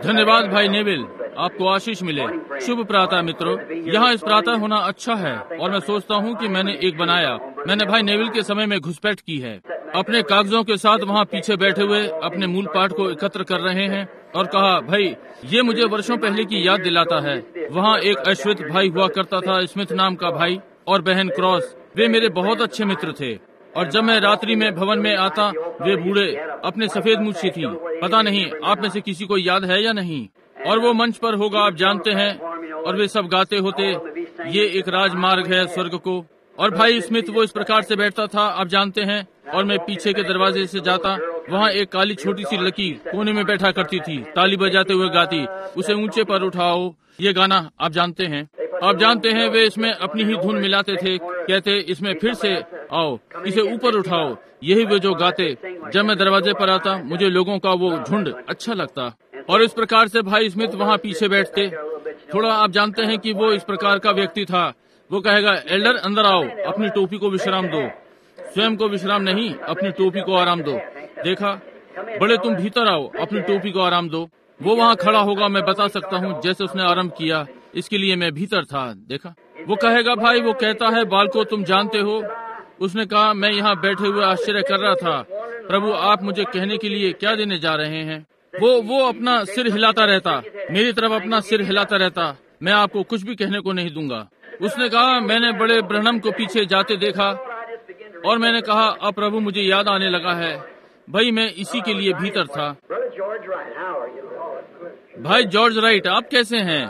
धन्यवाद भाई नेविल, आपको आशीष मिले। शुभ प्रातः मित्रों, यहाँ इस प्रातः होना अच्छा है और मैं सोचता हूँ कि मैंने एक बनाया। मैंने भाई नेविल के समय में घुसपैठ की है। अपने कागजों के साथ वहाँ पीछे बैठे हुए अपने मूल पाठ को एकत्र कर रहे हैं और कहा, भाई ये मुझे वर्षों पहले की याद दिलाता है। वहाँ एक अश्वित भाई हुआ करता था, स्मिथ नाम का भाई, और बहन क्रॉस। वे मेरे बहुत अच्छे मित्र थे। और जब मैं रात्रि में भवन में आता, वे बूढ़े, अपने सफेद मूछी थी। पता नहीं आप में से किसी को याद है या नहीं। और वो मंच पर होगा, आप जानते हैं, और वे सब गाते होते, ये एक राजमार्ग है स्वर्ग को। और भाई स्मिथ वो इस प्रकार से बैठता था, आप जानते हैं। और मैं पीछे के दरवाजे से जाता, वहाँ एक काली छोटी सी लड़की कोने में बैठा करती थी, ताली बजाते हुए गाती, उसे ऊंचे पर उठाओ, ये गाना आप जानते हैं। आप जानते हैं वे इसमें अपनी ही धुन मिलाते थे, कहते इसमें फिर से आओ, इसे ऊपर उठाओ, यही वे जो गाते। जब मैं दरवाजे पर आता, मुझे लोगों का वो झुंड अच्छा लगता। और इस प्रकार से भाई स्मिथ वहाँ पीछे बैठते। थोड़ा आप जानते हैं कि वो इस प्रकार का व्यक्ति था। वो कहेगा, एल्डर अंदर आओ, अपनी टोपी को विश्राम दो। स्वयं को विश्राम नहीं, अपनी टोपी को आराम दो। देखा, बड़े तुम भीतर आओ, अपनी टोपी को आराम दो। वो वहाँ खड़ा होगा, मैं बता सकता हूँ जैसे उसने आरंभ किया, इसके लिए मैं भीतर था। देखा, वो कहेगा, भाई वो कहता है, बालको तुम जानते हो। उसने कहा, मैं यहाँ बैठे हुए आश्चर्य कर रहा था, प्रभु आप मुझे कहने के लिए क्या देने जा रहे हैं। वो अपना सिर हिलाता रहता, मेरी तरफ अपना सिर हिलाता रहता, मैं आपको कुछ भी कहने को नहीं दूंगा। उसने कहा, मैंने बड़े ब्रहणम को पीछे जाते देखा और मैंने कहा, अब प्रभु मुझे याद आने लगा है, भाई मैं इसी के लिए भीतर था। भाई जॉर्ज राइट, आप कैसे हैं?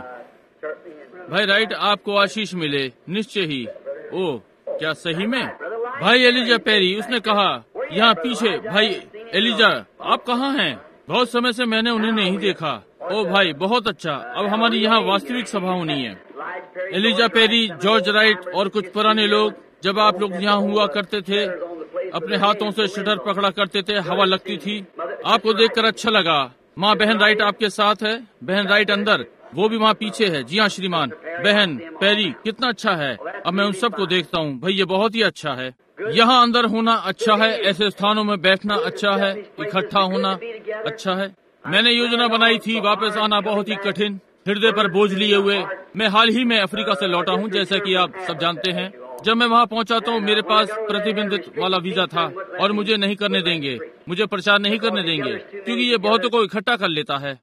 भाई राइट, आपको आशीष मिले, निश्चय ही। ओ क्या सही में? भाई एलिजा पेरी, उसने कहा, यहाँ पीछे। भाई एलिजा, आप कहाँ हैं? बहुत समय से मैंने उन्हें नहीं देखा। ओ भाई बहुत अच्छा, अब हमारी यहाँ वास्तविक सभा होनी है। एलिजा पेरी, जॉर्ज राइट और कुछ पुराने लोग, जब आप लोग यहाँ हुआ करते थे, अपने हाथों से शटर पकड़ा करते थे, हवा लगती थी, आपको देखकर अच्छा लगा। माँ बहन राइट आपके साथ है? बहन राइट अंदर, वो भी वहाँ पीछे है। जी हाँ श्रीमान। बहन पेरी, कितना अच्छा है। अब मैं उन सबको देखता हूँ, भाई ये बहुत ही अच्छा है। यहाँ अंदर होना अच्छा है, ऐसे स्थानों में बैठना अच्छा है, इकट्ठा होना अच्छा है। मैंने योजना बनाई थी, वापस आना बहुत ही कठिन, हृदय पर बोझ लिए हुए। मैं हाल ही में अफ्रीका से लौटा हूँ, जैसा कि आप सब जानते हैं। जब मैं वहाँ पहुँचा तो मेरे पास प्रतिबंधित वाला वीजा था और मुझे नहीं करने देंगे, मुझे प्रचार नहीं करने देंगे, क्योंकि ये बहुतों को इकट्ठा कर लेता है।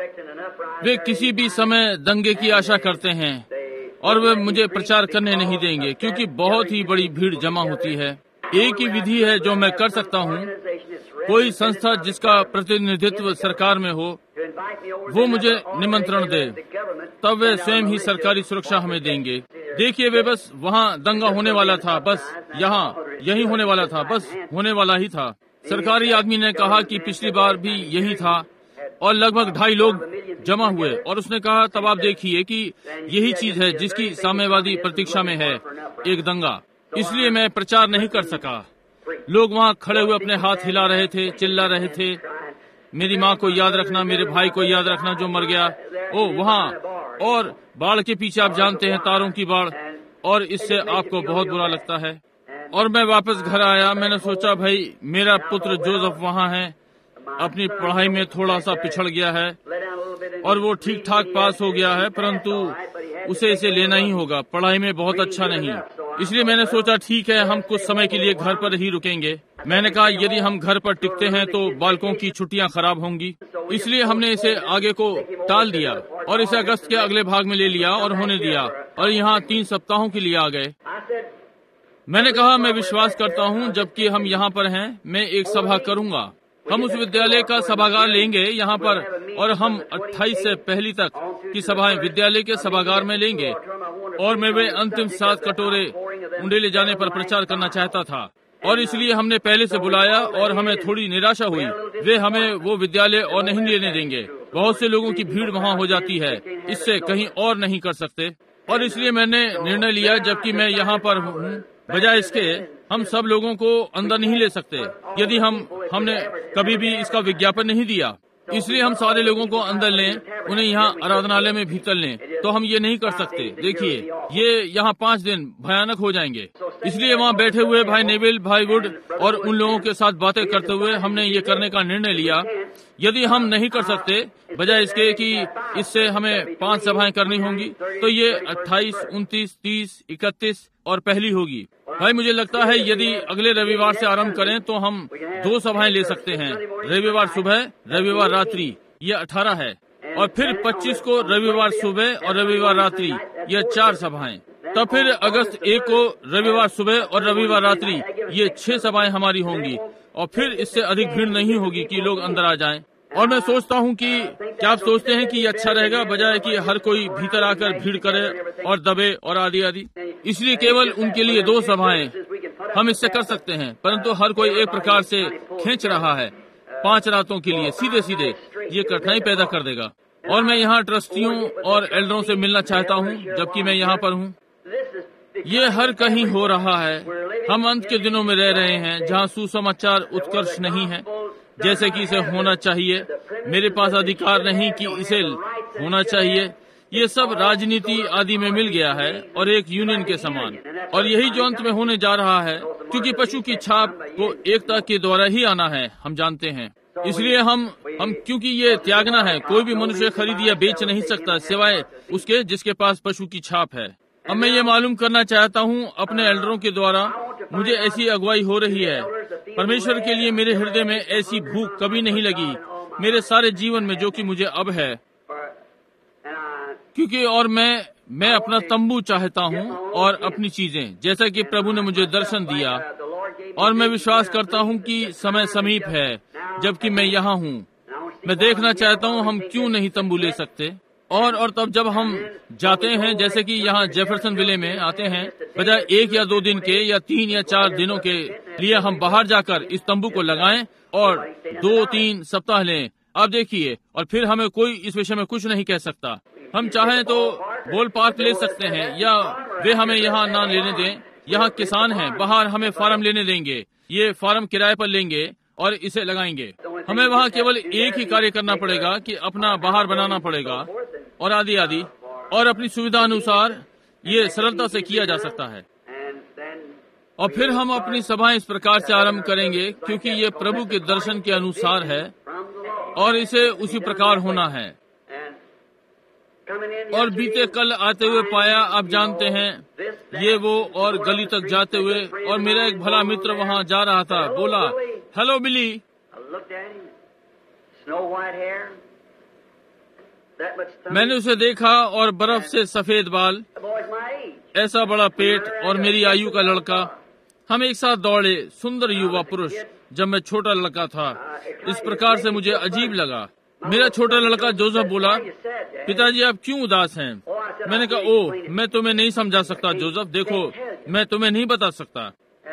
वे किसी भी समय दंगे की आशा करते हैं और वे मुझे प्रचार करने नहीं देंगे, क्योंकि बहुत ही बड़ी भीड़ जमा होती है। एक ही विधि है जो मैं कर सकता हूँ, कोई संस्था जिसका प्रतिनिधित्व सरकार में हो, वो मुझे निमंत्रण दे, तब वे स्वयं ही सरकारी सुरक्षा हमें देंगे। देखिए, वे बस वहाँ दंगा होने वाला था, बस यहाँ यही होने वाला था, बस होने वाला ही था। सरकारी आदमी ने कहा कि पिछली बार भी यही था और लगभग 2.5 लोग जमा हुए। और उसने कहा, तब आप देखिए कि यही चीज है जिसकी साम्यवादी प्रतीक्षा में है, एक दंगा। इसलिए मैं प्रचार नहीं कर सका। लोग वहाँ खड़े हुए अपने हाथ हिला रहे थे, चिल्ला रहे थे, मेरी माँ को याद रखना, मेरे भाई को याद रखना जो मर गया। ओ वहाँ, और बाढ़ के पीछे आप जानते हैं, तारों की बाढ़, और इससे आपको बहुत बुरा लगता है। और मैं वापस घर आया, मैंने सोचा, भाई मेरा पुत्र जोसेफ वहाँ है, अपनी पढ़ाई में थोड़ा सा पिछड़ गया है और वो ठीक ठाक पास हो गया है, परंतु उसे इसे लेना ही होगा, पढ़ाई में बहुत अच्छा नहीं। इसलिए मैंने सोचा, ठीक है, हम कुछ समय के लिए घर पर ही रुकेंगे। मैंने कहा, यदि हम घर पर टिकते हैं तो बालकों की छुट्टियां खराब होंगी, इसलिए हमने इसे आगे को टाल दिया और इसे अगस्त के अगले भाग में ले लिया और होने दिया, और यहाँ 3 सप्ताहों के लिए आ गए। मैंने कहा, मैं विश्वास करता हूँ जबकि हम यहाँ पर हैं, मैं एक सभा करूँगा। हम उस विद्यालय का सभागार लेंगे यहाँ पर, और हम 28 से पहली तक की सभाएं विद्यालय के सभागार में लेंगे। और मैं वे अंतिम 7 कटोरे उंडेले जाने पर प्रचार करना चाहता था, और इसलिए हमने पहले से बुलाया और हमें थोड़ी निराशा हुई। वे हमें वो विद्यालय और नहीं लेने देंगे, बहुत से लोगों की भीड़ वहाँ हो जाती है, इससे कहीं और नहीं कर सकते। और इसलिए मैंने निर्णय लिया, जबकि मैं यहाँ पर हूँ, बजाय इसके हम सब लोगों को अंदर नहीं ले सकते यदि हमने कभी भी इसका विज्ञापन नहीं दिया। इसलिए हम सारे लोगों को अंदर लें उन्हें यहाँ आराधनालय में भीतर लें, तो हम ये नहीं कर सकते। देखिए, ये यहाँ 5 दिन भयानक हो जाएंगे। इसलिए वहाँ बैठे हुए भाई नेविल, भाई वुड और उन लोगों के साथ बातें करते हुए हमने ये करने का निर्णय लिया। यदि हम नहीं कर सकते, बजाय इसके कि इससे हमें 5 सभाएं करनी होंगी, तो ये 28, 29, 30, 31 और पहली होगी। भाई मुझे लगता है यदि अगले रविवार से आरंभ करें तो हम 2 सभाएं ले सकते हैं, रविवार सुबह, रविवार रात्रि, ये 18 है, और फिर 25 को रविवार सुबह और रविवार रात्रि, ये 4 सभाएं। तब फिर अगस्त 1 को रविवार सुबह और रविवार रात्रि, ये 6 सभाएं हमारी होंगी, और फिर इससे अधिक भीड़ नहीं होगी कि लोग अंदर आ जाएं। और मैं सोचता हूँ कि क्या आप सोचते हैं कि ये अच्छा रहेगा, बजाय कि हर कोई भीतर आकर भीड़ करे और दबे और आदि आदि। इसलिए केवल उनके लिए 2 सभाएं हम इससे कर सकते हैं, परंतु हर कोई एक प्रकार से खींच रहा है 5 रातों के लिए सीधे सीधे, ये कठिनाई पैदा कर देगा। और मैं यहाँ ट्रस्टियों और एल्डरों से मिलना चाहता हूँ, जबकि मैं यहाँ पर हूँ। ये हर कहीं हो रहा है। हम अंत के दिनों में रह रहे हैं, जहाँ सुसमाचार उत्कर्ष नहीं है जैसे कि इसे होना चाहिए। मेरे पास अधिकार नहीं कि इसे होना चाहिए। ये सब राजनीति आदि में मिल गया है और एक यूनियन के समान, और यही जो अंत में होने जा रहा है, क्योंकि पशु की छाप को एकता के द्वारा ही आना है, हम जानते हैं। इसलिए हम क्योंकि ये त्यागना है, कोई भी मनुष्य खरीद या बेच नहीं सकता सिवाय उसके जिसके पास पशु की छाप है। अब मैं ये मालूम करना चाहता हूँ अपने एल्डरों के द्वारा मुझे ऐसी अगुवाई हो रही है। परमेश्वर के लिए मेरे हृदय में ऐसी भूख कभी नहीं लगी मेरे सारे जीवन में जो कि मुझे अब है, क्योंकि और मैं अपना तंबू चाहता हूँ और अपनी चीजें, जैसा कि प्रभु ने मुझे दर्शन दिया, और मैं विश्वास करता हूँ कि समय समीप है जबकि मैं यहाँ हूँ। मैं देखना चाहता हूँ हम क्यों नहीं तंबू ले सकते। और तब जब हम जाते हैं, जैसे कि यहाँ जेफरसन विले में आते हैं, बजाय 1 या 2 दिन के या 3 या 4 दिनों के लिए हम बाहर जाकर इस तंबू को लगाएं और 2-3 सप्ताह लें। आप देखिए, और फिर हमें कोई इस विषय में कुछ नहीं कह सकता। हम चाहें तो बॉल पार्क ले सकते हैं, या वे हमें यहाँ ना लेने दें। यहाँ किसान हैं, बाहर हमें फार्म लेने देंगे, ये फार्म किराए पर लेंगे और इसे लगाएंगे। हमें वहाँ केवल एक ही कार्य करना पड़ेगा कि अपना बाहर बनाना पड़ेगा और आदि आदि, और अपनी सुविधा अनुसार ये सरलता से किया जा सकता है। और फिर हम अपनी सभाएं इस प्रकार से आरंभ करेंगे, क्योंकि ये प्रभु के दर्शन के अनुसार है और इसे उसी प्रकार होना है। और बीते कल आते हुए पाया, आप जानते हैं, ये वो, और गली तक जाते हुए, और मेरा एक भला मित्र वहाँ जा रहा था, बोला, हेलो बिली। मैंने उसे देखा, और बर्फ से सफेद बाल, ऐसा बड़ा पेट, और मेरी आयु का लड़का। हम एक साथ दौड़े, सुंदर युवा पुरुष, जब मैं छोटा लड़का था। इस प्रकार से मुझे अजीब लगा। मेरा छोटा लड़का जोसेफ बोला, पिताजी आप क्यों उदास हैं? मैंने कहा, ओह, मैं तुम्हें नहीं समझा सकता जोसेफ, देखो मैं तुम्हें नहीं बता सकता।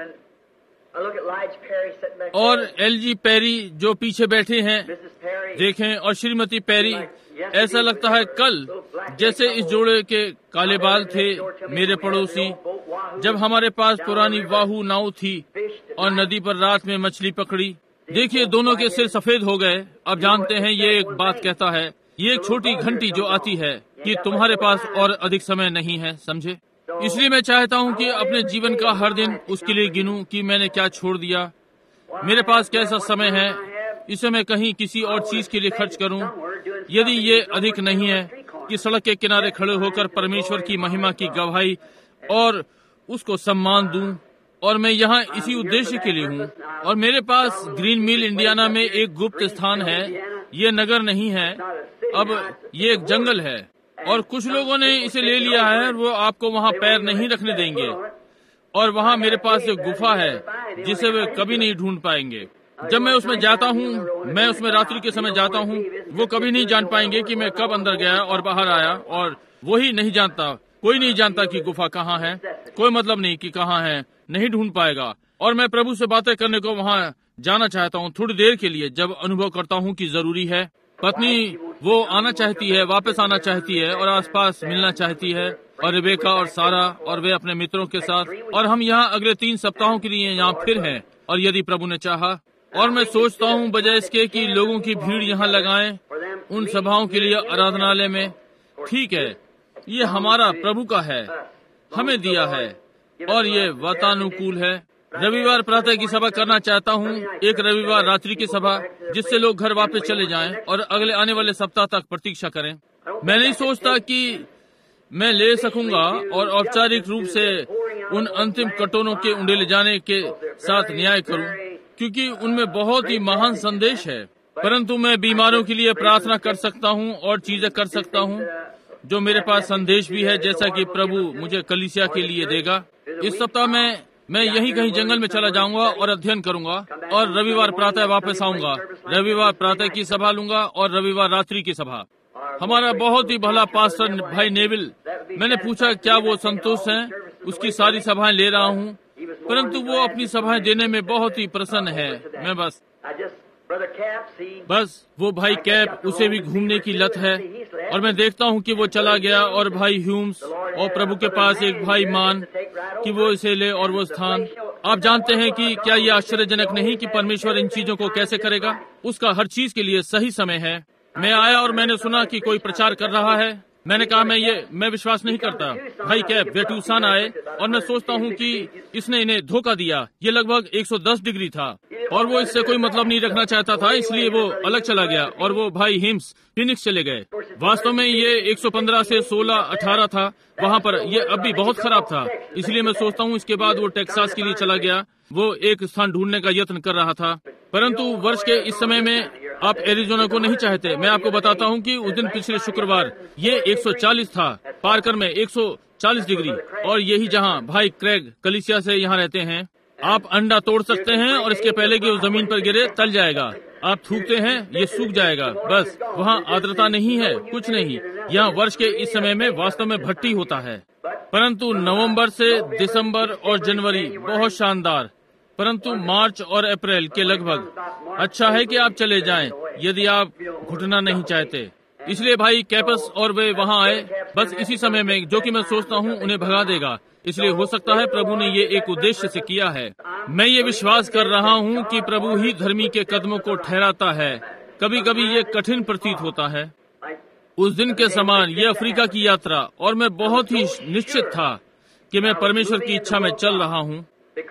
और एलजी पेरी जो पीछे बैठे हैं देखें, और श्रीमती पेरी, ऐसा लगता है कल जैसे इस जोड़े के काले बाल थे मेरे पड़ोसी, जब हमारे पास पुरानी वाहू नाव थी और नदी पर रात में मछली पकड़ी। देखिए, दोनों के सिर सफेद हो गए। अब जानते हैं, ये एक बात कहता है, ये एक छोटी घंटी जो आती है कि तुम्हारे पास और अधिक समय नहीं है, समझे? इसलिए मैं चाहता हूँ कि अपने जीवन का हर दिन उसके लिए गिनूं कि मैंने क्या छोड़ दिया, मेरे पास कैसा समय है, इसे मैं कहीं किसी और चीज के लिए खर्च करूं। यदि ये अधिक नहीं है कि सड़क के किनारे खड़े होकर परमेश्वर की महिमा की गवाही और उसको सम्मान दूं, और मैं यहाँ इसी उद्देश्य के लिए हूँ। और मेरे पास ग्रीन मिल इंडियाना में एक गुप्त स्थान है। ये नगर नहीं है, अब ये एक जंगल है, और कुछ लोगों ने इसे ले लिया है, और वो आपको वहाँ पैर नहीं रखने देंगे। और वहाँ मेरे पास एक गुफा है जिसे वे कभी नहीं ढूंढ पाएंगे। जब मैं उसमें जाता हूँ, मैं उसमें रात्रि के समय जाता हूँ, वो कभी नहीं जान पाएंगे कि मैं कब अंदर गया और बाहर आया, और वही नहीं जानता, कोई नहीं जानता कि गुफा कहाँ है। कोई मतलब नहीं कि कहाँ है, नहीं ढूंढ पाएगा। और मैं प्रभु से बातें करने को वहाँ जाना चाहता हूँ थोड़ी देर के लिए, जब अनुभव करता हूँ कि जरूरी है। पत्नी वो आना चाहती है, वापस आना चाहती है और आसपास मिलना चाहती है, और रेबेका और सारा और वे अपने मित्रों के साथ। और हम यहाँ अगले 3 सप्ताहों के लिए यहाँ फिर हैं, और यदि प्रभु ने चाहा। और मैं सोचता हूँ बजाय इसके कि लोगों की भीड़ यहाँ लगाएं, उन सभाओं के लिए आराधनालय में। ठीक है, ये हमारा प्रभु का है, हमें दिया है और ये वातानुकूल है। रविवार प्रातः की सभा करना चाहता हूँ, एक रविवार रात्रि की सभा, जिससे लोग घर वापस चले जाएं और अगले आने वाले सप्ताह तक प्रतीक्षा करें। मैं नहीं सोचता कि मैं ले सकूंगा और औपचारिक रूप से उन अंतिम कटोरों के उंडेले जाने के साथ न्याय करूं, क्योंकि उनमें बहुत ही महान संदेश है। परंतु मैं बीमारों के लिए प्रार्थना कर सकता हूं और चीजें कर सकता हूं जो मेरे पास संदेश भी है, जैसा कि प्रभु मुझे कलीसिया के लिए देगा। इस सप्ताह मैं यहीं कहीं जंगल में चला जाऊंगा और अध्ययन करूंगा और रविवार प्रातः वापस आऊंगा। रविवार प्रातः की सभा लूंगा और रविवार रात्रि की सभा। हमारा बहुत ही भला पास्टर भाई नेविल, मैंने पूछा क्या वो संतोष हैं, उसकी सारी सभाएं ले रहा हूं, परंतु वो अपनी सभाएं देने में बहुत ही प्रसन्न है। मैं बस वो भाई कैप, उसे भी घूमने की लत है और मैं देखता हूं कि वो चला गया, और भाई ह्यूम्स और प्रभु के पास एक भाई मान कि वो इसे ले और वो स्थान। आप जानते हैं कि क्या ये आश्चर्यजनक नहीं कि परमेश्वर इन चीजों को कैसे करेगा। उसका हर चीज के लिए सही समय है। मैं आया और मैंने सुना कि कोई प्रचार कर रहा है। मैंने कहा मैं विश्वास नहीं करता। भाई कैप वे टूसान आए और मैं सोचता हूँ कि इसने इन्हें धोखा दिया। ये लगभग 110 डिग्री था और वो इससे कोई मतलब नहीं रखना चाहता था, इसलिए वो अलग चला गया और वो भाई हिम्स फिनिक्स चले गए। वास्तव में ये 115 से 16-18 था वहाँ पर। ये अब भी बहुत खराब था, इसलिए मैं सोचता हूँ इसके बाद वो टेक्सास के लिए चला गया। वो एक स्थान ढूंढने का यत्न कर रहा था, परंतु वर्ष के इस समय में आप एरिजोना को नहीं चाहते। मैं आपको बताता हूँ कि उस दिन पिछले शुक्रवार ये 140 था, पार्कर में 140 डिग्री, और यही जहाँ भाई क्रेग कलीसिया से यहाँ रहते हैं। आप अंडा तोड़ सकते हैं और इसके पहले कि वो जमीन पर गिरे तल जाएगा। आप थूकते हैं, ये सूख जाएगा। बस वहाँ आर्द्रता नहीं है, कुछ नहीं। यहाँ वर्ष के इस समय में वास्तव में भट्टी होता है, परंतु नवंबर से दिसंबर और जनवरी बहुत शानदार। परंतु मार्च और अप्रैल के लगभग अच्छा है कि आप चले जाएं यदि आप घुटना नहीं चाहते। इसलिए भाई कैपस और वे वहाँ आए बस इसी समय में, जो कि मैं सोचता हूँ उन्हें भगा देगा। इसलिए हो सकता है प्रभु ने ये एक उद्देश्य से किया है। मैं ये विश्वास कर रहा हूँ कि प्रभु ही धर्मी के कदमों को ठहराता है। कभी कभी ये कठिन प्रतीत होता है। उस दिन के समान ये अफ्रीका की यात्रा, और मैं बहुत ही निश्चित था कि मैं परमेश्वर की इच्छा में चल रहा हूँ,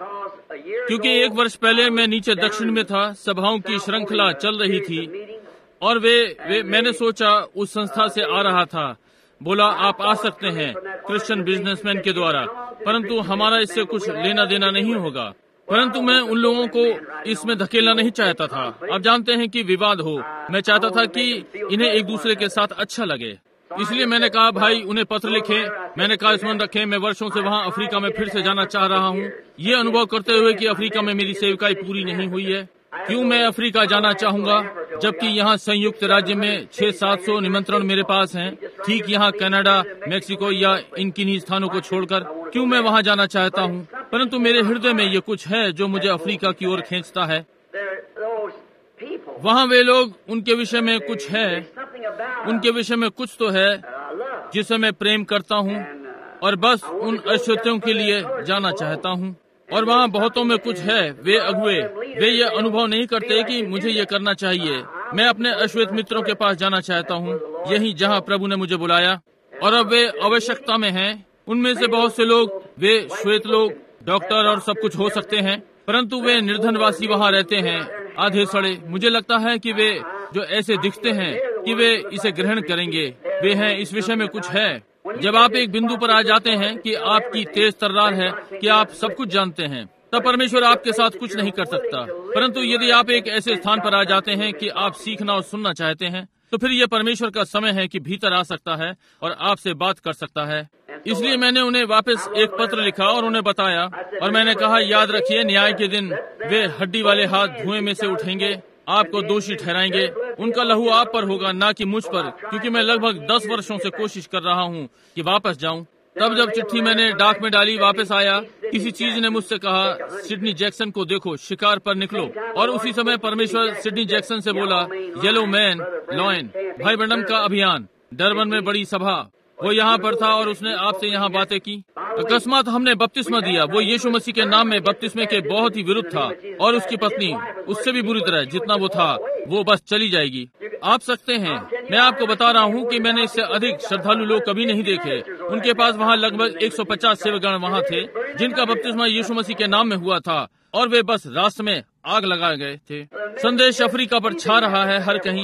क्योंकि 1 वर्ष पहले मैं नीचे दक्षिण में था, सभाओं की श्रृंखला चल रही थी और वे मैंने सोचा उस संस्था से आ रहा था, बोला आप आ सकते हैं क्रिश्चियन बिजनेसमैन के द्वारा, परंतु हमारा इससे कुछ लेना देना नहीं होगा। परंतु मैं उन लोगों को इसमें धकेलना नहीं चाहता था। आप जानते हैं कि विवाद हो। मैं चाहता था कि इन्हें एक दूसरे के साथ अच्छा लगे। इसलिए मैंने कहा भाई उन्हें पत्र लिखें। मैंने कहा स्मरण रखें, मैं वर्षों से वहाँ अफ्रीका में फिर से जाना चाह रहा हूँ, ये अनुभव करते हुए कि अफ्रीका में मेरी सेवकाई पूरी नहीं हुई है। क्यों मैं अफ्रीका जाना चाहूँगा जबकि यहाँ संयुक्त राज्य में 600-700 निमंत्रण मेरे पास हैं, ठीक यहाँ कनाडा, मेक्सिको या इन किन्हीं स्थानों को छोड़कर। क्यों मैं वहाँ जाना चाहता हूँ, परंतु मेरे हृदय में ये कुछ है जो मुझे अफ्रीका की ओर खींचता है। वहाँ वे लोग, उनके विषय में कुछ है, उनके विषय में कुछ तो है जिसे मैं प्रेम करता हूँ, और बस उन अश्वत्यों के लिए जाना चाहता हूँ। और वहाँ बहुतों में कुछ है, वे अगुए, वे ये अनुभव नहीं करते कि मुझे ये करना चाहिए। मैं अपने अश्वेत मित्रों के पास जाना चाहता हूँ, यही जहाँ प्रभु ने मुझे बुलाया, और अब वे आवश्यकता में हैं। उनमें से बहुत से लोग, वे श्वेत लोग, डॉक्टर और सब कुछ हो सकते हैं, परंतु वे निर्धनवासी वहाँ रहते हैं, आधे सड़े। मुझे लगता है कि वे जो ऐसे दिखते हैं कि वे इसे ग्रहण करेंगे, वे हैं, इस विषय में कुछ है। जब आप एक बिंदु पर आ जाते हैं कि आपकी तेज तर्रार है कि आप सब कुछ जानते हैं, तब परमेश्वर आपके साथ कुछ नहीं कर सकता। परंतु यदि आप एक ऐसे स्थान पर आ जाते हैं कि आप सीखना और सुनना चाहते हैं, तो फिर यह परमेश्वर का समय है कि भीतर आ सकता है और आपसे बात कर सकता है। इसलिए मैंने उन्हें वापस एक पत्र लिखा और उन्हें बताया, और मैंने कहा याद रखिए न्याय के दिन वे हड्डी वाले हाथ धुएं में से उठेंगे, आपको दोषी ठहराएंगे, उनका लहू आप पर होगा, ना कि मुझ पर, क्योंकि मैं लगभग 10 वर्षों से कोशिश कर रहा हूँ कि वापस जाऊँ। तब जब चिट्ठी मैंने डाक में डाली, वापस आया, किसी चीज ने मुझसे कहा सिडनी जैक्सन को देखो, शिकार पर निकलो। और उसी समय परमेश्वर सिडनी जैक्सन से बोला, येलो मैन लॉयन, भाई ब्रैनम का अभियान, डरबन में बड़ी सभा। वो यहाँ पर था और उसने आपसे यहाँ बातें की। अकस्मात हमने बपतिस्मा दिया। वो यीशु मसीह के नाम में बपतिस्मे के बहुत ही विरुद्ध था और उसकी पत्नी उससे भी बुरी तरह जितना वो था वो बस चली जाएगी। आप सकते हैं, मैं आपको बता रहा हूँ कि मैंने इससे अधिक श्रद्धालु लोग कभी नहीं देखे। उनके पास वहाँ लगभग 150 सेवकगण वहाँ थे जिनका बपतिस्मा यीशु मसीह के नाम में हुआ था और वे बस रास्ते में आग लगा गए थे। संदेश अफ्रीका पर छा रहा है, हर कहीं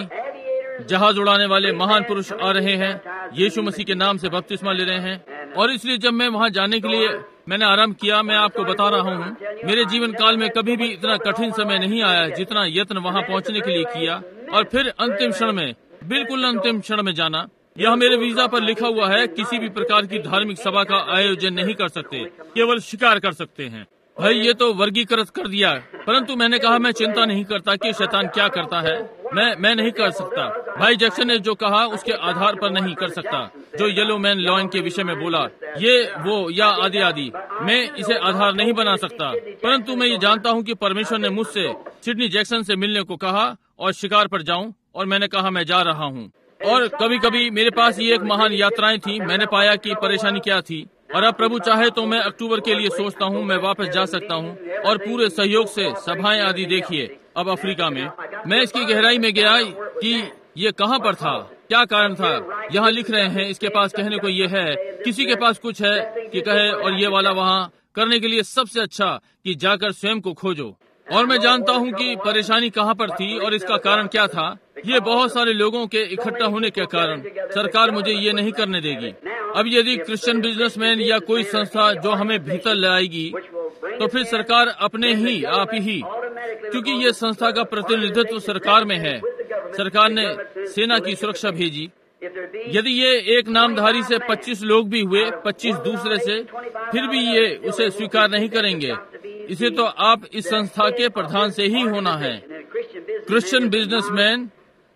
जहाज उड़ाने वाले महान पुरुष आ रहे हैं, यीशु मसीह के नाम से बपतिस्मा ले रहे हैं। और इसलिए जब मैं वहाँ जाने के लिए मैंने आरंभ किया, मैं आपको बता रहा हूँ मेरे जीवन काल में कभी भी इतना कठिन समय नहीं आया जितना यत्न वहाँ पहुँचने के लिए किया। और फिर अंतिम क्षण में, बिल्कुल अंतिम क्षण में जाना। यह मेरे वीजा पर लिखा हुआ है, किसी भी प्रकार की धार्मिक सभा का आयोजन नहीं कर सकते, केवल शिकार कर सकते हैं। भाई ये तो वर्गीकृत कर दिया, परंतु मैंने कहा मैं चिंता नहीं करता कि शैतान क्या करता है। मैं नहीं कर सकता। भाई जैक्सन ने जो कहा उसके आधार पर नहीं कर सकता। जो येलो मैन लॉइन के विषय में बोला, ये वो या आदि आदि, मैं इसे आधार नहीं बना सकता। परंतु मैं ये जानता हूँ कि परमेश्वर ने मुझसे सिडनी जैक्सन से मिलने को कहा और शिकार पर जाऊं, और मैंने कहा मैं जा रहा हूँ। और कभी कभी मेरे पास ये एक महान यात्राएं थी। मैंने पाया कि परेशानी क्या थी, और अब प्रभु चाहे तो मैं अक्टूबर के लिए सोचता हूँ मैं वापस जा सकता हूँ और पूरे सहयोग से सभाएं आदि देखिए। अब अफ्रीका में मैं इसकी गहराई में गया कि ये कहाँ पर था, क्या कारण था। यहाँ लिख रहे हैं, इसके पास कहने को ये है, किसी के पास कुछ है कि कहे, और ये वाला वहाँ करने के लिए सबसे अच्छा कि जाकर स्वयं को खोजो। और मैं जानता हूँ कि परेशानी कहाँ पर थी और इसका कारण क्या था। ये बहुत सारे लोगों के इकट्ठा होने के कारण सरकार मुझे ये नहीं करने देगी। अब यदि क्रिश्चियन बिजनेसमैन या कोई संस्था जो हमें भीतर लाएगी, तो फिर सरकार अपने ही आप ही, क्योंकि ये संस्था का प्रतिनिधित्व सरकार में है। सरकार ने सेना की सुरक्षा भेजी। यदि ये एक नामधारी से 25 लोग भी हुए, 25 दूसरे से, फिर भी ये उसे स्वीकार नहीं करेंगे। इसे तो आप इस संस्था के प्रधान से ही होना है। क्रिश्चियन बिजनेसमैन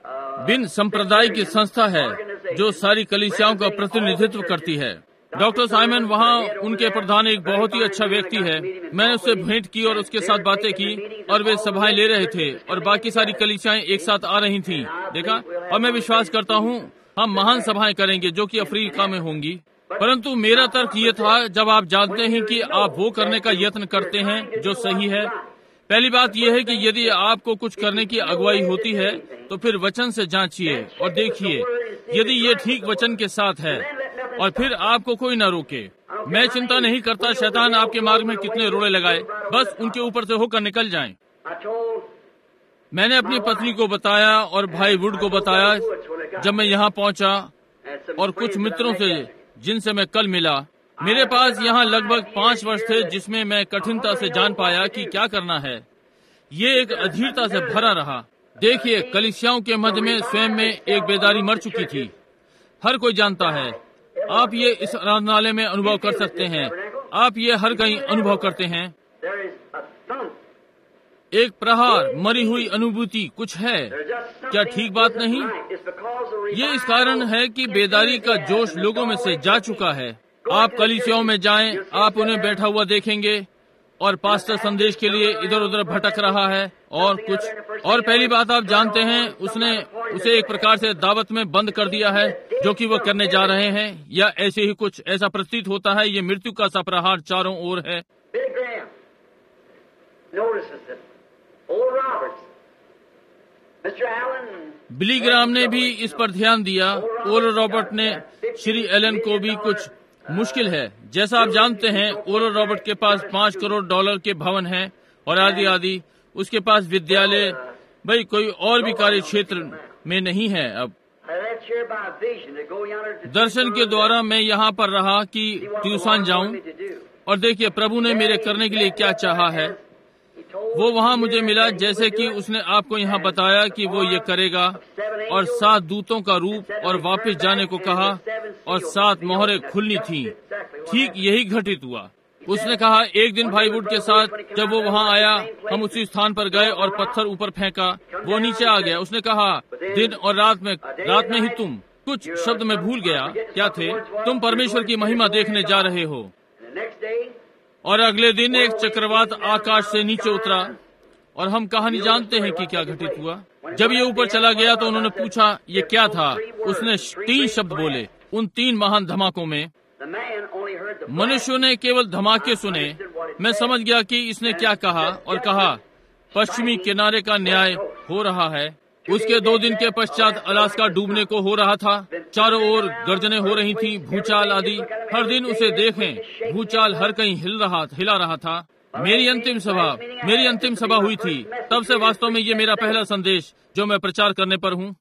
बिन संप्रदाय की संस्था है जो सारी कलीसियाओं का प्रतिनिधित्व करती है। डॉक्टर साइमन वहाँ उनके प्रधान एक बहुत ही अच्छा व्यक्ति है। मैंने उससे भेंट की और उसके साथ बातें की, और वे सभाएं ले रहे थे और बाकी सारी कलीसियाएं एक साथ आ रही थीं। देखा, और मैं विश्वास करता हूँ हम महान सभाएं करेंगे जो कि अफ्रीका में होंगी। परंतु मेरा तर्क ये था, जब आप जानते हैं कि आप वो करने का यत्न करते हैं जो सही है। पहली बात यह है कि यदि आपको कुछ करने की अगुवाई होती है तो फिर वचन से जांचिए और देखिए यदि ये ठीक वचन के साथ है, और फिर आपको कोई न रोके। मैं चिंता नहीं करता शैतान आपके मार्ग में कितने रोड़े लगाए, बस उनके ऊपर से होकर निकल जाएं। मैंने अपनी पत्नी को बताया और भाई वुड को बताया जब मैं यहाँ पहुँचा, और कुछ मित्रों से जिनसे मैं कल मिला। मेरे पास यहाँ लगभग 5 वर्ष थे जिसमें मैं कठिनता से जान पाया कि क्या करना है। ये एक अधीरता से भरा रहा। देखिए, कलीसियाओं के मध्य में स्वयं में एक बेदारी मर चुकी थी। हर कोई जानता है। आप ये इस आराधनालय में अनुभव कर सकते हैं, आप ये हर कहीं अनुभव करते हैं। एक प्रहार, मरी हुई अनुभूति कुछ है, क्या ठीक बात नहीं? ये इस कारण है कि बेदारी का जोश लोगों में से जा चुका है। आप कलीसियाओं में जाएं, आप उन्हें बैठा हुआ देखेंगे और पास्टर संदेश के लिए इधर उधर भटक रहा है और कुछ। और पहली बात आप जानते हैं, उसने उसे एक प्रकार से दावत में बंद कर दिया है जो कि वो करने जा रहे हैं, या ऐसे ही कुछ ऐसा प्रतीत होता है। ये मृत्यु का सा प्रहार चारों ओर है। बिली ग्राम ने भी इस पर ध्यान दिया। ओरल रॉबर्ट ने श्री एलन को भी कुछ मुश्किल है। जैसा आप जानते हैं, ओरल रॉबर्ट के पास $5 करोड़ के भवन हैं और आदि आदि। उसके पास विद्यालय, भाई कोई और भी कार्य क्षेत्र में नहीं है। अब दर्शन के द्वारा मैं यहाँ पर रहा कि ट्यूसन जाऊं, और देखिए प्रभु ने मेरे करने के लिए क्या चाहा है। वो वहाँ मुझे मिला जैसे कि उसने आपको यहाँ बताया कि वो ये करेगा, और 7 दूतों का रूप, और वापस जाने को कहा, और 7 मोहरें खुलनी थी। ठीक यही घटित हुआ। उसने कहा एक दिन भाई वुड के साथ जब वो वहाँ आया, हम उसी स्थान पर गए और पत्थर ऊपर फेंका, वो नीचे आ गया। उसने कहा दिन और रात में ही तुम, कुछ शब्द में भूल गया क्या थे, तुम परमेश्वर की महिमा देखने जा रहे हो। और अगले दिन एक चक्रवात आकाश से नीचे उतरा, और हम कहानी जानते हैं कि क्या घटित हुआ। जब ये ऊपर चला गया तो उन्होंने पूछा ये क्या था। उसने 3 शब्द बोले, उन 3 महान धमाकों में मनुष्यों ने केवल धमाके सुने। मैं समझ गया कि इसने क्या कहा और कहा पश्चिमी किनारे का न्याय हो रहा है। उसके 2 दिन के पश्चात अलास्का डूबने को हो रहा था। चारों ओर गर्जनें हो रही थी, भूचाल आदि। हर दिन उसे देखें, भूचाल हर कहीं हिला रहा था। मेरी अंतिम सभा हुई थी। तब से वास्तव में ये मेरा पहला संदेश जो मैं प्रचार करने पर हूँ।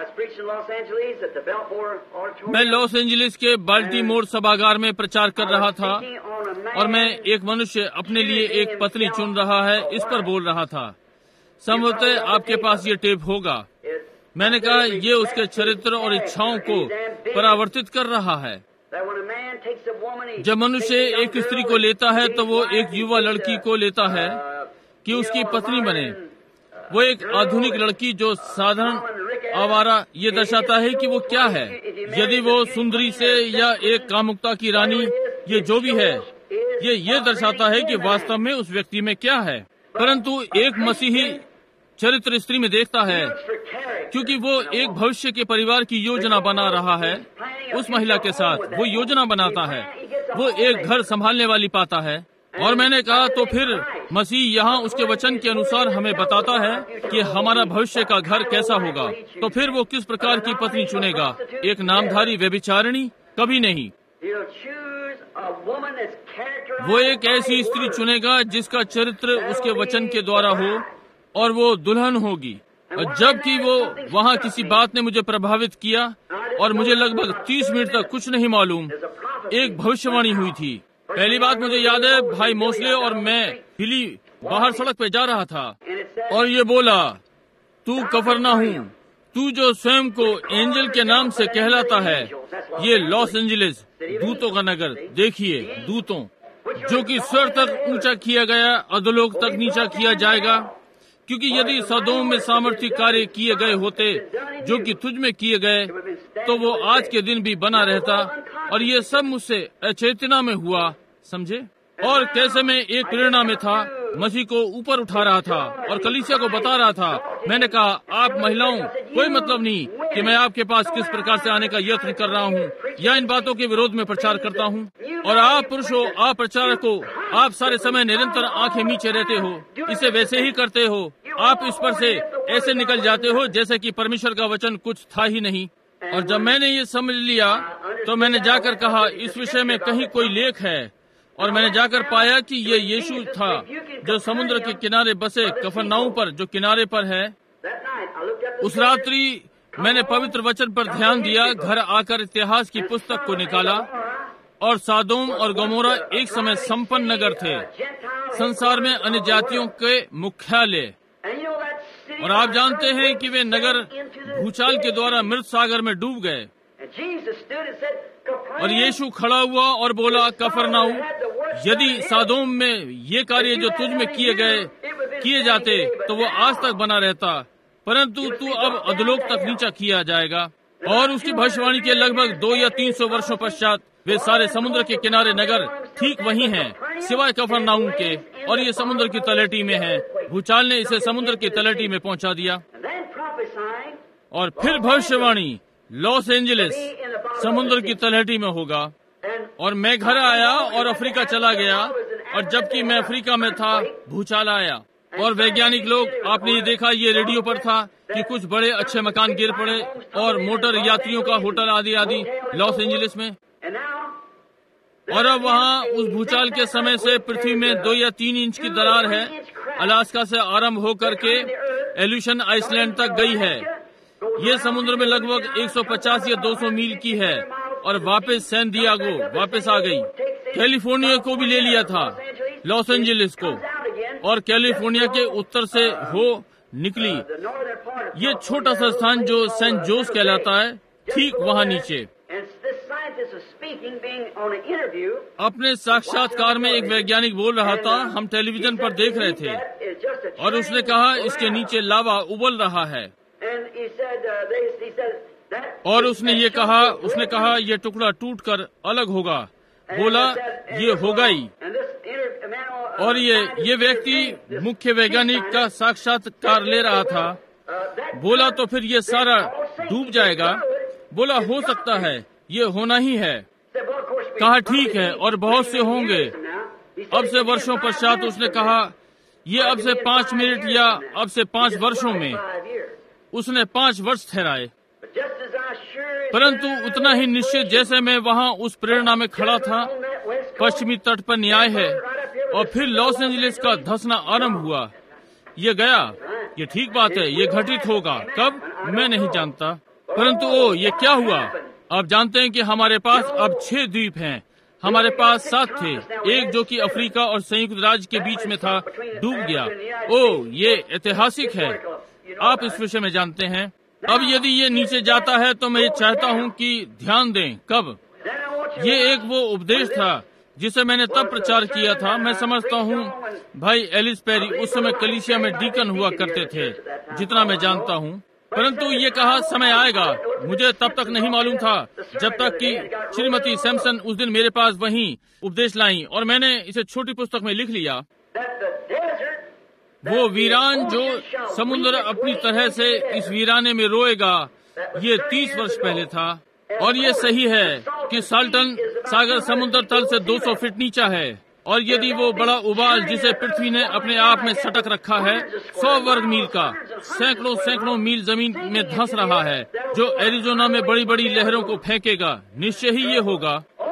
मैं लॉस एंजलिस के बाल्टीमोर सभागार में प्रचार कर रहा था और मैं एक मनुष्य अपने लिए एक पत्नी चुन रहा है इस पर बोल रहा था। संभवतः आपके पास ये टेप होगा। मैंने कहा ये उसके चरित्र और इच्छाओं को परावर्तित कर रहा है। जब मनुष्य एक स्त्री को लेता है तो वो एक युवा लड़की को लेता है कि उसकी पत्नी बने। वो एक आधुनिक लड़की जो साधारण आवारा, ये दर्शाता है कि वो क्या है। यदि वो सुंदरी से या एक कामुकता की रानी, ये जो भी है, ये दर्शाता है कि वास्तव में उस व्यक्ति में क्या है। परंतु एक मसीही चरित्र स्त्री में देखता है, क्योंकि वो एक भविष्य के परिवार की योजना बना रहा है। उस महिला के साथ वो योजना बनाता है, वो एक घर संभालने वाली पाता है। और मैंने कहा तो फिर मसीह यहाँ उसके वचन के अनुसार हमें बताता है कि हमारा भविष्य का घर कैसा होगा। तो फिर वो किस प्रकार की पत्नी चुनेगा? एक नामधारी व्यभिचारिणी? कभी नहीं। वो एक ऐसी स्त्री चुनेगा जिसका चरित्र उसके वचन के द्वारा हो और वो दुल्हन होगी। जबकि वो वहाँ किसी बात ने मुझे प्रभावित किया और मुझे लगभग 30 मिनट तक कुछ नहीं मालूम। एक भविष्यवाणी हुई थी। पहली बात मुझे याद है, भाई मोसले और मैं हिली बाहर सड़क पे जा रहा था और ये बोला, तू कफरनाहूम, तू जो स्वयं को एंजल के नाम से कहलाता है, ये लॉस एंजलिस दूतों का नगर, देखिए दूतों, जो कि स्वर तक ऊंचा किया गया, अधोलोक तक नीचा किया जाएगा। क्योंकि यदि सदोम में सामर्थ्य कार्य किए गए होते जो कि तुझ में किए गए, तो वो आज के दिन भी बना रहता। और ये सब मुझसे अचेतना में हुआ, समझे। और कैसे मैं एक प्रेरणा में था, मसीह को ऊपर उठा रहा था और कलीसिया को बता रहा था। मैंने कहा, आप महिलाओं, कोई मतलब नहीं कि मैं आपके पास किस प्रकार से आने का यत्न कर रहा हूँ या इन बातों के विरोध में प्रचार करता हूँ। और आप पुरुषों, आप प्रचारकों, आप सारे समय निरंतर आंखें नीचे रहते हो, इसे वैसे ही करते हो। आप इस पर से ऐसे निकल जाते हो जैसे कि परमेश्वर का वचन कुछ था ही नहीं। और जब मैंने ये समझ लिया तो मैंने जाकर कहा, इस विषय में कहीं कोई लेख है। और मैंने जाकर पाया कि ये यीशु था जो समुद्र के किनारे बसे कफरनाहूम पर, जो किनारे पर है। उस रात्रि मैंने पवित्र वचन पर ध्यान दिया, घर आकर इतिहास की पुस्तक को निकाला और सादोम और गमोरा एक समय संपन्न नगर थे, संसार में अन्य जातियों के मुख्यालय। और आप जानते हैं कि वे नगर भूचाल के द्वारा मृत सागर में डूब गए। और यीशु खड़ा हुआ और बोला, कफरनाहूम, यदि सादोम में ये कार्य जो तुझ में किए जाते तो वो आज तक बना रहता, परंतु तू अब अधोलोक तक नीचा किया जाएगा। और उसकी भविष्यवाणी के लगभग 200 या 300 वर्षों पश्चात वे सारे समुद्र के किनारे नगर ठीक वही हैं, सिवाय कफरनाहूम के। और ये समुद्र की तलहटी में है। भूचाल ने इसे समुद्र की तलहटी में पहुंचा दिया। और फिर भविष्यवाणी, लॉस एंजलिस समुद्र की तलहटी में होगा। और मैं घर आया और अफ्रीका चला गया। और जबकि मैं अफ्रीका में था, भूचाल आया। और वैज्ञानिक लोग, आपने ये देखा, ये रेडियो पर था कि कुछ बड़े अच्छे मकान गिर पड़े और मोटर यात्रियों का होटल आदि आदि लॉस एंजलिस में। और अब वहाँ उस भूचाल के समय से पृथ्वी में 2 या 3 इंच की दरार है। अलास्का से आरंभ होकर के एल्यूशन आइसलैंड तक गई है। ये समुद्र में लगभग 150 या 200 मील की है। और वापस सैन डिएगो वापस आ गई। कैलिफोर्निया को भी ले लिया था, लॉस एंजलिस को, और कैलिफोर्निया के उत्तर से हो निकली। ये छोटा सा स्थान जो सेंट जोस कहलाता है, ठीक वहाँ नीचे। अपने साक्षात्कार में एक वैज्ञानिक बोल रहा था, हम टेलीविजन पर देख रहे थे, और उसने कहा इसके नीचे लावा उबल रहा है। और उसने कहा ये टुकड़ा टूटकर अलग होगा। बोला ये होगा ही। और ये व्यक्ति मुख्य वैज्ञानिक का साक्षात्कार ले रहा था। बोला तो फिर ये सारा डूब जाएगा। बोला हो सकता है, ये होना ही है। कहा ठीक है, और बहुत से होंगे। अब से वर्षों पश्चात उसने कहा, ये अब से 5 मिनट या अब से 5 वर्षों में। उसने 5 वर्ष ठहराए। परंतु उतना ही निश्चित जैसे मैं वहां उस प्रेरणा में खड़ा था, पश्चिमी तट पर न्याय है, और फिर लॉस एंजलिस का धंसना आरंभ हुआ। ये गया, ये ठीक बात है, ये घटित होगा। कब, मैं नहीं जानता। परंतु ये क्या हुआ? आप जानते हैं कि हमारे पास अब 6 द्वीप हैं। हमारे पास 7 थे। एक जो कि अफ्रीका और संयुक्त राज्य के बीच में था, डूब गया। ये ऐतिहासिक है। आप इस विषय में जानते हैं। अब यदि ये नीचे जाता है तो मैं ये चाहता हूँ कि ध्यान दें। कब? ये एक वो उपदेश था जिसे मैंने तब प्रचार किया था। मैं समझता हूँ भाई एलिस पेरी उस समय कलीसिया में डीकन हुआ करते थे, जितना मैं जानता हूँ। परंतु ये कहा समय आएगा, मुझे तब तक नहीं मालूम था जब तक कि श्रीमती सैमसन उस दिन मेरे पास वहीं उपदेश लाई, और मैंने इसे छोटी पुस्तक में लिख लिया। वो वीरान जो समुद्र अपनी तरह से इस वीराने में रोएगा, ये 30 वर्ष पहले था। और ये सही है कि साल्टन सागर समुद्र तल से 200 फीट नीचा है, और यदि वो बड़ा उबाल जिसे पृथ्वी ने अपने आप में सटक रखा है, 100 वर्ग मील का, सैकड़ों मील जमीन में धंस रहा है, जो एरिजोना में बड़ी बड़ी लहरों को फेंकेगा, निश्चय ही ये होगा।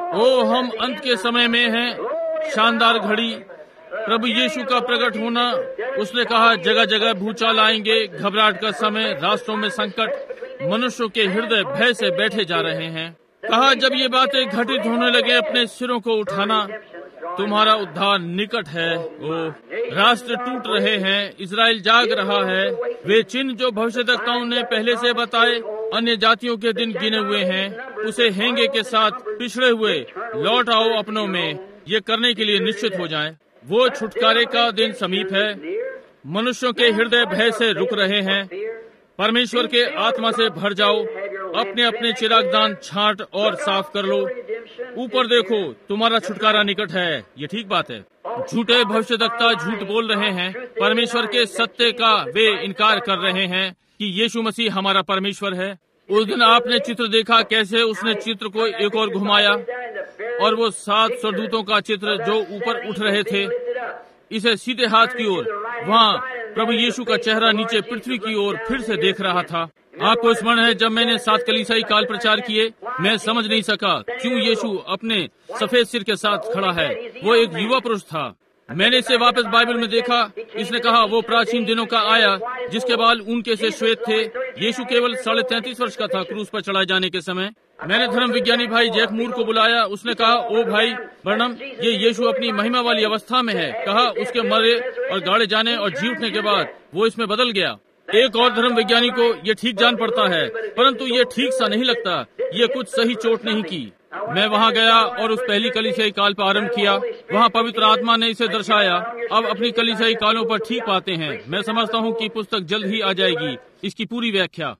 हम अंत के समय में हैं। शानदार घड़ी, प्रभु यीशु का प्रकट होना। उसने कहा जगह जगह भूचाल आएंगे, घबराहट का समय, राष्ट्रों में संकट, मनुष्यों के हृदय भय से बैठे जा रहे हैं। कहा जब ये बातें घटित होने लगे, अपने सिरों को उठाना, तुम्हारा उद्धार निकट है। राष्ट्र टूट रहे हैं, इजराइल जाग रहा है। वे चिन्ह जो भविष्यद्वक्ताओं ने पहले से बताए, अन्य जातियों के दिन गिने हुए हैं। उसे हेंगे के साथ पिछड़े हुए लौट आओ अपनों में, ये करने के लिए निश्चित हो जाएं। वो छुटकारे का दिन समीप है। मनुष्यों के हृदय भय से रुक रहे हैं। परमेश्वर के आत्मा से भर जाओ, अपने अपने चिरागदान छांट और साफ कर लो। ऊपर देखो, तुम्हारा छुटकारा निकट है। ये ठीक बात है। झूठे भविष्यद्वक्ता झूठ बोल रहे हैं। परमेश्वर के सत्य का वे इनकार कर रहे हैं कि यीशु मसीह हमारा परमेश्वर है। उस दिन आपने चित्र देखा, कैसे उसने चित्र को एक और घुमाया, और वो 7 स्वर्गदूतों का चित्र जो ऊपर उठ रहे थे, इसे सीधे हाथ की ओर, वहाँ प्रभु यीशु का चेहरा नीचे पृथ्वी की ओर फिर से देख रहा था। आपको स्मरण है जब मैंने 7 कलीसियाई काल प्रचार किए, मैं समझ नहीं सका क्यों यीशु अपने सफेद सिर के साथ खड़ा है। वो एक युवा पुरुष था। मैंने इसे वापस बाइबल में देखा। इसने कहा वो प्राचीन दिनों का आया जिसके बाल ऊन के से श्वेत थे। यीशु केवल 33.5 वर्ष का था क्रूस पर चढ़ाए जाने के समय। मैंने धर्म विज्ञानी भाई जैक मूर को बुलाया। उसने कहा, ओ भाई बर्नम, ये यीशु अपनी महिमा वाली अवस्था में है। कहा उसके मरे और गाड़े जाने और जी उठने के बाद वो इसमें बदल गया। एक और धर्म विज्ञानी को ये ठीक जान पड़ता है, परंतु ये ठीक सा नहीं लगता। ये कुछ सही चोट नहीं की। मैं वहाँ गया और उस पहली कलीसियाई काल पर आरंभ किया। वहाँ पवित्र आत्मा ने इसे दर्शाया। अब अपनी कलीसियाई कालों पर ठीक पाते हैं। मैं समझता हूँ कि पुस्तक जल्द ही आ जाएगी, इसकी पूरी व्याख्या।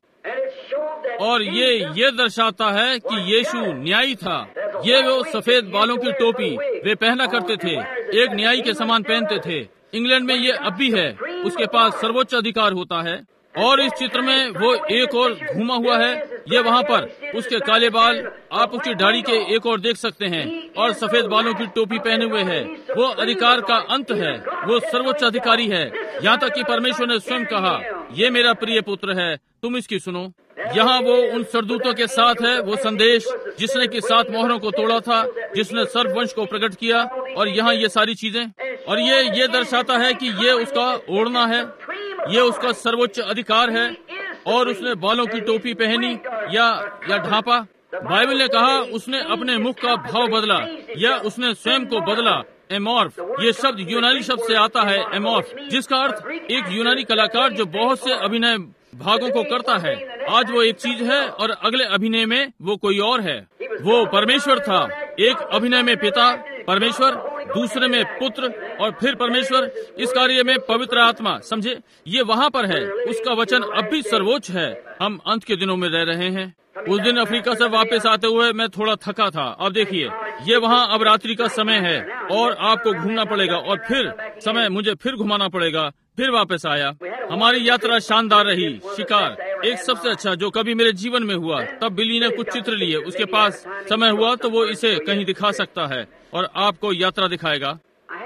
और ये दर्शाता है कि यीशु न्यायी था। ये वो सफेद बालों की टोपी वे पहना करते थे, एक न्यायी के समान पहनते थे। इंग्लैंड में ये अब भी है। उसके पास सर्वोच्च अधिकार होता है। और इस चित्र में वो एक और घूमा हुआ है। ये वहाँ पर उसके काले बाल, आप उसकी दाढ़ी के एक और देख सकते हैं, और सफेद बालों की टोपी पहने हुए है। वो अधिकार का अंत है। वो सर्वोच्च अधिकारी है। यहाँ तक कि परमेश्वर ने स्वयं कहा, ये मेरा प्रिय पुत्र है, तुम इसकी सुनो। यहाँ वो उन सरदूतों के साथ है, वो संदेश जिसने कि 7 मोहरों को तोड़ा था, जिसने सर्ववंश को प्रकट किया, और यहाँ ये सारी चीजें। और ये दर्शाता है कि ये उसका ओढ़ना है, ये उसका सर्वोच्च अधिकार है। और उसने बालों की टोपी पहनी या ढांपा। बाइबल ने कहा उसने अपने मुख का भाव बदला, या उसने स्वयं को बदला। एमॉर्फ, ये शब्द यूनानी शब्द से आता है, एमॉर्फ, जिसका अर्थ एक यूनानी कलाकार जो बहुत से अभिनय भागों को करता है। आज वो एक चीज है और अगले अभिनय में वो कोई और है। वो परमेश्वर था। एक अभिनय में पिता परमेश्वर, दूसरे में पुत्र, और फिर परमेश्वर। इस कार्य में पवित्र आत्मा। समझे, ये वहाँ पर है। उसका वचन अब भी सर्वोच्च है। हम अंत के दिनों में रह रहे हैं। उस दिन अफ्रीका से वापस आते हुए मैं थोड़ा थका था। अब देखिए, ये वहाँ अब रात्रि का समय है और आपको घूमना पड़ेगा, और फिर समय मुझे फिर घुमाना पड़ेगा। फिर वापस आया। हमारी यात्रा शानदार रही। शिकार एक सबसे अच्छा जो कभी मेरे जीवन में हुआ। तब बिली ने कुछ चित्र लिए, उसके पास समय हुआ तो वो इसे कहीं दिखा सकता है और आपको यात्रा दिखाएगा।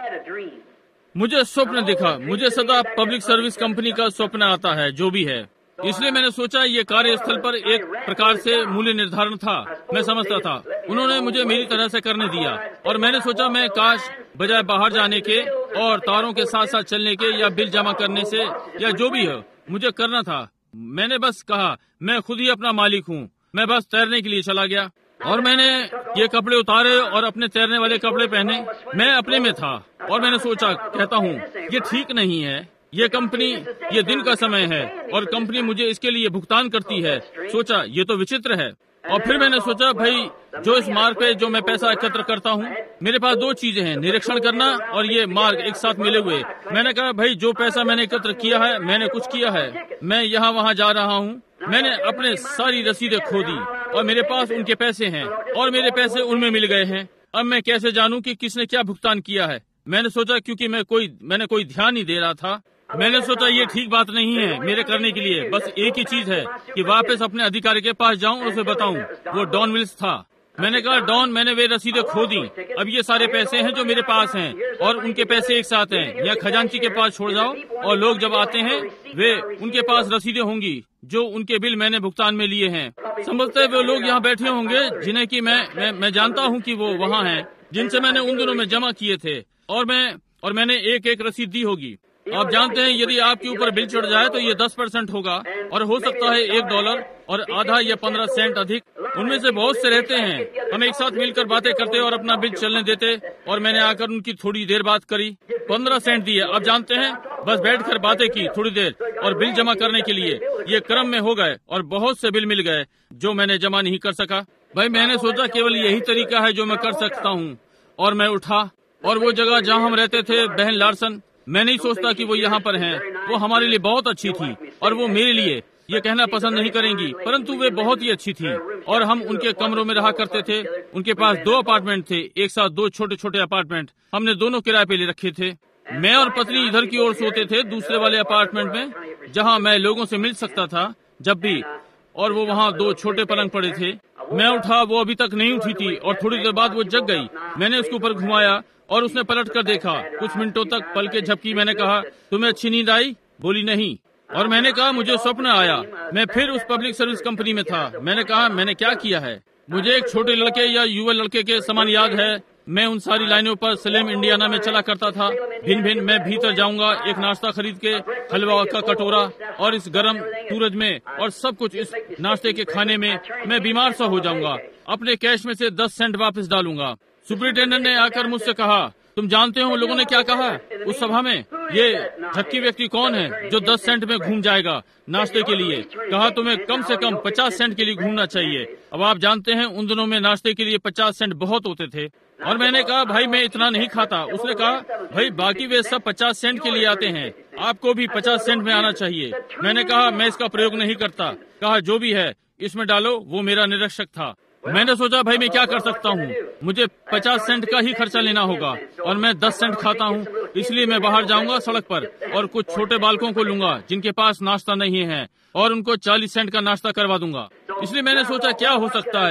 मुझे स्वप्न दिखा। मुझे सदा पब्लिक सर्विस कंपनी का स्वप्न आता है, जो भी है। इसलिए मैंने सोचा ये कार्यस्थल पर एक प्रकार से मूल्य निर्धारण था। मैं समझता था उन्होंने मुझे मेरी तरह से करने दिया, और मैंने सोचा मैं काश बजाय बाहर जाने के और तारों के साथ साथ चलने के या बिल जमा करने से या जो भी हो मुझे करना था, मैंने बस कहा मैं खुद ही अपना मालिक हूँ। मैं बस तैरने के लिए चला गया और मैंने ये कपड़े उतारे और अपने तैरने वाले कपड़े पहने। मैं अपने में था और मैंने सोचा, कहता हूँ ये ठीक नहीं है। ये कंपनी, ये दिन का समय है और कंपनी मुझे इसके लिए भुगतान करती है। सोचा ये तो विचित्र है। और फिर मैंने सोचा भाई जो इस मार्ग पे जो मैं पैसा एकत्र करता हूँ, मेरे पास दो चीजें हैं, निरीक्षण करना और ये मार्ग एक साथ मिले हुए। मैंने कहा भाई जो पैसा मैंने एकत्र किया है, मैंने कुछ किया है, मैं यहाँ वहाँ जा रहा हूँ। मैंने अपने सारी रसीदें खो दी और मेरे पास उनके पैसे हैं और मेरे पैसे उनमें मिल गए हैं। अब मैं कैसे जानूं कि किसने क्या भुगतान किया है? मैंने सोचा क्योंकि मैंने कोई ध्यान नहीं दे रहा था। मैंने सोचा ये ठीक बात नहीं है मेरे करने के लिए। बस एक ही चीज है कि वापस अपने अधिकारी के पास जाऊं और उसे बताऊं। वो डॉन विल्स था। मैंने कहा डॉन, मैंने वे रसीदें खो दी। अब ये सारे पैसे हैं जो मेरे पास हैं और उनके पैसे एक साथ हैं। या खजांची के पास छोड़ जाओ और लोग जब आते हैं वे उनके पास रसीदें होंगी जो उनके बिल मैंने भुगतान में लिए हैं। समझते वे लोग यहाँ बैठे होंगे जिन्हें कि मैं जानता हूँ कि वो वहाँ हैं, जिनसे मैंने उन दिनों में जमा किए थे और मैंने एक एक रसीद दी होगी। आप जानते हैं यदि आपके ऊपर बिल चढ़ जाए तो ये 10% होगा और हो सकता है $1 और आधा या 15 सेंट अधिक। उनमें से बहुत से रहते हैं, हम एक साथ मिलकर बातें करते और अपना बिल चलने देते। और मैंने आकर उनकी थोड़ी देर बात करी, 15 सेंट दिए। आप जानते हैं बस बैठकर बातें की थोड़ी देर और बिल जमा करने के लिए ये क्रम में हो गए और बहुत से बिल मिल गए जो मैंने जमा नहीं कर सका। भाई मैंने सोचा केवल यही तरीका है जो मैं कर सकता हूँ और मैं उठा। और वो जगह जहाँ हम रहते थे, बहन लार्सन, मैं नहीं सोचता कि वो यहाँ पर हैं। वो हमारे लिए बहुत अच्छी थी और वो मेरे लिए ये कहना पसंद नहीं करेंगी, परंतु वे बहुत ही अच्छी थी और हम उनके कमरों में रहा करते थे। उनके पास 2 अपार्टमेंट थे, एक साथ 2 छोटे छोटे अपार्टमेंट हमने दोनों किराए पे ले रखे थे। मैं और पत्नी इधर की ओर सोते थे दूसरे वाले अपार्टमेंट में, जहाँ मैं लोगों से मिल सकता था जब भी, और वो वहाँ 2 छोटे पलंग पड़े थे। मैं उठा, वो अभी तक नहीं उठी थी और थोड़ी देर बाद वो जग गई। मैंने उसके ऊपर घुमाया और उसने पलट कर देखा। कुछ मिनटों तक पल के झपकी। मैंने कहा तुम्हें अच्छी नींद आई? बोली नहीं। और मैंने कहा मुझे स्वप्न आया, मैं फिर उस पब्लिक सर्विस कंपनी में था। मैंने कहा मैंने क्या किया है? मुझे एक छोटे लड़के या युवा लड़के के समान याद है। मैं उन सारी लाइनों पर सलेम इंडियाना में चला करता था। भिन्न मैं भीतर जाऊंगा, एक नाश्ता खरीद के, हलवा का कटोरा और इस गर्म सूरज में और सब कुछ इस नाश्ते के खाने में मैं बीमार सा हो जाऊंगा। अपने कैश में से 10 सेंट वापस डालूंगा। सुपरिटेंडेंट ने आकर मुझसे कहा, तुम जानते हो लोगों ने क्या कहा उस सभा में? ये ठक्की व्यक्ति कौन है जो 10 सेंट में घूम जाएगा नाश्ते के लिए? कहा तुम्हें कम से कम 50 सेंट के लिए घूमना चाहिए। अब आप जानते हैं उन दिनों में नाश्ते के लिए 50 सेंट बहुत होते थे। और मैंने कहा भाई मैं इतना नहीं खाता। उसने कहा भाई बाकी वे सब 50 सेंट के लिए आते हैं, आपको भी 50 सेंट में आना चाहिए। मैंने कहा मैं इसका प्रयोग नहीं करता। कहा जो भी है इसमें डालो। वो मेरा निरीक्षक था। मैंने सोचा भाई मैं क्या कर सकता हूँ, मुझे 50 सेंट का ही खर्चा लेना होगा और मैं 10 सेंट खाता हूँ। इसलिए मैं बाहर जाऊंगा सड़क पर और कुछ छोटे बालकों को लूंगा जिनके पास नाश्ता नहीं है और उनको 40 सेंट का नाश्ता करवा दूंगा। इसलिए मैंने सोचा क्या हो सकता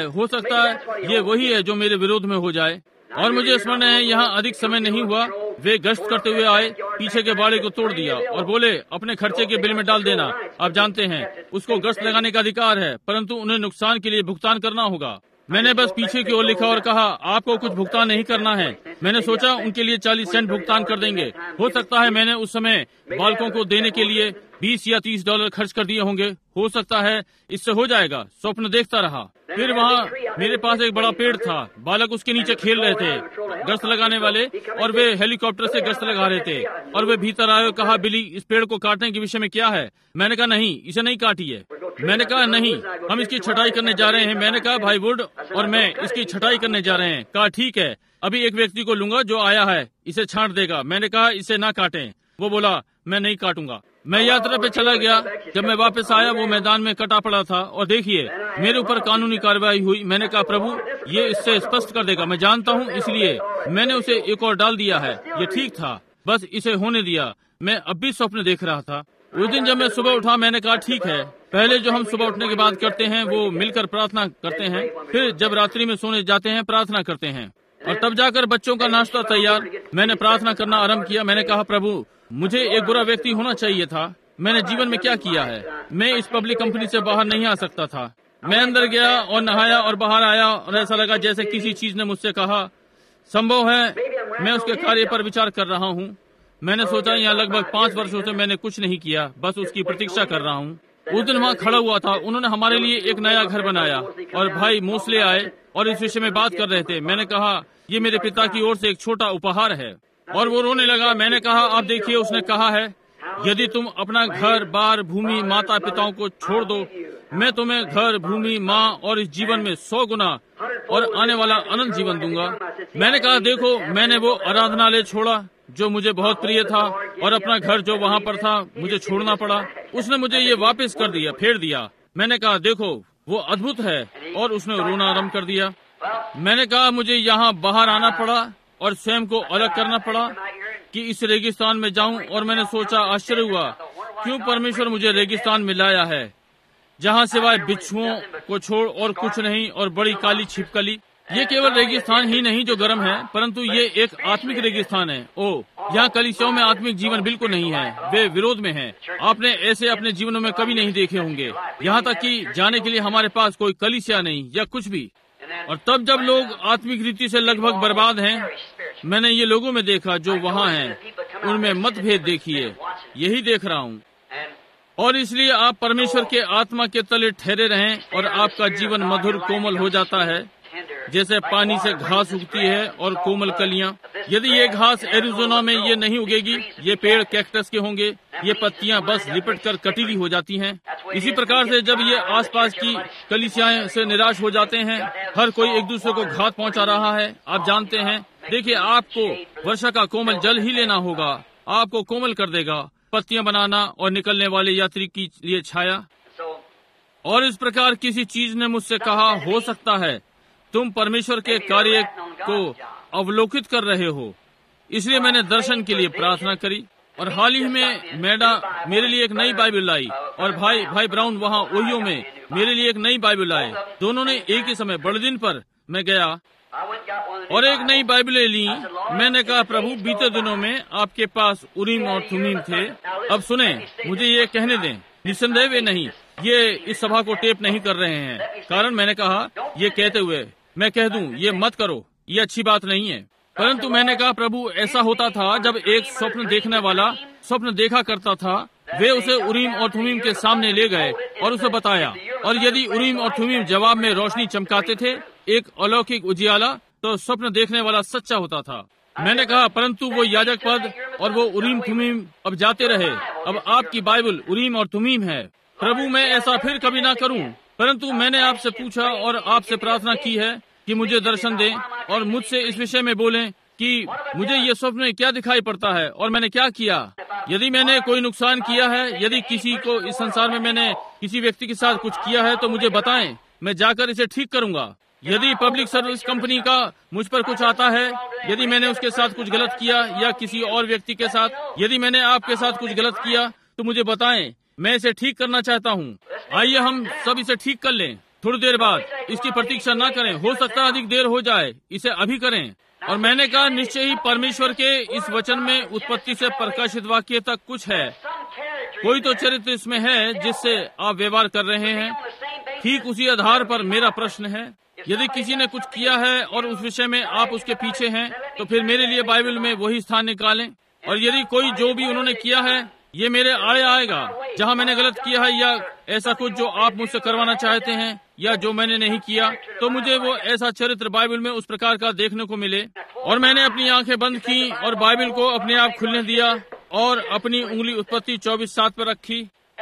है ये वही है जो मेरे विरोध में हो जाए। और मुझे स्मरण है यहाँ अधिक समय नहीं हुआ, वे गश्त करते हुए आए, पीछे के बाड़े को तोड़ दिया और बोले अपने खर्चे के बिल में डाल देना। आप जानते हैं उसको गश्त लगाने का अधिकार है, परंतु उन्हें नुकसान के लिए भुगतान करना होगा। मैंने बस पीछे की ओर लिखा और कहा आपको कुछ भुगतान नहीं करना है। मैंने सोचा उनके लिए 40 सेंट भुगतान कर देंगे। हो सकता है मैंने उस समय बालकों को देने के लिए $20 या $30 खर्च कर दिए होंगे। हो सकता है इससे हो जाएगा। स्वप्न देखता रहा। फिर वहाँ मेरे पास एक बड़ा पेड़ था, बालक उसके नीचे खेल रहे थे, गश्त लगाने वाले, और वे हेलीकॉप्टर से गश्त लगा रहे थे। और वे भीतर आए और कहा बिली इस पेड़ को काटने के विषय में क्या है? मैंने कहा नहीं, इसे नहीं काटिए। मैंने कहा नहीं, हम इसकी छटाई करने जा रहे हैं। मैंने कहा भाई वुड और मैं इसकी छटाई करने जा रहे हैं। कहा ठीक है, अभी एक व्यक्ति को लूंगा जो आया है इसे छांट देगा। मैंने कहा इसे ना काटें। वो बोला मैं नहीं काटूंगा। मैं यात्रा पे चला गया। जब मैं वापस आया वो मैदान में कटा पड़ा था और देखिए मेरे ऊपर कानूनी कार्रवाई हुई। मैंने कहा प्रभु ये इससे स्पष्ट कर देगा, मैं जानता हूँ, इसलिए मैंने उसे एक और डाल दिया है। ये ठीक था, बस इसे होने दिया। मैं अब भी स्वप्न देख रहा था। उस दिन जब मैं सुबह उठा मैंने कहा ठीक है, पहले जो हम सुबह उठने के बाद करते हैं वो मिलकर प्रार्थना करते हैं, फिर जब रात्रि में सोने जाते हैं प्रार्थना करते हैं, और तब जाकर बच्चों का नाश्ता तैयार। मैंने प्रार्थना करना आरंभ किया। मैंने कहा, प्रभु मुझे एक बुरा व्यक्ति होना चाहिए था। मैंने जीवन में क्या किया है? मैं इस पब्लिक कंपनी से बाहर नहीं आ सकता था। मैं अंदर गया और नहाया और बाहर आया और ऐसा लगा जैसे किसी चीज ने मुझसे कहा, संभव है मैं उसके कार्य पर विचार कर रहा हूँ। मैंने सोचा यहाँ लगभग 5 वर्षों से मैंने कुछ नहीं किया, बस उसकी प्रतीक्षा कर रहा हूँ। उस दिन वहाँ खड़ा हुआ था। उन्होंने हमारे लिए एक नया घर बनाया और भाई मोसले आए और इस विषय में बात कर रहे थे। मैंने कहा, ये मेरे पिता की ओर से एक छोटा उपहार है, और वो रोने लगा। मैंने कहा, आप देखिए, उसने कहा है यदि तुम अपना घर बार भूमि माता पिताओं को छोड़ दो, मैं तुम्हें घर भूमि माँ और इस जीवन में 100 गुना और आने वाला अनंत जीवन दूंगा। मैंने कहा, देखो, मैंने वो आराधनालय छोड़ा जो मुझे बहुत प्रिय था, और अपना घर जो वहाँ पर था मुझे छोड़ना पड़ा। उसने मुझे ये वापस कर दिया, फेर दिया। मैंने कहा, देखो वो अद्भुत है, और उसने रोना आरंभ कर दिया। मैंने कहा, मुझे यहाँ बाहर आना पड़ा और स्वयं को अलग करना पड़ा कि इस रेगिस्तान में जाऊं, और मैंने सोचा, आश्चर्य हुआ क्यों परमेश्वर मुझे रेगिस्तान में लाया है, जहाँ सिवाय बिच्छुओं को छोड़ और कुछ नहीं, और बड़ी काली छिपकली। ये केवल रेगिस्तान ही नहीं जो गर्म है, परंतु ये एक आत्मिक रेगिस्तान है। यहाँ कलीसियाओं में आत्मिक जीवन बिल्कुल नहीं है, वे विरोध में हैं। आपने ऐसे अपने जीवनों में कभी नहीं देखे होंगे, यहाँ तक कि जाने के लिए हमारे पास कोई कलीसिया नहीं या कुछ भी। और तब जब लोग आत्मिक रीति से लगभग बर्बाद हैं, मैंने ये लोगों में देखा जो वहाँ हैं, उनमें मतभेद देखिए, यही देख रहा हूँ। और इसलिए आप परमेश्वर के आत्मा के तले ठहरे रहें और आपका जीवन मधुर कोमल हो जाता है, जैसे पानी से घास उगती है और कोमल कलियां। यदि ये घास एरिज़ोना में ये नहीं उगेगी, ये पेड़ कैक्टस के होंगे, ये पत्तियां बस लिपट कर कटीली हो जाती हैं। इसी प्रकार से जब ये आसपास की कलीसियाएं से निराश हो जाते हैं, हर कोई एक दूसरे को घात पहुंचा रहा है, आप जानते हैं। देखिए, आपको वर्षा का कोमल जल ही लेना होगा, आपको कोमल कर देगा, पत्तियां बनाना और निकलने वाले यात्री की लिए छाया। और इस प्रकार किसी चीज ने मुझसे कहा, हो सकता है तुम परमेश्वर के कार्य को अवलोकित कर रहे हो। इसलिए मैंने दर्शन के लिए प्रार्थना करी, और हाल ही में मैडा मेरे लिए एक नई बाइबल लाई, और भाई ब्राउन वहाँ ओहियो में मेरे लिए एक नई बाइबल लाए। दोनों ने एक ही समय बड़े दिन पर मैं गया और एक नई बाइबलें ली। मैंने कहा, प्रभु बीते दिनों में आपके पास उरीम और थुमीम थे। अब सुने, मुझे ये कहने दें, निसंदेह वे नहीं, ये इस सभा को टेप नहीं कर रहे हैं, कारण मैंने कहा ये कहते हुए मैं कह दूं ये मत करो, ये अच्छी बात नहीं है। परंतु मैंने कहा, प्रभु ऐसा होता था जब एक स्वप्न देखने वाला स्वप्न देखा करता था, वे उसे उरीम और थुमीम के सामने ले गए और उसे बताया, और यदि उरीम और थुमीम जवाब में रोशनी चमकाते थे, एक अलौकिक उजियाला, तो स्वप्न देखने वाला सच्चा होता था। मैंने कहा, परंतु वो याजक पद और वो उरीम थुमीम अब जाते रहे। अब आपकी बाइबल उरीम और थुमीम है। प्रभु मैं ऐसा फिर कभी ना करूं, परंतु मैंने आपसे पूछा और आपसे प्रार्थना की है कि मुझे दर्शन दें और मुझसे इस विषय में बोलें कि मुझे ये स्वप्न में क्या दिखाई पड़ता है और मैंने क्या किया। यदि मैंने कोई नुकसान किया है, यदि किसी को इस संसार में मैंने किसी व्यक्ति के साथ कुछ किया है, तो मुझे बताएं, मैं जाकर इसे ठीक करूंगा। यदि पब्लिक सर्विस कंपनी का मुझ पर कुछ आता है, यदि मैंने उसके साथ कुछ गलत किया या किसी और व्यक्ति के साथ, यदि मैंने आपके साथ कुछ गलत किया, तो मुझे बताएं, मैं इसे ठीक करना चाहता हूँ। आइए हम सब इसे ठीक कर लें थोड़ी देर बाद। इसकी प्रतीक्षा न करें, हो सकता है अधिक देर हो जाए, इसे अभी करें। और मैंने कहा, निश्चय ही परमेश्वर के इस वचन में उत्पत्ति से प्रकाशित वाक्य तक कुछ है, कोई तो चरित्र इसमें है जिससे आप व्यवहार कर रहे हैं। ठीक उसी आधार पर मेरा प्रश्न है, यदि किसी ने कुछ किया है और उस विषय में आप उसके पीछे हैं, तो फिर मेरे लिए बाइबल में वही स्थान निकालें। और यदि कोई जो भी उन्होंने किया है ये मेरे आड़े आएगा, जहाँ मैंने गलत किया है या ऐसा कुछ जो आप मुझसे करवाना चाहते हैं या जो मैंने नहीं किया, तो मुझे वो ऐसा चरित्र बाइबल में उस प्रकार का देखने को मिले। और मैंने अपनी आंखें बंद की और बाइबल को अपने आप खुलने दिया और अपनी उंगली उत्पत्ति 24:7 पर रखी।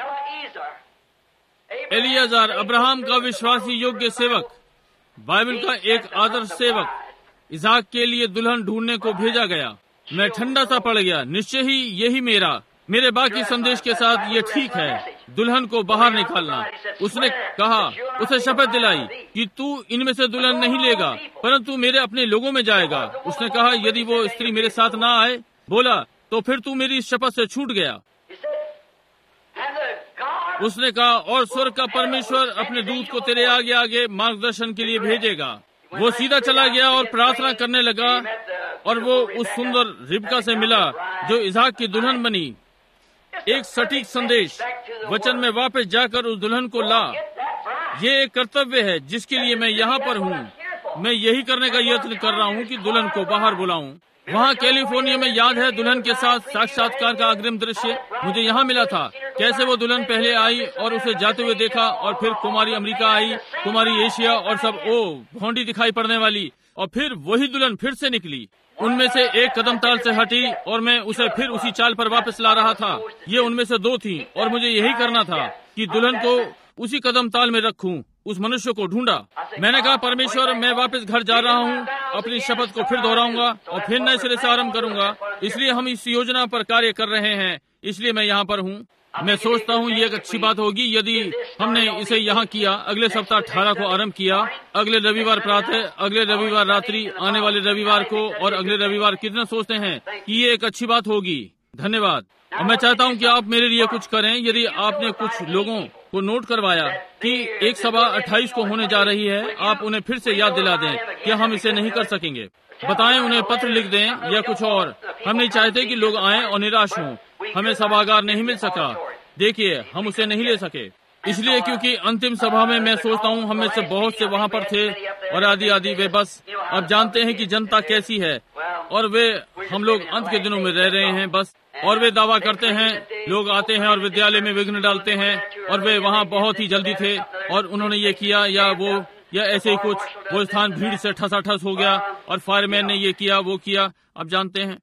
एलियाजार अब्राहम का विश्वासी योग्य सेवक, बाइबल का एक आदर्श सेवक, इसहाक के लिए दुल्हन ढूंढने को भेजा गया। मैं ठंडा सा पड़ गया। निश्चय ही यही मेरे बाकी संदेश के साथ ये ठीक है, दुल्हन को बाहर निकालना। उसने कहा, उसे शपथ दिलाई कि तू इनमें से दुल्हन नहीं लेगा, परंतु मेरे अपने लोगों में जाएगा। उसने कहा, यदि वो स्त्री मेरे साथ ना आए, बोला, तो फिर तू मेरी शपथ से छूट गया। उसने कहा, और स्वर्ग का परमेश्वर अपने दूत को तेरे आगे आगे मार्गदर्शन के लिए भेजेगा। वो सीधा चला गया और प्रार्थना करने लगा, और वो उस सुंदर रिबका से मिला जो इसहाक की दुल्हन बनी। एक सटीक संदेश वचन में वापस जाकर उस दुल्हन को ला। ये एक कर्तव्य है जिसके लिए मैं यहाँ पर हूँ। मैं यही करने का यत्न कर रहा हूँ कि दुल्हन को बाहर बुलाऊं। वहाँ कैलिफोर्निया में याद है दुल्हन के साथ साक्षात्कार का अग्रिम दृश्य मुझे यहाँ मिला था। कैसे वो दुल्हन पहले आई और उसे जाते हुए देखा, और फिर कुमारी अमेरिका आई, कुमारी एशिया, और सब भौंडी दिखाई पड़ने वाली, और फिर वही दुल्हन फिर से निकली। उनमें से एक कदम ताल से हटी और मैं उसे फिर उसी चाल पर वापस ला रहा था। ये उनमें से दो थी, और मुझे यही करना था कि दुल्हन को उसी कदम ताल में रखूं। उस मनुष्य को ढूंढा। मैंने कहा, परमेश्वर, मैं वापस घर जा रहा हूँ, अपनी शपथ को फिर दोहराऊंगा और फिर नए सिरे से आरंभ करूंगा। इसलिए हम इस योजना पर कार्य कर रहे हैं, इसलिए मैं यहाँ पर हूँ। मैं सोचता हूँ ये एक अच्छी बात होगी यदि हमने इसे यहाँ किया। अगले सप्ताह 18 को आरंभ किया, अगले रविवार प्रातः, अगले रविवार रात्रि, आने वाले रविवार को, और अगले रविवार। कितना सोचते हैं कि ये एक अच्छी बात होगी। धन्यवाद। और मैं चाहता हूँ कि आप मेरे लिए कुछ करें। यदि आपने कुछ लोगों को नोट करवाया कि एक सभा 28 को होने जा रही है, आप उन्हें फिर से याद दिला दें कि हम इसे नहीं कर सकेंगे। बताएं, उन्हें पत्र लिख दें या कुछ और। हम नहीं चाहते कि लोग आएं और निराश हों। हमें सभागार नहीं मिल सका। देखिए, हम उसे नहीं ले सके, इसलिए क्योंकि अंतिम सभा में मैं सोचता हूँ हम में से बहुत से वहाँ पर थे, और आदि आदि। वे बस अब जानते हैं कि जनता कैसी है, और वे हम लोग अंत के दिनों में रह रहे हैं बस। और वे दावा करते हैं, लोग आते हैं और विद्यालय में विघ्न डालते हैं, और वे वहाँ बहुत ही जल्दी थे और उन्होंने ये किया या वो या ऐसे ही कुछ। वो स्थान भीड़ से ठसाठस हो गया और फायरमैन ने ये किया वो किया। अब जानते हैं,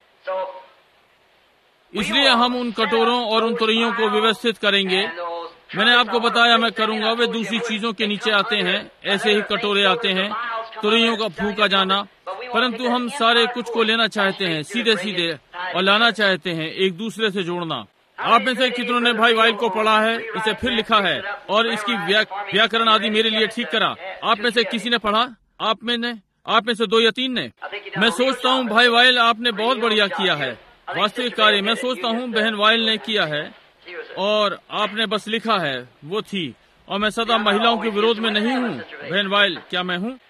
इसलिए हम उन कटोरों और उन तुरैयों को व्यवस्थित करेंगे। मैंने आपको बताया मैं करूंगा। वे दूसरी चीजों के नीचे आते हैं, ऐसे ही कटोरे आते हैं, तुरैयों का फूका जाना। परंतु हम सारे कुछ को लेना चाहते हैं सीधे सीधे, और लाना चाहते हैं एक दूसरे से जोड़ना। आप में से कितनों ने भाई वाइल को पढ़ा है? इसे फिर लिखा है और इसकी व्याकरण आदि मेरे लिए ठीक करा। आप में से किसी ने पढ़ा? आप में से 2 या 3 ने। मैं सोचता हूँ भाई वाइल आपने बहुत बढ़िया किया है। वास्तविक कार्य मैं सोचता हूँ बहन वाइल ने किया है, और आपने बस लिखा है वो थी। और मैं सदा महिलाओं के विरोध में नहीं हूँ। बहन वाइल, क्या मैं हूँ?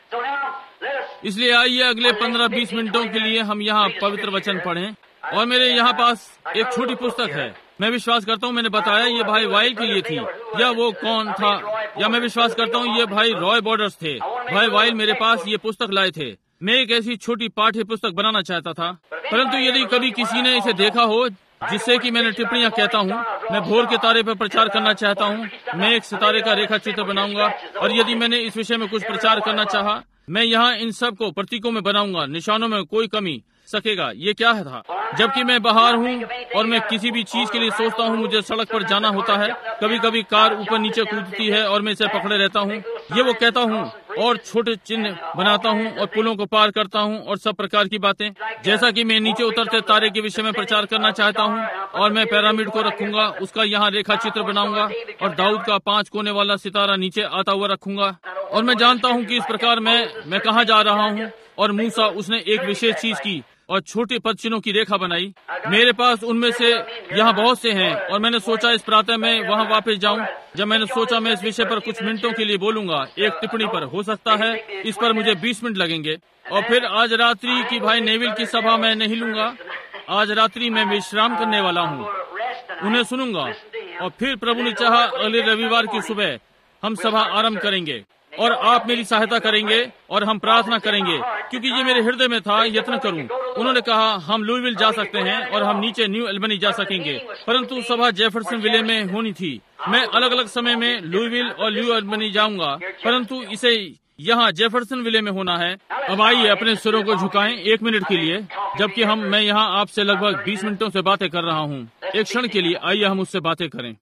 इसलिए आइए अगले 15-20 मिनटों के लिए हम यहाँ पवित्र वचन पढ़ें। और मेरे यहाँ पास एक छोटी पुस्तक है। मैं विश्वास करता हूँ मैंने बताया ये भाई वाइल के लिए थी, या वो कौन था, या मैं विश्वास करता हूँ ये भाई रॉय बॉर्डर्स थे। भाई वाइल मेरे पास ये पुस्तक लाए थे। मैं एक ऐसी छोटी पाठ्य पुस्तक बनाना चाहता था, परंतु यदि कभी किसी ने इसे देखा हो जिससे कि मैंने टिप्पणियां कहता हूँ, मैं भोर के तारे पर प्रचार करना चाहता हूँ। मैं एक सितारे का रेखा चित्र बनाऊंगा, और यदि मैंने इस विषय में कुछ प्रचार करना चाहा, मैं यहाँ इन सब को प्रतीकों में बनाऊंगा। निशानों में कोई कमी सकेगा। ये क्या है था? जबकि मैं बाहर हूँ और मैं किसी भी चीज के लिए सोचता हूँ, मुझे सड़क पर जाना होता है। कभी कभी कार ऊपर नीचे कूदती है और मैं इसे पकड़े रहता हूँ। ये वो कहता हूँ और छोटे चिन्ह बनाता हूँ और पुलों को पार करता हूँ और सब प्रकार की बातें। जैसा कि मैं नीचे उतरते तारे के विषय में प्रचार करना चाहता हूँ, और मैं पिरामिड को रखूंगा, उसका यहाँ रेखा चित्र बनाऊंगा, और दाऊद का 5 कोने वाला सितारा नीचे आता हुआ रखूंगा। और मैं जानता हूँ कि इस प्रकार मैं कहाँ जा रहा हूँ। और मूसा उसने एक विशेष चीज की और छोटे पद चिन्हों की रेखा बनाई। मेरे पास उनमें से यहाँ बहुत से हैं, और मैंने सोचा इस प्रातः मैं वहाँ वापस जाऊँ। जब मैंने सोचा मैं इस विषय पर कुछ मिनटों के लिए बोलूंगा, एक टिप्पणी पर। हो सकता है इस पर मुझे 20 मिनट लगेंगे। और फिर आज रात्रि की भाई नेविल की सभा मैं नहीं लूंगा। आज रात्रि मैं विश्राम करने वाला हूँ, उन्हें सुनूंगा, और फिर प्रभु ने चाहा अगले रविवार की सुबह हम सभा आरंभ करेंगे, और आप मेरी सहायता करेंगे और हम प्रार्थना करेंगे, क्योंकि ये मेरे हृदय में था यत्न करूं। उन्होंने कहा हम लुईविल जा सकते हैं और हम नीचे न्यू एल्बनी जा सकेंगे, परंतु सभा जेफरसन विले में होनी थी। मैं अलग अलग समय में लुईविल और न्यू एल्बनी जाऊंगा, परंतु इसे यहाँ जेफरसन विले में होना है। अब आइए अपने सिरों को झुकाएं 1 मिनट के लिए, जबकि मैं यहाँ आपसे लगभग 20 मिनटों से बातें कर रहा हूँ। एक क्षण के लिए आइए हम उससे बातें करें।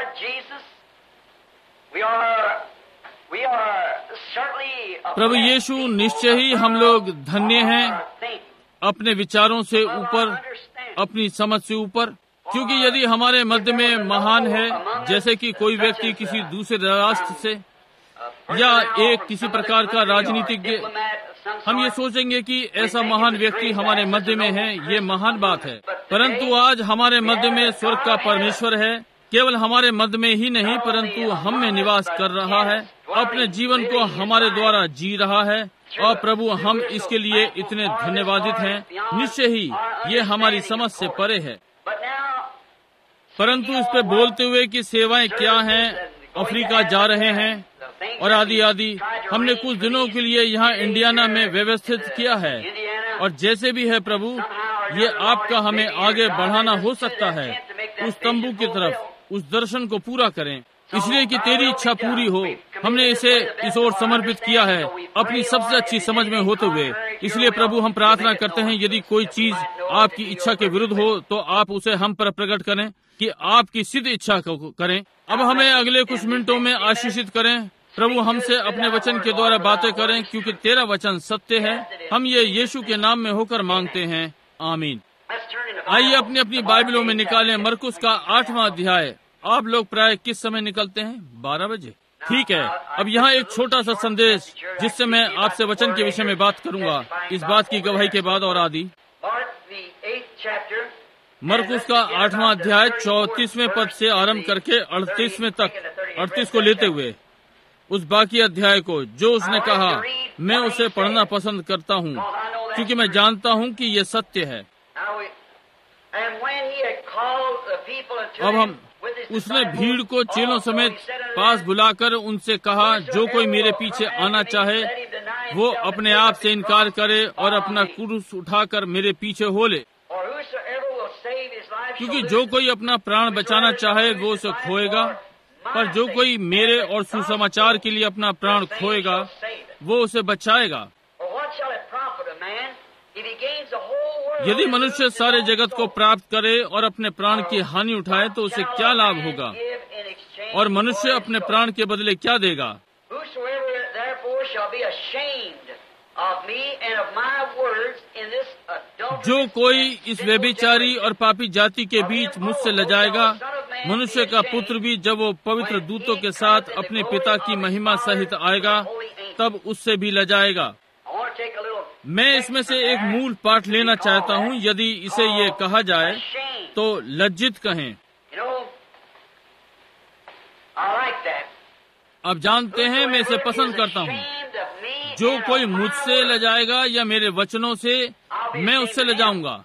प्रभु यीशु, निश्चय ही हम लोग धन्य हैं अपने विचारों से ऊपर, अपनी समझ से ऊपर, क्योंकि यदि हमारे मध्य में महान है, जैसे कि कोई व्यक्ति किसी दूसरे राष्ट्र से या एक किसी प्रकार का राजनीतिज्ञ, हम ये सोचेंगे कि ऐसा महान व्यक्ति हमारे मध्य में है, ये महान बात है। परंतु आज हमारे मध्य में स्वर्ग का परमेश्वर है, केवल हमारे मध्य में ही नहीं परंतु हम में निवास कर रहा है, अपने जीवन को हमारे द्वारा जी रहा है। और प्रभु, हम इसके लिए इतने धन्यवादित हैं। निश्चय ही ये हमारी समझ से परे है। परंतु इस पे बोलते हुए कि सेवाएं क्या हैं, अफ्रीका जा रहे हैं और आदि आदि, हमने कुछ दिनों के लिए यहाँ इंडियाना में व्यवस्थित किया है। और जैसे भी है प्रभु, ये आपका हमें आगे बढ़ाना हो सकता है उस तंबू की तरफ, उस दर्शन को पूरा करें, इसलिए कि तेरी इच्छा पूरी हो। हमने इसे इस ओर समर्पित किया है अपनी सबसे अच्छी समझ में होते हुए। इसलिए प्रभु, हम प्रार्थना करते हैं यदि कोई चीज आपकी इच्छा के विरुद्ध हो तो आप उसे हम पर प्रकट करें कि आपकी सिद्ध इच्छा को करें। अब हमें अगले कुछ मिनटों में आशीषित करें। प्रभु, हमसे अपने वचन के द्वारा बातें करें, क्योंकि तेरा वचन सत्य है। हम ये यीशु के नाम में होकर मांगते हैं, आमीन। आइए अपनी अपनी बाइबलों में निकालें मरकुस का 8वां अध्याय। आप लोग प्राय किस समय निकलते हैं? 12 बजे। ठीक है। अब यहाँ एक छोटा सा संदेश जिससे मैं आपसे वचन के विषय में बात करूंगा, इस बात की गवाही के बाद और आदि। मरकुस का 8वां अध्याय 34वें पद से आरंभ करके 38वें तक, 38 को लेते हुए उस बाकी अध्याय को जो उसने कहा, मैं उसे पढ़ना पसंद करता हूँ क्योंकि मैं जानता हूँ कि ये सत्य है। अब उसने भीड़ को चेलों समेत पास बुलाकर उनसे कहा, जो कोई मेरे पीछे आना चाहे वो अपने आप से इनकार करे और अपना क्रूस उठाकर मेरे पीछे हो ले। क्योंकि जो कोई अपना प्राण बचाना चाहे वो उसे खोएगा, पर जो कोई मेरे और सुसमाचार के लिए अपना प्राण खोएगा वो उसे बचाएगा। यदि मनुष्य सारे जगत को प्राप्त करे और अपने प्राण की हानि उठाए तो उसे क्या लाभ होगा, और मनुष्य अपने प्राण के बदले क्या देगा? जो कोई इस व्यभिचारी और पापी जाति के बीच मुझसे लजाएगा, मनुष्य का पुत्र भी जब वो पवित्र दूतों के साथ अपने पिता की महिमा सहित आएगा तब उससे भी लजाएगा। मैं इसमें से एक मूल पाठ लेना चाहता हूँ। यदि इसे ये कहा जाए तो लज्जित कहें। अब जानते हैं मैं इसे पसंद करता हूँ। जो कोई मुझसे लजाएगा या मेरे वचनों से, मैं उससे लजाऊंगा।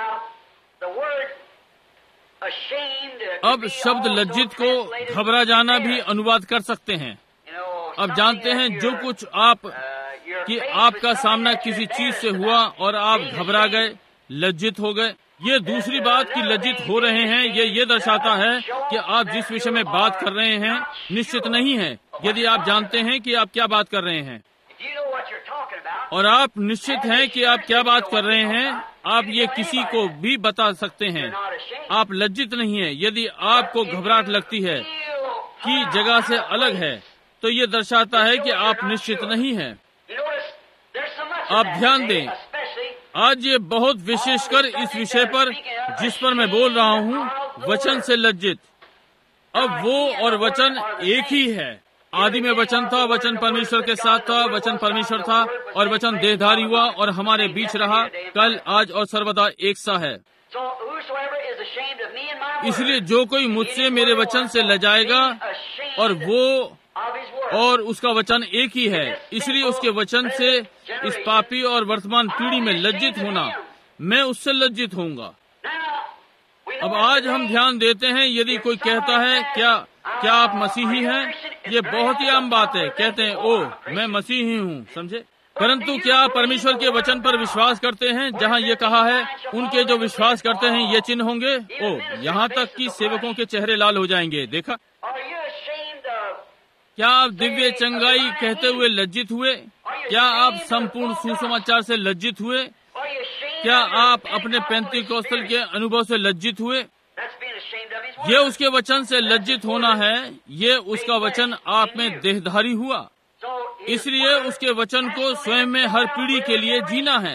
अब शब्द लज्जित को घबरा जाना भी अनुवाद कर सकते हैं। अब जानते हैं जो कुछ कि आपका सामना किसी चीज से हुआ और आप घबरा गए, लज्जित हो गए। ये दूसरी बात कि लज्जित हो रहे हैं, ये दर्शाता है कि आप जिस विषय में बात कर रहे हैं निश्चित नहीं है। यदि आप जानते हैं कि आप क्या बात कर रहे हैं और आप निश्चित हैं कि आप क्या बात कर रहे हैं, आप ये किसी को भी बता सकते हैं। आप लज्जित नहीं है। यदि आपको घबराहट लगती है कि जगह से अलग है तो ये दर्शाता है कि आप निश्चित नहीं है। आप ध्यान दें, आज ये बहुत विशेषकर इस विषय पर जिस पर मैं बोल रहा हूँ, वचन से लज्जित। अब वो और वचन एक ही है। आदि में वचन था, वचन परमेश्वर के साथ था, वचन परमेश्वर था और वचन देहधारी हुआ और हमारे बीच रहा, कल आज और सर्वदा एक सा है। इसलिए जो कोई मुझसे मेरे वचन से लजाएगा, और वो और उसका वचन एक ही है, इसलिए उसके वचन से इस पापी और वर्तमान पीढ़ी में लज्जित होना, मैं उससे लज्जित होऊंगा। अब आज हम ध्यान देते हैं, यदि कोई कहता है क्या आप मसीही हैं, ये बहुत ही आम बात है। कहते हैं ओह मैं मसीही हूँ, समझे। परंतु क्या आप परमेश्वर के वचन पर विश्वास करते हैं जहाँ ये कहा है, उनके जो विश्वास करते हैं ये चिन्ह होंगे। ओह, यहाँ तक कि सेवकों के चेहरे लाल हो जाएंगे। देखा, क्या आप दिव्य चंगाई कहते हुए लज्जित हुए? क्या आप संपूर्ण सुसमाचार से लज्जित हुए? क्या आप अपने पेंतीकोस्तल के अनुभव से लज्जित हुए? ये उसके वचन से लज्जित होना है। ये उसका वचन आप में देहधारी हुआ, इसलिए उसके वचन को स्वयं में हर पीढ़ी के लिए जीना है।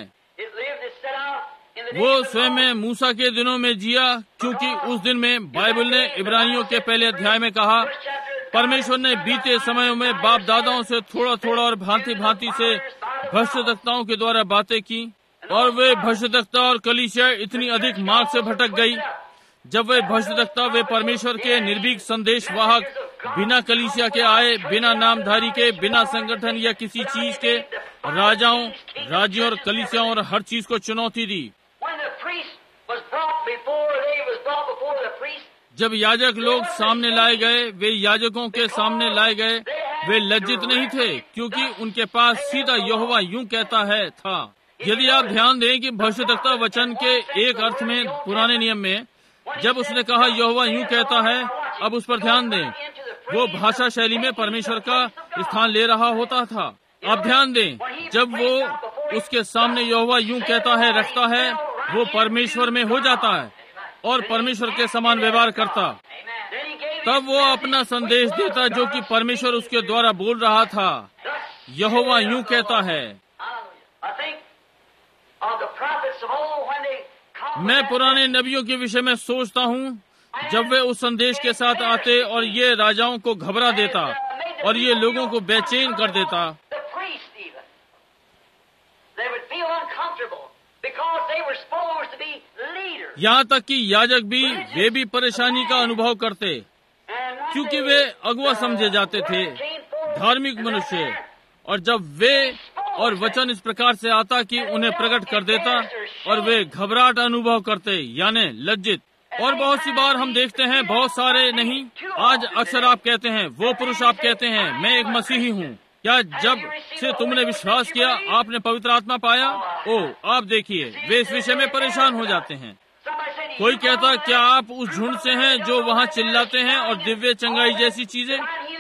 वो स्वयं में मूसा के दिनों में जिया, क्योंकि उस दिन में बाइबल ने इब्रानियों के पहले अध्याय में कहा, परमेश्वर ने बीते समयों में बाप दादाओं से थोड़ा थोड़ा और भांति भांति से भ्रष्टवक्ताओं के द्वारा बातें की, और वे भ्रष्टवक्ता और कलीसिया इतनी अधिक मार्ग से भटक गई जब वे भविष्यद्वक्ता, वे परमेश्वर के निर्भीक संदेश वाहक, बिना कलीसिया के आए, बिना नामधारी के, बिना संगठन या किसी चीज के, राजाओं, राज्यों और कलीसियाओं और हर चीज को चुनौती दी। जब याजक लोग सामने लाए गए, वे याजकों के सामने लाए गए, वे लज्जित नहीं थे, क्योंकि उनके पास सीधा यहोवा यूं कहता है था। यदि आप ध्यान दें कि भविष्यद्वक्ता वचन के एक अर्थ में पुराने नियम में जब उसने कहा यहोवा यूं कहता है, अब उस पर ध्यान दें, वो भाषा शैली में परमेश्वर का स्थान ले रहा होता था। अब ध्यान दें, जब वो उसके सामने यहोवा यूं कहता है रखता है, वो परमेश्वर में हो जाता है और परमेश्वर के समान व्यवहार करता। तब वो अपना संदेश देता जो कि परमेश्वर उसके द्वारा बोल रहा था। यहोवा यूं कहता है। मैं पुराने नबियों के विषय में सोचता हूँ, जब वे उस संदेश के साथ आते और ये राजाओं को घबरा देता और ये लोगों को बेचैन कर देता। यहाँ तक कि याजक भी, वे भी परेशानी का अनुभव करते, क्योंकि वे अगुआ समझे जाते थे, धार्मिक मनुष्य। और जब वे और वचन इस प्रकार से आता कि उन्हें प्रकट कर देता और वे घबराहट अनुभव करते, यानी लज्जित। और बहुत सी बार हम देखते हैं, बहुत सारे नहीं, आज अक्सर आप कहते हैं, वो पुरुष आप कहते हैं, मैं एक मसीही हूँ। क्या जब से तुमने विश्वास किया आपने पवित्र आत्मा पाया? ओ, आप देखिए, वे इस विषय में परेशान हो जाते हैं। कोई कहता, क्या आप उस झुंड से हैं जो वहाँ चिल्लाते हैं और दिव्य चंगाई जैसी चीजें?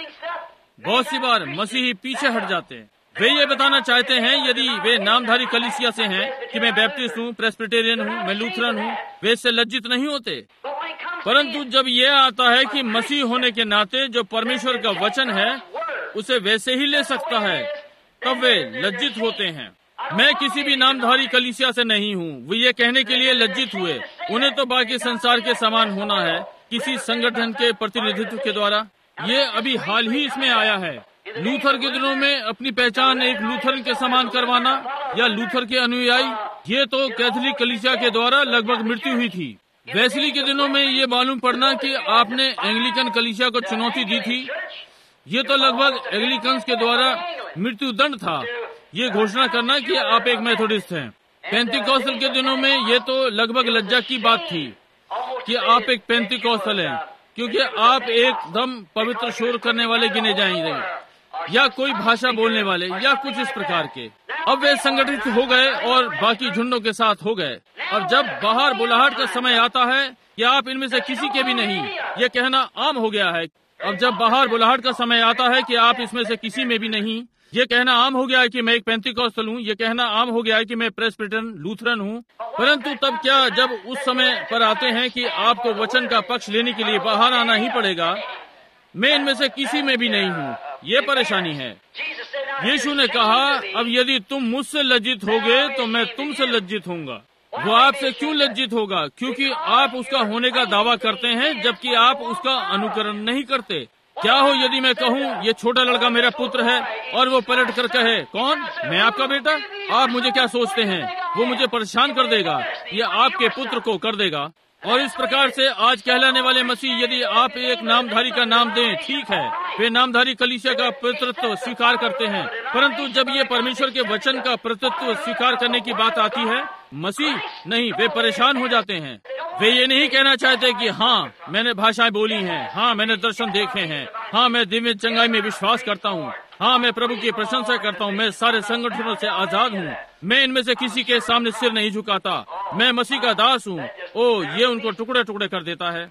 बहुत सी बार मसीही पीछे हट जाते हैं। वे ये बताना चाहते हैं, यदि वे नामधारी कलीसिया से हैं, कि मैं बैप्टिस्ट हूँ, प्रेस्बिटेरियन हूँ, मैं लूथरन हूँ, वे इससे लज्जित नहीं होते। परंतु जब ये आता है कि मसीह होने के नाते जो परमेश्वर का वचन है उसे वैसे ही ले सकता है, तब वे लज्जित होते हैं। मैं किसी भी नामधारी कलीसिया से नहीं हूँ, वे ये कहने के लिए लज्जित हुए। उन्हें तो बाकी संसार के समान होना है, किसी संगठन के प्रतिनिधित्व के द्वारा। ये अभी हाल ही इसमें आया है। लूथर के दिनों में अपनी पहचान एक लूथरन के समान करवाना या लूथर के अनुयायी, ये तो कैथोलिक कलीसिया के द्वारा लगभग मृत्यु हुई थी। वेस्ली के दिनों में ये मालूम पड़ना कि आपने एंग्लिकन कलीसिया को चुनौती दी थी, ये तो लगभग एंग्लिकन्स के द्वारा मृत्यु दंड था। ये घोषणा करना कि आप एक मेथोडिस्ट हैं। पेंतिकॉस्टल के दिनों में ये तो लगभग लज्जा की बात थी कि आप एक पेंतिकॉस्टल हैं, क्योंकि आप एकदम पवित्र शोर करने वाले गिने जाएंगे या कोई भाषा बोलने वाले या कुछ इस प्रकार के। अब वे संगठित हो गए और बाकी झुंडों के साथ हो गए। और जब बाहर बुलाहट का समय आता है कि आप इनमें से किसी के भी नहीं, ये कहना आम हो गया है। अब जब बाहर बुलाहट का समय आता है कि आप इसमें से किसी में भी नहीं, ये कहना आम हो गया है कि मैं एक पेंतिकॉस्टल हूँ, ये कहना आम हो गया है कि मैं प्रेस्बिटेरियन लूथरन हूँ। परंतु तब क्या, जब उस समय पर आते हैं कि आपको वचन का पक्ष लेने के लिए बाहर आना ही पड़ेगा, मैं इनमें से किसी में भी नहीं हूँ, ये परेशानी है। यीशु ने कहा, अब यदि तुम मुझसे लज्जित होगे तो मैं तुमसे लज्जित होऊंगा। वो आपसे क्यों लज्जित होगा? क्योंकि आप उसका होने का दावा करते हैं जबकि आप उसका अनुकरण नहीं करते। क्या हो यदि मैं कहूँ ये छोटा लड़का मेरा पुत्र है और वो पलट कर कहे, कौन? मैं आपका बेटा? आप मुझे क्या सोचते हैं? वो मुझे परेशान कर देगा, या आपके पुत्र को कर देगा। और इस प्रकार से आज कहलाने वाले मसीह, यदि आप एक नामधारी का नाम दें, ठीक है, वे नामधारी कलीसिया का प्रतिनिधित्व स्वीकार करते हैं, परंतु जब ये परमेश्वर के वचन का प्रतिनिधित्व स्वीकार करने की बात आती है, मसीह नहीं, वे परेशान हो जाते हैं। वे ये नहीं कहना चाहते कि हाँ मैंने भाषाएं बोली हैं, हाँ मैंने दर्शन देखे हैं, हाँ मैं दिव्य चंगाई में विश्वास करता हूँ, हाँ मैं प्रभु की प्रशंसा करता हूँ, मैं सारे संगठनों से आजाद हूँ, मैं इनमें से किसी के सामने सिर नहीं झुकाता, मैं मसीह का दास हूँ। ओ, ये उनको टुकड़े टुकड़े कर देता है।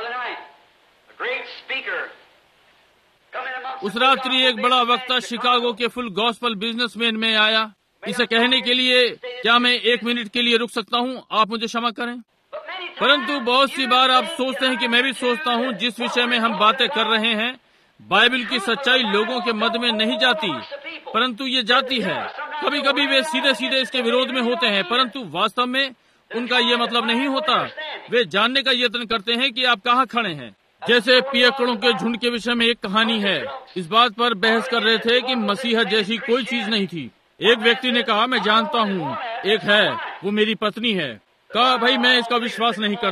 उस रात्रि एक बड़ा वक्ता शिकागो के फुल गॉस्पल बिजनेसमैन में आया। इसे कहने के लिए क्या मैं 1 मिनट के लिए रुक सकता हूँ? आप मुझे क्षमा करें। परंतु बहुत सी बार आप सोचते हैं कि मैं भी सोचता हूँ, जिस विषय में हम बातें कर रहे हैं, बाइबल की सच्चाई लोगों के मध्य में नहीं जाती, परंतु ये जाती है। कभी कभी वे सीधे सीधे इसके विरोध में होते हैं, परंतु वास्तव में उनका ये मतलब नहीं होता। वे जानने का यत्न करते हैं कि आप कहाँ खड़े हैं। जैसे पियक्कड़ों के झुंड के विषय में एक कहानी है। इस बात पर बहस कर रहे थे कि मसीहा जैसी कोई चीज नहीं थी। एक व्यक्ति ने कहा, मैं जानता हूँ एक है, वो मेरी पत्नी है। कहा, भाई मैं इसका विश्वास नहीं करता।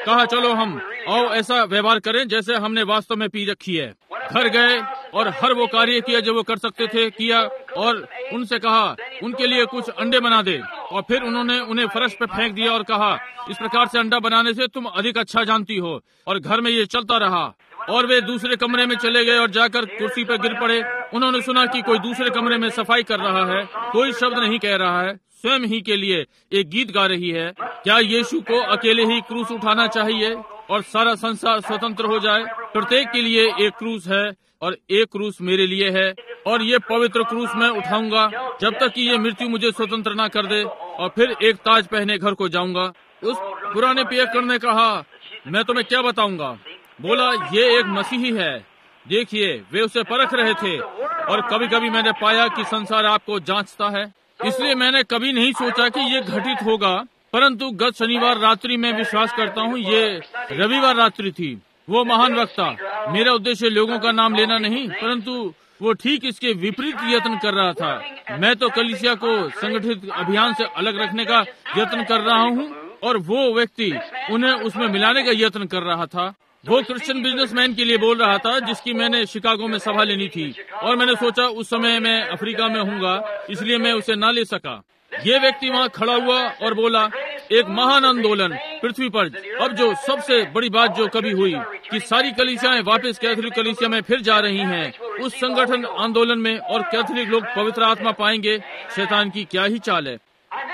कहा चलो हम आओ ऐसा व्यवहार करें जैसे हमने वास्तव में पी रखी है। घर गए और हर वो कार्य किया जो वो कर सकते थे किया, और उनसे कहा उनके लिए कुछ अंडे बना दे, और फिर उन्होंने उन्हें फर्श पे फेंक दिया और कहा इस प्रकार से अंडा बनाने से तुम अधिक अच्छा जानती हो। और घर में ये चलता रहा, और वे दूसरे कमरे में चले गए और जाकर कुर्सी पर गिर पड़े। उन्होंने सुना कि कोई दूसरे कमरे में सफाई कर रहा है, कोई शब्द नहीं कह रहा है, स्वयं ही के लिए एक गीत गा रही है। क्या यीशु को अकेले ही क्रूस उठाना चाहिए और सारा संसार स्वतंत्र हो जाए? प्रत्येक के लिए एक क्रूस है और एक क्रूस मेरे लिए है, और ये पवित्र क्रूस मैं उठाऊंगा जब तक कि ये मृत्यु मुझे स्वतंत्र न कर दे, और फिर एक ताज पहने घर को जाऊंगा। उस पुराने पियक्कड़ ने कहा मैं तुम्हें क्या बताऊंगा। बोला ये एक मसीही है। देखिए वे उसे परख रहे थे, और कभी कभी मैंने पाया कि संसार आपको जांचता है, इसलिए मैंने कभी नहीं सोचा कि ये घटित होगा। परंतु गत शनिवार रात्रि में विश्वास करता हूँ ये रविवार रात्रि थी, वो महान वक्ता, मेरा उद्देश्य लोगों का नाम लेना नहीं, परंतु वो ठीक इसके विपरीत यत्न कर रहा था। मैं तो कलीसिया को संगठित अभियान से अलग रखने का यत्न कर रहा हूँ, और वो व्यक्ति उन्हें उसमें मिलाने का यत्न कर रहा था। वो क्रिश्चियन बिजनेसमैन के लिए बोल रहा था जिसकी मैंने शिकागो में सभा लेनी थी, और मैंने सोचा उस समय मैं अफ्रीका में हूँगा, इसलिए मैं उसे न ले सका। ये व्यक्ति वहाँ खड़ा हुआ और बोला एक महान आंदोलन पृथ्वी पर, अब जो सबसे बड़ी बात जो कभी हुई कि सारी कलीसियाएं वापस कैथोलिक कलीसिया में फिर जा रही हैं, उस संगठन आंदोलन में, और कैथोलिक लोग पवित्र आत्मा पाएंगे। शैतान की क्या ही चाल है।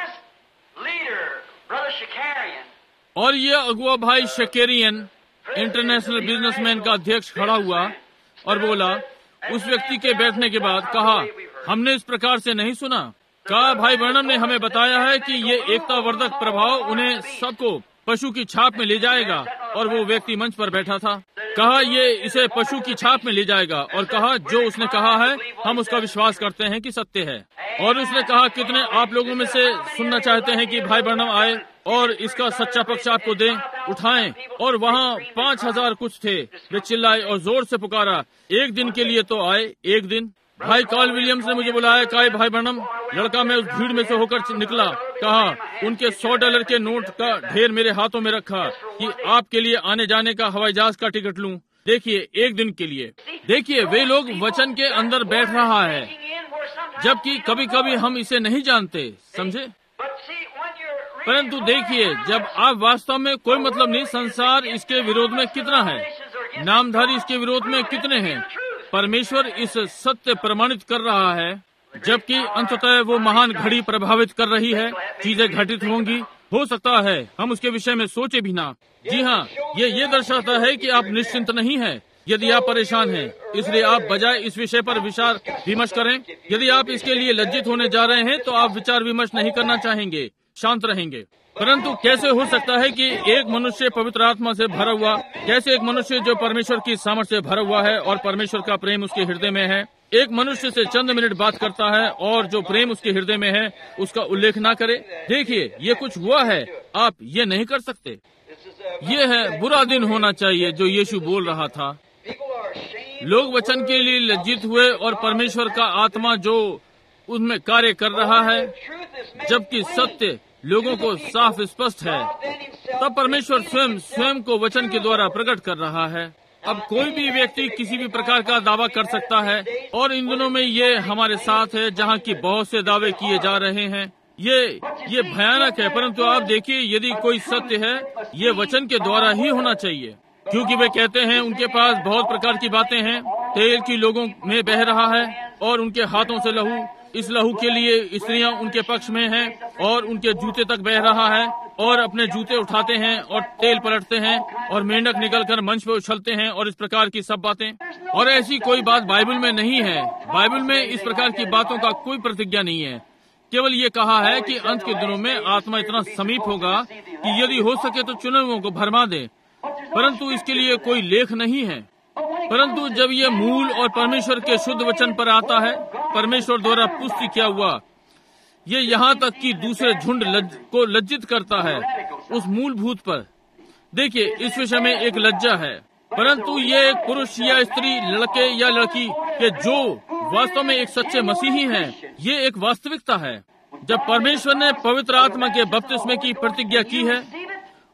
और ये अगुआ भाई शकेरियन इंटरनेशनल बिजनेसमैन का अध्यक्ष खड़ा हुआ और बोला, उस व्यक्ति के बैठने के बाद कहा हमने इस प्रकार से नहीं सुना। कहा भाई ब्रैनम ने हमें बताया है कि ये एकता वर्धक प्रभाव उन्हें सबको पशु की छाप में ले जाएगा, और वो व्यक्ति मंच पर बैठा था। कहा ये इसे पशु की छाप में ले जाएगा, और कहा जो उसने कहा है हम उसका विश्वास करते हैं कि सत्य है। और उसने कहा कितने आप लोगों में से सुनना चाहते हैं कि भाई ब्रैनम आए और इसका सच्चा पक्ष आपको दें, उठाएं। और वहाँ 5000 कुछ थे। वे चिल्लाए और जोर से पुकारा, एक दिन के लिए तो आए, एक दिन। भाई कार्ल विलियम्स ने मुझे बुलाया, कहा भाई ब्रैनम, लड़का मैं उस भीड़ में से होकर निकला। कहा उनके $100 के नोट का ढेर मेरे हाथों में रखा कि आपके लिए आने जाने का हवाई जहाज का टिकट लूं। देखिए एक दिन के लिए। देखिए वे लोग वचन के अंदर बैठ रहा है, जबकि कभी कभी हम इसे नहीं जानते, समझे। परंतु देखिए जब आप वास्तव में, कोई मतलब नहीं संसार इसके विरोध में कितना है, नामधारी इसके विरोध में कितने हैं, परमेश्वर इस सत्य प्रमाणित कर रहा है, जबकि अंततः वो महान घड़ी प्रभावित कर रही है। चीजें घटित होंगी, हो सकता है हम उसके विषय में सोचे भी ना। जी हाँ, ये दर्शाता है कि आप निश्चिंत नहीं हैं यदि आप परेशान हैं, इसलिए आप बजाय इस विषय पर विचार विमर्श करें। यदि आप इसके लिए लज्जित होने जा रहे हैं तो आप विचार विमर्श नहीं करना चाहेंगे, शांत रहेंगे। परंतु कैसे हो सकता है कि एक मनुष्य पवित्र आत्मा से भरा हुआ, कैसे एक मनुष्य जो परमेश्वर की सामर्थ्य से भरा हुआ है और परमेश्वर का प्रेम उसके हृदय में है, एक मनुष्य से चंद मिनट बात करता है और जो प्रेम उसके हृदय में है उसका उल्लेख ना करे। देखिए ये कुछ हुआ है, आप ये नहीं कर सकते। ये है बुरा दिन होना चाहिए जो यीशु बोल रहा था। लोग वचन के लिए लज्जित हुए और परमेश्वर का आत्मा जो उनमें कार्य कर रहा है, जबकि सत्य लोगों को साफ स्पष्ट है, तब परमेश्वर स्वयं को वचन के द्वारा प्रकट कर रहा है। अब कोई भी व्यक्ति किसी भी प्रकार का दावा कर सकता है, और इन दिनों में ये हमारे साथ है जहाँ की बहुत से दावे किए जा रहे हैं। ये भयानक है। परंतु आप देखिए यदि कोई सत्य है ये वचन के द्वारा ही होना चाहिए, क्योंकि वे कहते हैं उनके पास बहुत प्रकार की बातें हैं, तेल की लोगों में बह रहा है और उनके हाथों से लहू, इस लहू के लिए स्त्रियां उनके पक्ष में हैं और उनके जूते तक बह रहा है, और अपने जूते उठाते हैं और तेल पलटते हैं और मेंढक निकलकर मंच पे उछलते हैं और इस प्रकार की सब बातें। और ऐसी कोई बात बाइबल में नहीं है। बाइबल में इस प्रकार की बातों का कोई प्रतिज्ञा नहीं है। केवल ये कहा है कि अंत के दिनों में आत्मा इतना समीप होगा कि यदि हो सके तो चुने हुओं को भरमा दे, परंतु इसके लिए कोई लेख नहीं है। परंतु जब ये मूल और परमेश्वर के शुद्ध वचन पर आता है, परमेश्वर द्वारा पुष्टि किया हुआ, ये यहाँ तक कि दूसरे झुंड को लज्जित करता है उस मूलभूत पर। देखिए इस विषय में एक लज्जा है, परंतु ये एक पुरुष या स्त्री, लड़के या लड़की के जो वास्तव में एक सच्चे मसीही हैं, ये एक वास्तविकता है। जब परमेश्वर ने पवित्र आत्मा के बपतिस्मे की प्रतिज्ञा की है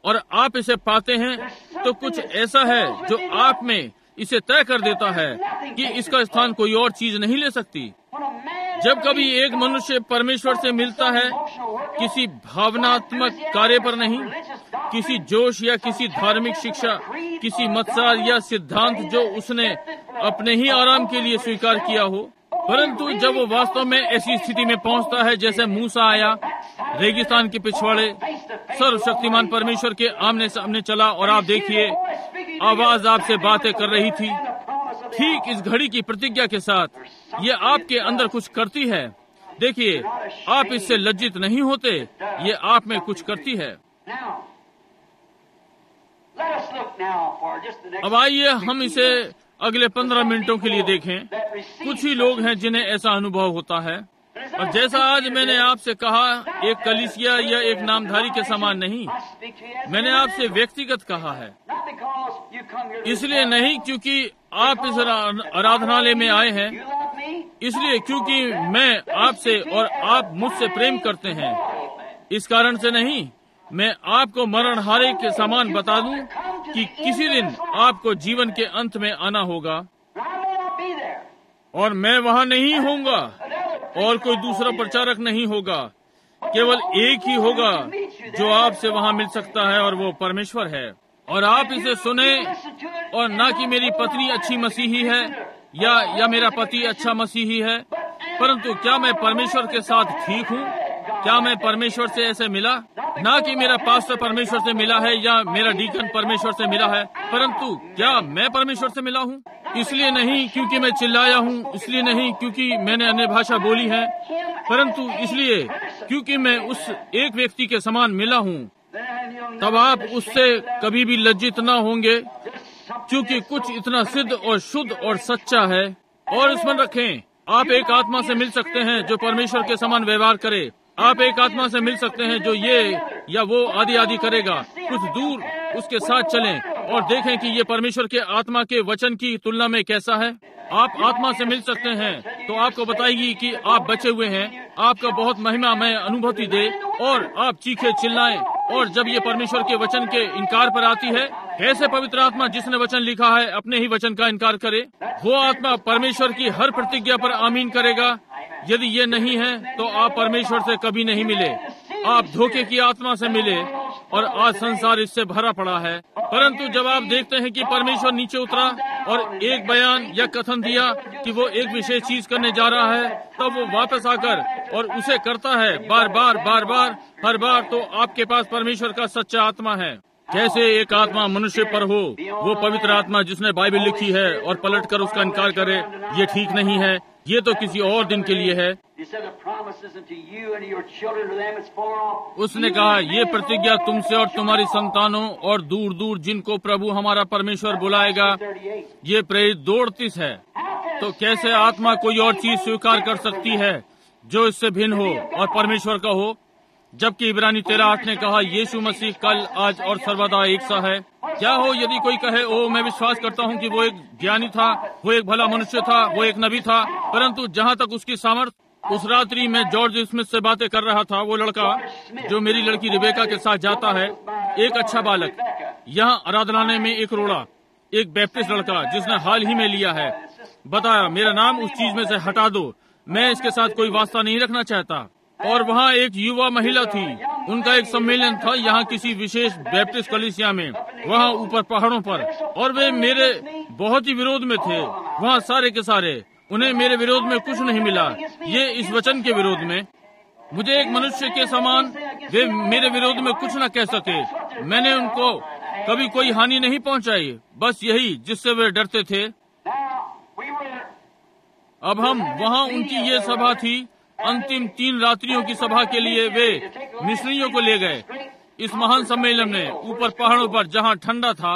और आप इसे पाते हैं, तो कुछ ऐसा है जो आप में इसे तय कर देता है कि इसका स्थान कोई और चीज नहीं ले सकती। जब कभी एक मनुष्य परमेश्वर से मिलता है, किसी भावनात्मक कार्य पर नहीं, किसी जोश या किसी धार्मिक शिक्षा, किसी मतसार या सिद्धांत जो उसने अपने ही आराम के लिए स्वीकार किया हो, परंतु जब वो वास्तव में ऐसी स्थिति में पहुंचता है जैसे मूसा आया, रेगिस्तान के पिछवाड़े सर्वशक्तिमान परमेश्वर के आमने सामने चला, और आप देखिए आवाज आपसे बातें कर रही थी, ठीक इस घड़ी की प्रतिज्ञा के साथ ये आपके अंदर कुछ करती है। देखिए, आप इससे लज्जित नहीं होते, ये आप में कुछ करती है। अब आइए हम इसे अगले 15 मिनटों के लिए देखें। कुछ ही लोग हैं जिन्हें ऐसा अनुभव होता है, और जैसा आज मैंने आपसे कहा, एक कलीसिया या एक नामधारी के समान नहीं, मैंने आपसे व्यक्तिगत कहा है। इसलिए नहीं क्योंकि आप इस आराधनालय में आए हैं, इसलिए क्योंकि मैं आपसे और आप मुझसे प्रेम करते हैं। इस कारण से नहीं, मैं आपको मरणहारे के समान बता दूं कि किसी दिन आपको जीवन के अंत में आना होगा, और मैं वहां नहीं होऊंगा, और कोई दूसरा प्रचारक नहीं होगा, केवल एक ही होगा जो आपसे वहां मिल सकता है, और वो परमेश्वर है। और आप इसे सुने, और ना कि मेरी पत्नी अच्छी मसीही है या मेरा पति अच्छा मसीही है, परंतु क्या मैं परमेश्वर के साथ ठीक हूँ? क्या मैं परमेश्वर से ऐसे मिला? ना कि मेरा पास्टर परमेश्वर से मिला है या मेरा डीकन परमेश्वर से मिला है, परंतु क्या मैं परमेश्वर से मिला हूँ? इसलिए नहीं क्योंकि मैं चिल्लाया हूँ, इसलिए नहीं क्योंकि मैंने अन्य भाषा बोली है, परंतु इसलिए क्योंकि मैं उस एक व्यक्ति के समान मिला हूँ। तब आप उससे कभी भी लज्जित न होंगे, क्योंकि कुछ इतना सिद्ध और शुद्ध और सच्चा है। और स्मरण रखें, आप एक आत्मा से मिल सकते हैं जो परमेश्वर के समान व्यवहार करे। आप एक आत्मा से मिल सकते हैं जो ये या वो आदि आदि करेगा। कुछ दूर उसके साथ चलें और देखें कि ये परमेश्वर के आत्मा के वचन की तुलना में कैसा है। आप आत्मा से मिल सकते हैं तो आपको बताएगी कि आप बचे हुए हैं, आपका बहुत महिमामय अनुभूति दे, और आप चीखे चिल्लाएं। और जब ये परमेश्वर के वचन के इनकार पर आती है, ऐसे पवित्र आत्मा जिसने वचन लिखा है अपने ही वचन का इनकार करे, वो आत्मा परमेश्वर की हर प्रतिज्ञा पर आमीन करेगा। यदि ये नहीं है तो आप परमेश्वर से कभी नहीं मिले, आप धोखे की आत्मा से मिले, और आज संसार इससे भरा पड़ा है। परंतु जब आप देखते हैं कि परमेश्वर नीचे उतरा और एक बयान या कथन दिया कि वो एक विशेष चीज करने जा रहा है, तब वो वापस आकर और उसे करता है बार बार हर बार, तो आपके पास परमेश्वर का सच्चा आत्मा है। कैसे एक आत्मा मनुष्य पर हो, वो पवित्र आत्मा जिसने बाइबल लिखी है, और पलट कर उसका इनकार करे, ये ठीक नहीं है, ये तो किसी और दिन के लिए है। उसने कहा, ये प्रतिज्ञा तुमसे और तुम्हारी संतानों और दूर दूर जिनको प्रभु हमारा परमेश्वर बुलाएगा। ये प्रेरित 2:38 है। तो कैसे आत्मा कोई और चीज स्वीकार कर सकती है जो इससे भिन्न हो और परमेश्वर का हो, जबकि इब्रानी 13:8 ने कहा, यीशु मसीह कल आज और सर्वदा एक सा है। क्या हो यदि कोई कहे, ओ मैं विश्वास करता हूँ कि वो एक ज्ञानी था, वो एक भला मनुष्य था, वो एक नबी था, परंतु जहाँ तक उसकी सामर्थ्य। उस रात्रि में जॉर्ज स्मिथ से बातें कर रहा था, वो लड़का जो मेरी लड़की रिबेका के साथ जाता है, एक अच्छा बालक। यहाँ आराधनालय में एक रोड़ा, एक बैप्टिस्ट लड़का जिसने हाल ही में लिया है, बताया मेरा नाम उस चीज में से हटा दो, मैं इसके साथ कोई वास्ता नहीं रखना चाहता। और वहाँ एक युवा महिला थी, उनका एक सम्मेलन था यहाँ किसी विशेष बैप्टिस्ट कलीसिया में, वहाँ ऊपर पहाड़ों पर, और वे मेरे बहुत ही विरोध में थे। वहाँ सारे के सारे, उन्हें मेरे विरोध में कुछ नहीं मिला, ये इस वचन के विरोध में। मुझे एक मनुष्य के समान वे मेरे विरोध में कुछ न कह सके। मैंने उनको कभी कोई हानि नहीं पहुँचाई, बस यही जिससे वे डरते थे। अब हम वहाँ, उनकी ये सभा थी, अंतिम 3 रात्रियों की सभा के लिए वे मिशनरियों को ले गए इस महान सम्मेलन में, ऊपर पहाड़ों पर जहाँ ठंडा था।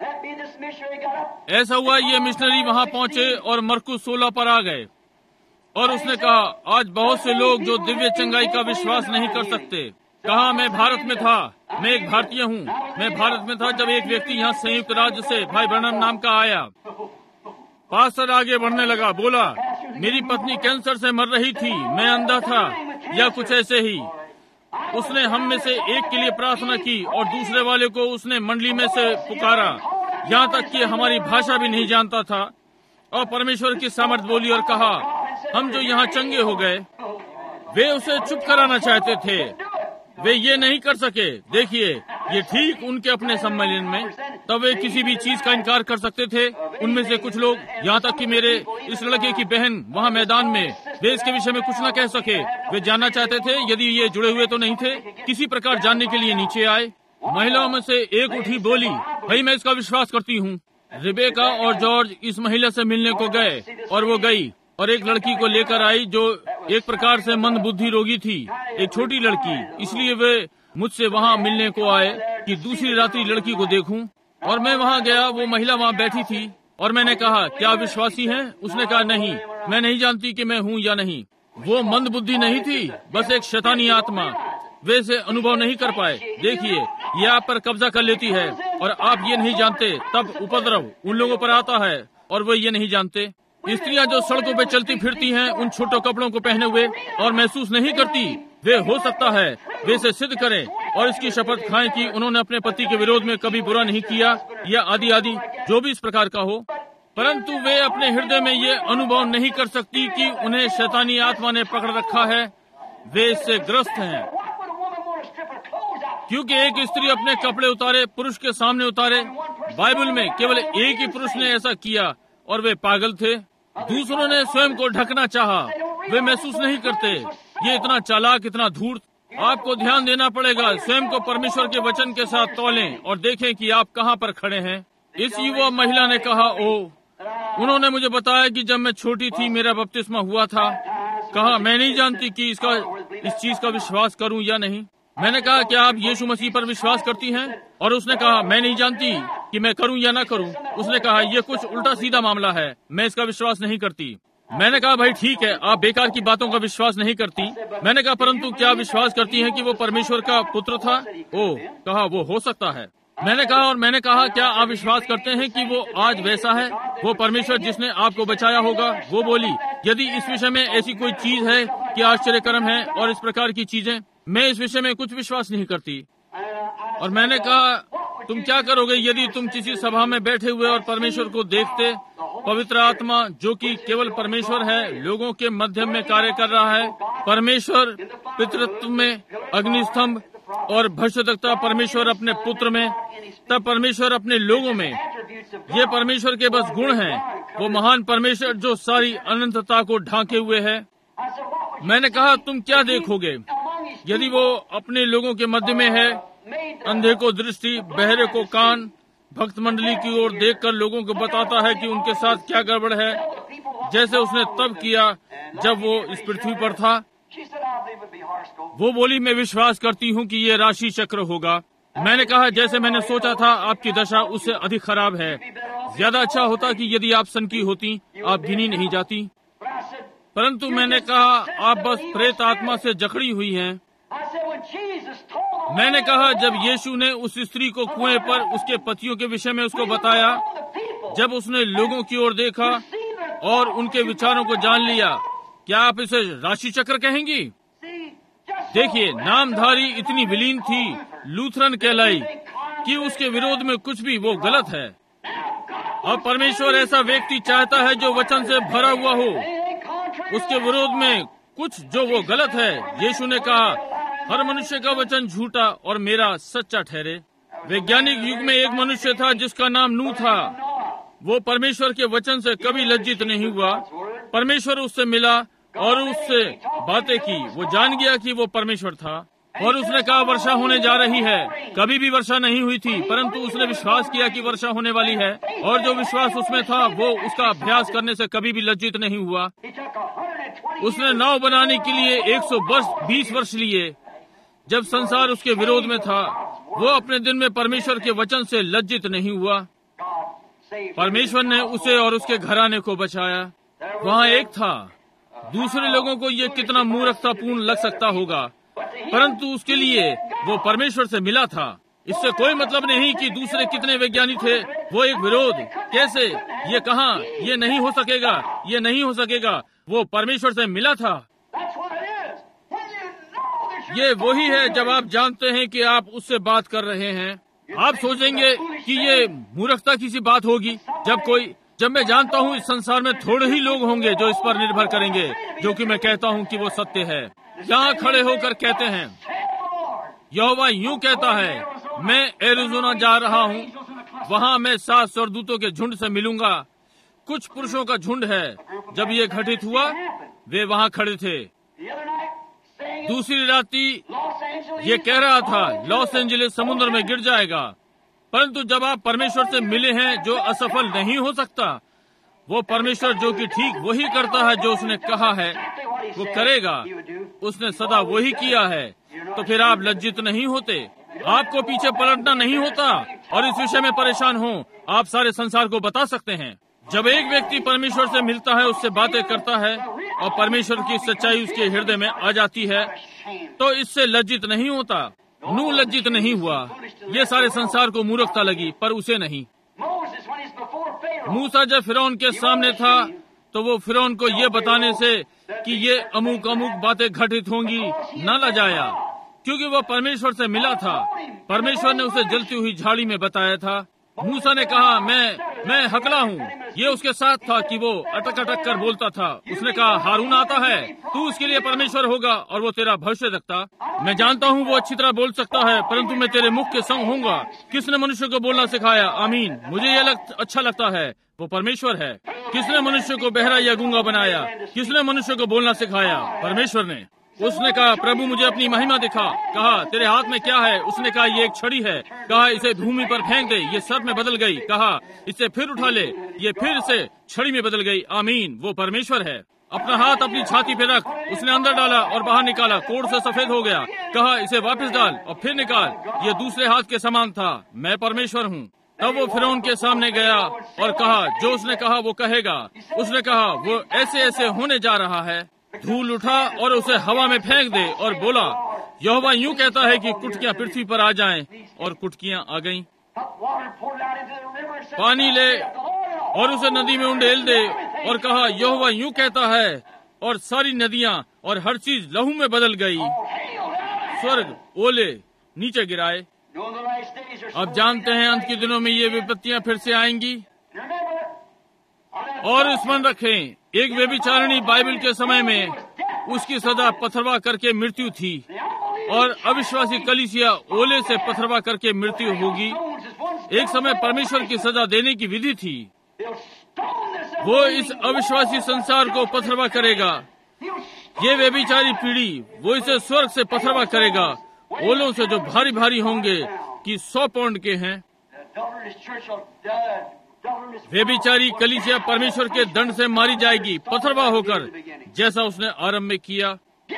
ऐसा हुआ, ये मिशनरी वहाँ पहुँचे और मरकुस 16 पर आ गए, और उसने कहा, आज बहुत से लोग जो दिव्य चंगाई का विश्वास नहीं कर सकते। कहा, मैं भारत में था, मैं एक भारतीय हूँ, मैं भारत में था जब एक व्यक्ति यहाँ संयुक्त राज्य से भाई ब्रैनम नाम का आया। पास्टर आगे बढ़ने लगा, बोला, मेरी पत्नी कैंसर से मर रही थी, मैं अंधा था, या कुछ ऐसे ही। उसने हम में से एक के लिए प्रार्थना की और दूसरे वाले को उसने मंडली में से पुकारा, यहाँ तक कि हमारी भाषा भी नहीं जानता था, और परमेश्वर की सामर्थ बोली और कहा, हम जो यहाँ चंगे हो गए। वे उसे चुप कराना चाहते थे, वे ये नहीं कर सके। देखिए, ये ठीक उनके अपने सम्मेलन में, तब वे किसी भी चीज का इनकार कर सकते थे। उनमें से कुछ लोग, यहाँ तक कि मेरे इस लड़के की बहन वहाँ मैदान में, वे इसके विषय में कुछ न कह सके। वे जानना चाहते थे, यदि ये जुड़े हुए तो नहीं थे, किसी प्रकार जानने के लिए नीचे आए। महिलाओं में से एक उठी, बोली, भाई मैं इसका विश्वास करती हूँ। रिबेका और जॉर्ज इस महिला से मिलने को गए और वो गई और एक लड़की को लेकर आई जो एक प्रकार से मंद बुद्धि रोगी थी, एक छोटी लड़की। इसलिए वे मुझसे वहाँ मिलने को आए कि दूसरी रात्रि लड़की को देखूं। और मैं वहाँ गया, वो महिला वहाँ बैठी थी और मैंने कहा, क्या विश्वासी हैं? उसने कहा, नहीं, मैं नहीं जानती कि मैं हूँ या नहीं। वो मंद बुद्धि नहीं थी, बस एक शैतानी आत्मा। वे इसे अनुभव नहीं कर पाए। देखिए, ये आप पर कब्जा कर लेती है और आप ये नहीं जानते, तब उपद्रव उन लोगों पर आता है और वो ये नहीं जानते। स्त्रियां जो सड़कों पे चलती फिरती हैं उन छोटे कपड़ों को पहने हुए और महसूस नहीं करती, वे हो सकता है वे इसे सिद्ध करें और इसकी शपथ खाएं कि उन्होंने अपने पति के विरोध में कभी बुरा नहीं किया या आदि आदि जो भी इस प्रकार का हो, परंतु वे अपने हृदय में ये अनुभव नहीं कर सकती कि उन्हें शैतानी आत्मा ने पकड़ रखा है। वे इससे ग्रस्त हैं, क्योंकि एक स्त्री अपने कपड़े उतारे, पुरुष के सामने उतारे। बाइबल में केवल एक ही पुरुष ने ऐसा किया और वे पागल थे। दूसरों ने स्वयं को ढकना चाहा, वे महसूस नहीं करते। ये इतना चालाक, इतना धूर्त। आपको ध्यान देना पड़ेगा, स्वयं को परमेश्वर के वचन के साथ तौलें और देखें कि आप कहाँ पर खड़े हैं। इस युवा महिला ने कहा, उन्होंने मुझे बताया कि जब मैं छोटी थी मेरा बपतिस्मा हुआ था। कहा, मैं नहीं जानती कि इस चीज का विश्वास करूं या नहीं। मैंने कहा, क्या आप यीशु मसीह पर विश्वास करती हैं? और उसने कहा, मैं नहीं जानती कि मैं करूं या ना करूं। उसने कहा, ये कुछ उल्टा सीधा मामला है, मैं इसका विश्वास नहीं करती। मैंने कहा, भाई ठीक है, आप बेकार की बातों का विश्वास नहीं करती। मैंने कहा, परंतु क्या विश्वास करती हैं कि वो परमेश्वर का पुत्र था? कहा, वो हो सकता है। मैंने कहा, क्या आप विश्वास करते हैं कि वो आज वैसा है, वो परमेश्वर जिसने आपको बचाया होगा? वो बोली, यदि इस विषय में ऐसी कोई चीज है कि आश्चर्यकरम है और इस प्रकार की चीजें, मैं इस विषय में कुछ विश्वास नहीं करती। और मैंने कहा, तुम क्या करोगे यदि तुम किसी सभा में बैठे हुए और परमेश्वर को देखते? पवित्र आत्मा जो कि केवल परमेश्वर है, लोगों के मध्य में कार्य कर रहा है। परमेश्वर पितृत्व में, अग्निस्तंभ और भविष्यद्वक्ता परमेश्वर अपने पुत्र में, तब परमेश्वर अपने लोगों में। ये परमेश्वर के बस गुण हैं, वो महान परमेश्वर जो सारी अनंतता को ढांके हुए है। मैंने कहा, तुम क्या देखोगे यदि वो अपने लोगों के मध्य में है? अंधे को दृष्टि, बहरे को कान, भक्त मंडली की ओर देखकर लोगों को बताता है कि उनके साथ क्या गड़बड़ है, जैसे उसने तब किया जब वो इस पृथ्वी पर था। वो बोली, मैं विश्वास करती हूँ कि ये राशि चक्र होगा। मैंने कहा, जैसे मैंने सोचा था, आपकी दशा उससे अधिक खराब है। ज्यादा अच्छा होता कि यदि आप सनकी होती, आप गिनी नहीं जाती। परंतु मैंने कहा, आप बस प्रेत आत्मा से जकड़ी हुई हैं। मैंने कहा, जब यीशु ने उस स्त्री को कुएं पर उसके पतियों के विषय में उसको बताया, जब उसने लोगों की ओर देखा और उनके विचारों को जान लिया, क्या आप इसे राशि चक्र कहेंगी? देखिए, नामधारी इतनी विलीन थी, लूथरन कहलाई, कि उसके विरोध में कुछ भी वो गलत है। अब परमेश्वर ऐसा व्यक्ति चाहता है जो वचन से भरा हुआ हो, उसके विरोध में कुछ जो वो गलत है। यीशु ने कहा, हर मनुष्य का वचन झूठा और मेरा सच्चा ठहरे। वैज्ञानिक युग में एक मनुष्य था जिसका नाम नूह था। वो परमेश्वर के वचन से कभी लज्जित नहीं हुआ। परमेश्वर उससे मिला और उससे बातें की। वो जान गया कि वो परमेश्वर था और उसने कहा, वर्षा होने जा रही है। कभी भी वर्षा नहीं हुई थी, परंतु उसने विश्वास किया कि वर्षा होने वाली है, और जो विश्वास उसमें था वो उसका अभ्यास करने से कभी भी लज्जित नहीं हुआ। उसने नाव बनाने के लिए 120 वर्ष लिए। जब संसार उसके विरोध में था, वो अपने दिन में परमेश्वर के वचन से लज्जित नहीं हुआ। परमेश्वर ने उसे और उसके घराने को बचाया। वहाँ एक था, दूसरे लोगों को ये कितना मूर्खतापूर्ण लग सकता होगा, परंतु उसके लिए वो परमेश्वर से मिला था। इससे कोई मतलब नहीं कि दूसरे कितने वैज्ञानिक थे। वो एक विरोध, कैसे, ये कहाँ, ये नहीं हो सकेगा, ये नहीं हो सकेगा। वो परमेश्वर से मिला था। ये वही है जब आप जानते हैं कि आप उससे बात कर रहे हैं। आप सोचेंगे कि ये मूर्खता की सी बात होगी। जब मैं जानता हूँ इस संसार में थोड़े ही लोग होंगे जो इस पर निर्भर करेंगे, जो कि मैं कहता हूँ कि वो सत्य है। यहाँ खड़े होकर कहते हैं, यहोवा यूं कहता है, मैं एरिज़ोना जा रहा हूँ, वहाँ मैं 7 स्वर्गदूतों के झुंड से मिलूंगा। कुछ पुरुषों का झुंड है। जब ये घटित हुआ, वे वहाँ खड़े थे। दूसरी राती ये कह रहा था लॉस एंजलिस समुद्र में गिर जाएगा। परंतु जब आप परमेश्वर से मिले हैं जो असफल नहीं हो सकता, वो परमेश्वर जो कि ठीक वही करता है जो उसने कहा है वो करेगा, उसने सदा वही किया है, तो फिर आप लज्जित नहीं होते, आपको पीछे पलटना नहीं होता और इस विषय में परेशान हो। आप सारे संसार को बता सकते हैं। जब एक व्यक्ति परमेश्वर से मिलता है, उससे बातें करता है और परमेश्वर की सच्चाई उसके हृदय में आ जाती है, तो इससे लज्जित नहीं होता। नूह लज्जित नहीं हुआ। ये सारे संसार को मूर्खता लगी, पर उसे नहीं। मूसा जब फिरौन के सामने था, तो वो फिरौन को ये बताने से कि ये अमुक अमुक बातें घटित होंगी न लजाया, क्योंकि वह परमेश्वर से मिला था। परमेश्वर ने उसे जलती हुई झाड़ी में बताया था। मूसा ने कहा, मैं हकला हूँ। ये उसके साथ था कि वो अटक अटक कर बोलता था। उसने कहा, हारून आता है, तू उसके लिए परमेश्वर होगा और वो तेरा भविष्य रखता। मैं जानता हूँ वो अच्छी तरह बोल सकता है, परंतु मैं तेरे मुख के संग होऊंगा। किसने मनुष्य को बोलना सिखाया? आमीन। मुझे ये अच्छा लगता है, वो परमेश्वर है। किसने मनुष्य को बहरा या गूंगा बनाया? किसने मनुष्य को बोलना सिखाया? परमेश्वर ने। उसने कहा, प्रभु मुझे अपनी महिमा दिखा। कहा, तेरे हाथ में क्या है? उसने कहा, ये एक छड़ी है। कहा, इसे भूमि पर फेंक दे। ये सर्प में बदल गई। कहा, इसे फिर उठा ले। ये फिर से छड़ी में बदल गई। आमीन। वो परमेश्वर है। अपना हाथ अपनी छाती पे रख। उसने अंदर डाला और बाहर निकाला, कोढ़ से सफेद हो गया। कहा, इसे वापस डाल और फिर निकाल। ये दूसरे हाथ के समान था। मैं परमेश्वर हूँ। तब वो फिरौन के सामने गया और कहा, जो उसने कहा वो कहेगा। उसने कहा, वो ऐसे ऐसे होने जा रहा है। धूल उठा और उसे हवा में फेंक दे और बोला, यहोवा यूं कहता है कि कुटकियां पृथ्वी पर आ जाएं, और कुटकियां आ गईं। पानी ले और उसे नदी में उंडेल दे और कहा, यहोवा यूं कहता है, और सारी नदियां और हर चीज लहू में बदल गई। स्वर्ग ओले नीचे गिराए। अब जानते हैं अंत के दिनों में ये विपत्तियां फिर से आएंगी। और स्मरण रखें, एक व्यभिचारिणी बाइबल के समय में उसकी सजा पथरवा करके मृत्यु थी, और अविश्वासी कलीसिया ओले से पथरवा करके मृत्यु होगी। एक समय परमेश्वर की सजा देने की विधि थी। वो इस अविश्वासी संसार को पथरवा करेगा। ये व्यभिचारी पीढ़ी, वो इसे स्वर्ग से पथरवा करेगा, ओलों से जो भारी भारी होंगे कि 100 पाउंड के हैं। व्यभिचारी कलीसिया परमेश्वर के दंड से मारी जाएगी, पथरवा होकर, जैसा उसने आरंभ में किया।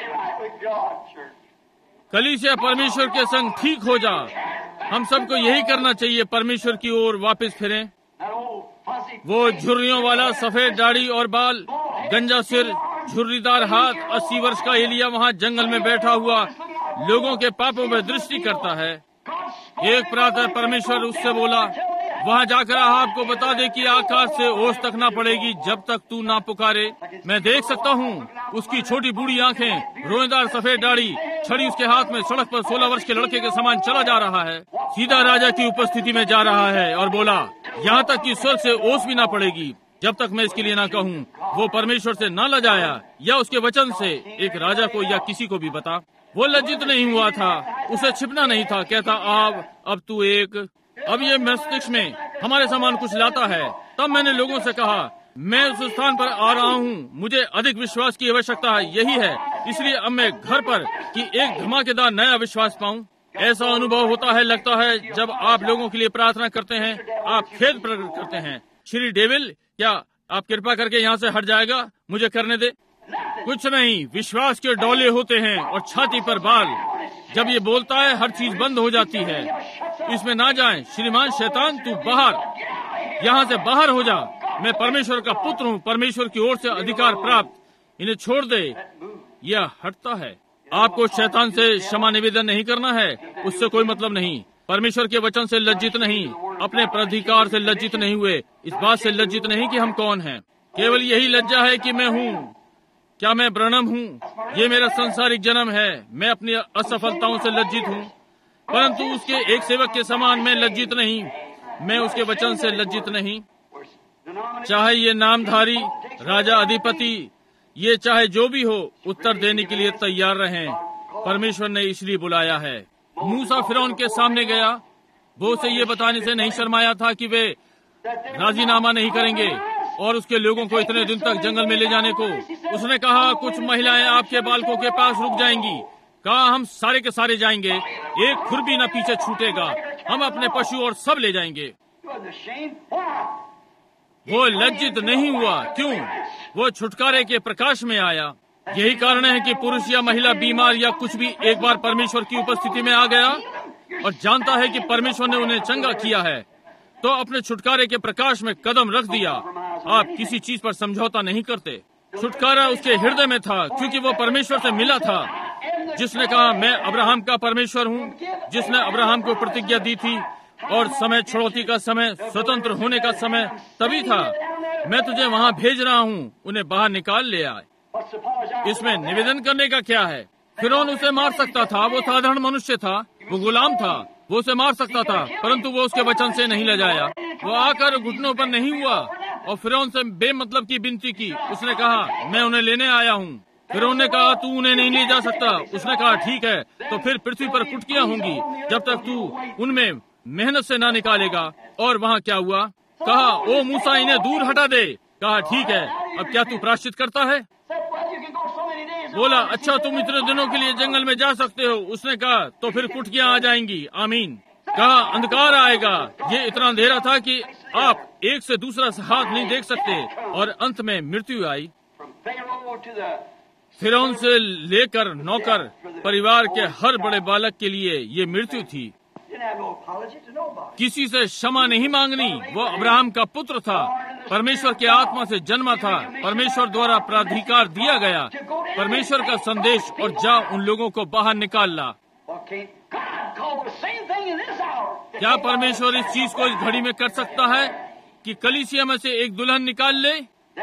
कलीसिया परमेश्वर के संग ठीक हो जा। हम सबको यही करना चाहिए, परमेश्वर की ओर वापस फिरें। वो झुर्रियों वाला सफेद दाढ़ी और बाल, गंजा सिर, झुर्रीदार हाथ, 80 वर्ष का एलिया वहाँ जंगल में बैठा हुआ लोगों के पापों में दृष्टि करता है। एक प्रातः परमेश्वर उससे बोला, वहाँ जाकर आपको बता दे कि आकाश से ओस तक ना पड़ेगी जब तक तू ना पुकारे। मैं देख सकता हूँ उसकी छोटी बूढ़ी आंखें, रोएदार सफेद दाढ़ी, छड़ी उसके हाथ में, सड़क पर 16 वर्ष के लड़के के समान चला जा रहा है, सीधा राजा की उपस्थिति में जा रहा है, और बोला, यहाँ तक कि स्वर्ग से ओस भी ना पड़ेगी जब तक मैं इसके लिए ना कहूँ। वो परमेश्वर से ना लजाया या उसके वचन से एक राजा को या किसी को भी बता। वो लज्जित नहीं हुआ था, उसे छिपना नहीं था। कहता, अब तू एक, अब ये मस्तिष्क में हमारे समान कुछ लाता है। तब मैंने लोगों से कहा, मैं उस स्थान पर आ रहा हूँ, मुझे अधिक विश्वास की आवश्यकता यही है, इसलिए अब मैं घर पर कि एक धमाकेदार नया विश्वास पाऊँ। ऐसा अनुभव होता है, लगता है जब आप लोगों के लिए प्रार्थना करते हैं, आप खेद प्रकट करते हैं, श्री डेविल, क्या आप कृपा करके यहाँ से हट जाएगा, मुझे करने दे। कुछ नहीं, विश्वास के डोले होते हैं और छाती पर बाल। जब ये बोलता है, हर चीज बंद हो जाती है। इसमें ना जाएं। श्रीमान शैतान, तू बाहर, यहाँ से बाहर हो जा। मैं परमेश्वर का पुत्र हूँ, परमेश्वर की ओर से अधिकार प्राप्त, इन्हें छोड़ दे। यह हटता है। आपको शैतान से क्षमा निवेदन नहीं करना है, उससे कोई मतलब नहीं। परमेश्वर के वचन से लज्जित नहीं, अपने प्राधिकार से लज्जित नहीं हुए, इस बात से लज्जित नहीं कि हम कौन हैं। केवल यही लज्जा है कि मैं हूँ, क्या मैं ब्रनम हूँ? ये मेरा संसारिक जन्म है। मैं अपनी असफलताओं से लज्जित हूँ, परंतु उसके एक सेवक के समान मैं लज्जित नहीं। मैं उसके वचन से लज्जित नहीं। चाहे ये नामधारी राजा, अधिपति, ये चाहे जो भी हो, उत्तर देने के लिए तैयार रहें। परमेश्वर ने इसलिए बुलाया है। मूसा फिरौन के सामने गया। वो उसे ये बताने से नहीं शर्माया था कि वे राजीनामा नहीं करेंगे और उसके लोगों को इतने दिन तक जंगल में ले जाने को। उसने कहा, कुछ महिलाएं आपके बालकों के पास रुक जाएंगी। कहा, हम सारे के सारे जाएंगे, एक खुर भी न पीछे छूटेगा। हम अपने पशु और सब ले जाएंगे। वो लज्जित नहीं हुआ। क्यों? वो छुटकारे के प्रकाश में आया। यही कारण है कि पुरुष या महिला, बीमार या कुछ भी, एक बार परमेश्वर की उपस्थिति में आ गया और जानता है कि परमेश्वर ने उन्हें चंगा किया है, तो अपने छुटकारे के प्रकाश में कदम रख दिया। आप किसी चीज पर समझौता नहीं करते। छुटकारा उसके हृदय में था, क्योंकि वो परमेश्वर से मिला था, जिसने कहा, मैं अब्राहम का परमेश्वर हूँ, जिसने अब्राहम को प्रतिज्ञा दी थी। और समय छुड़ौती का समय, स्वतंत्र होने का समय तभी था। मैं तुझे वहाँ भेज रहा हूँ, उन्हें बाहर निकाल ले आए। इसमें निवेदन करने का क्या है? फिरौन उसे मार सकता था। वो साधारण मनुष्य था, वो गुलाम था, वो उसे मार सकता था, परंतु वो उसके वचन से नहीं लजाया। वो आकर घुटनों पर नहीं हुआ और फिरौन से बेमतलब की विनती की। उसने कहा, मैं उन्हें लेने आया हूँ। फिरौन ने कहा, तू उन्हें नहीं ले जा सकता। उसने कहा, ठीक है, तो फिर पृथ्वी पर कुटकियां होंगी जब तक तू उनमें मेहनत से ना निकालेगा। और वहाँ क्या हुआ? कहा, ओ मूसा, इन्हें दूर हटा दे। कहा, ठीक है, अब क्या तू प्रायश्चित करता है? बोला, अच्छा, तुम इतने दिनों के लिए जंगल में जा सकते हो। उसने कहा, तो फिर कुटकियां आ जाएंगी। आमीन। कहा, अंधकार आएगा। ये इतना अंधेरा था कि आप एक से दूसरा हाथ नहीं देख सकते। और अंत में मृत्यु आई। फिरौन से लेकर नौकर, परिवार के हर बड़े बालक के लिए ये मृत्यु थी। किसी से क्षमा नहीं मांगनी। वो अब्राहम का पुत्र था, परमेश्वर के आत्मा से जन्मा था, परमेश्वर द्वारा प्राधिकार दिया गया, परमेश्वर का संदेश, और जा उन लोगों को बाहर निकाल ला। क्या परमेश्वर इस चीज को इस घड़ी में कर सकता है कि कलीसिया में से एक दुल्हन निकाल ले?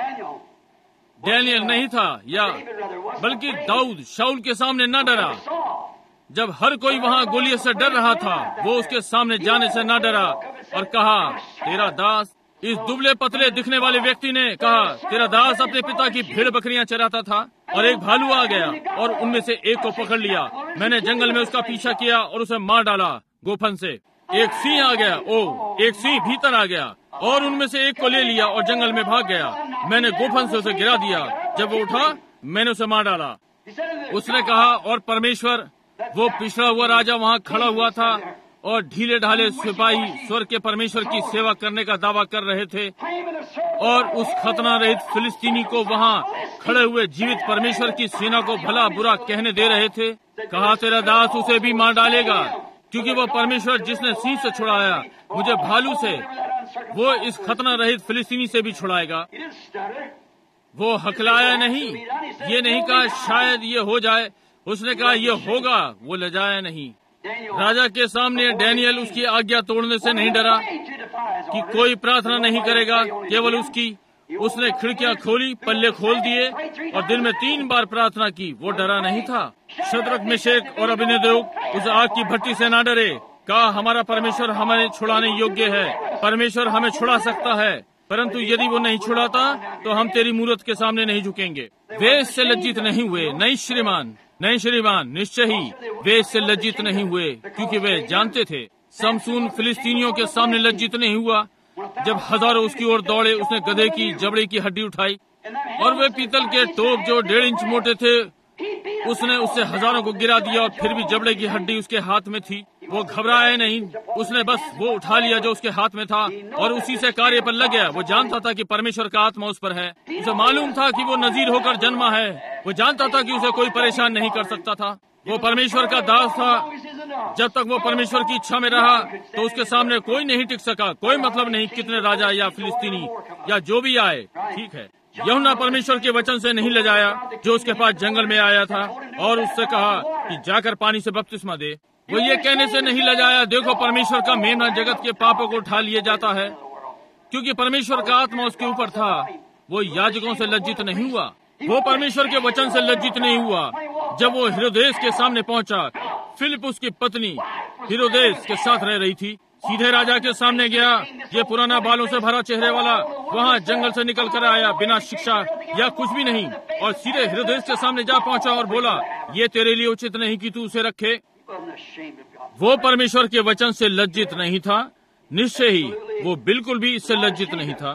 डैनियल नहीं था, या बल्कि दाऊद शाऊल के सामने न डरा। जब हर कोई वहाँ गोलियत से डर रहा था, वो उसके सामने जाने से न डरा और कहा, तेरा दास। इस दुबले पतले दिखने वाले व्यक्ति ने कहा, तेरा दास अपने पिता की भेड़ बकरियां चराता था और एक भालू आ गया और उनमें से एक को पकड़ लिया। मैंने जंगल में उसका पीछा किया और उसे मार डाला गोफन से। एक सिंह आ गया, एक सिंह भीतर आ गया और उनमें से एक को ले लिया और जंगल में भाग गया। मैंने गोफन से उसे गिरा दिया। जब वो उठा, मैंने उसे मार डाला। उसने कहा, और परमेश्वर, वो पिछड़ा हुआ राजा वहाँ खड़ा हुआ था और ढीले ढाले सिपाही स्वर्ग के परमेश्वर की सेवा करने का दावा कर रहे थे और उस खतना रहित फिलिस्तीनी को वहाँ खड़े हुए जीवित परमेश्वर की सेना को भला बुरा कहने दे रहे थे। कहा, तेरा दास उसे भी मार डालेगा, क्योंकि वो परमेश्वर जिसने सिंह से छुड़ाया मुझे भालू से, वो इस खतना रहित फिलिस्तीनी से भी छुड़ाएगा। वो हकलाया नहीं, ये नहीं कहा शायद ये हो जाए। उसने कहा, ये होगा। वो लजाया नहीं। राजा के सामने डैनियल उसकी आज्ञा तोड़ने से नहीं डरा कि कोई प्रार्थना नहीं करेगा, केवल उसकी। उसने खिड़कियां खोली, पल्ले खोल दिए और दिन में 3 बार प्रार्थना की। वो डरा नहीं था। शद्रक, मेशक और अबेदनगो उस आग की भट्टी से ना डरे। कहा, हमारा परमेश्वर हमें छुड़ाने योग्य है। परमेश्वर हमें छुड़ा सकता है, परंतु यदि वो नहीं छुड़ाता तो हम तेरी मूरत के सामने नहीं झुकेंगे। वे इससे लज्जित नहीं हुए। नहीं श्रीमान, निश्चय ही वे इससे लज्जित नहीं हुए, क्योंकि वे जानते थे। समसून फिलिस्तीनियों के सामने लज्जित नहीं हुआ। जब हजारों उसकी ओर दौड़े, उसने गधे की जबड़े की हड्डी उठाई और वे पीतल के टोप जो 1.5 इंच मोटे थे, उसने उससे हजारों को गिरा दिया और फिर भी जबड़े की हड्डी उसके हाथ में थी। वो घबराया नहीं, उसने बस वो उठा लिया जो उसके हाथ में था और उसी से कार्य पर लग गया। वो जानता था कि परमेश्वर का आत्मा उस पर है। उसे मालूम था कि वो नजीर होकर जन्मा है। वो जानता था कि उसे कोई परेशान नहीं कर सकता था। वो परमेश्वर का दास था। जब तक वो परमेश्वर की इच्छा में रहा तो उसके सामने कोई नहीं टिक सका। कोई मतलब नहीं कितने राजा या फिलिस्तीनी या जो भी आए। ठीक है, यूहन्ना परमेश्वर के वचन से नहीं लजाया जो उसके पास जंगल में आया था और उससे कहा कि जाकर पानी से बपतिस्मा दे। वो ये कहने से नहीं लजाया, देखो परमेश्वर का मेमना जगत के पापों को उठा लिया जाता है, क्योंकि परमेश्वर का आत्मा उसके ऊपर था। वो याजकों से लज्जित नहीं हुआ। वो परमेश्वर के वचन से लज्जित नहीं हुआ। जब वो हेरोदेस के सामने पहुंचा, फिलिप उसकी पत्नी हेरोदेस के साथ रह रही थी। सीधे राजा के सामने गया। ये पुराना बालों से भरा चेहरे वाला वहाँ जंगल से निकल कर आया, बिना शिक्षा या कुछ भी नहीं, और सीधे हेरोदेस के सामने जा पहुंचा और बोला, ये तेरे लिए उचित नहीं कि तू उसे रखे। वो परमेश्वर के वचन से लज्जित नहीं था। निश्चय ही वो बिल्कुल भी इससे लज्जित नहीं था।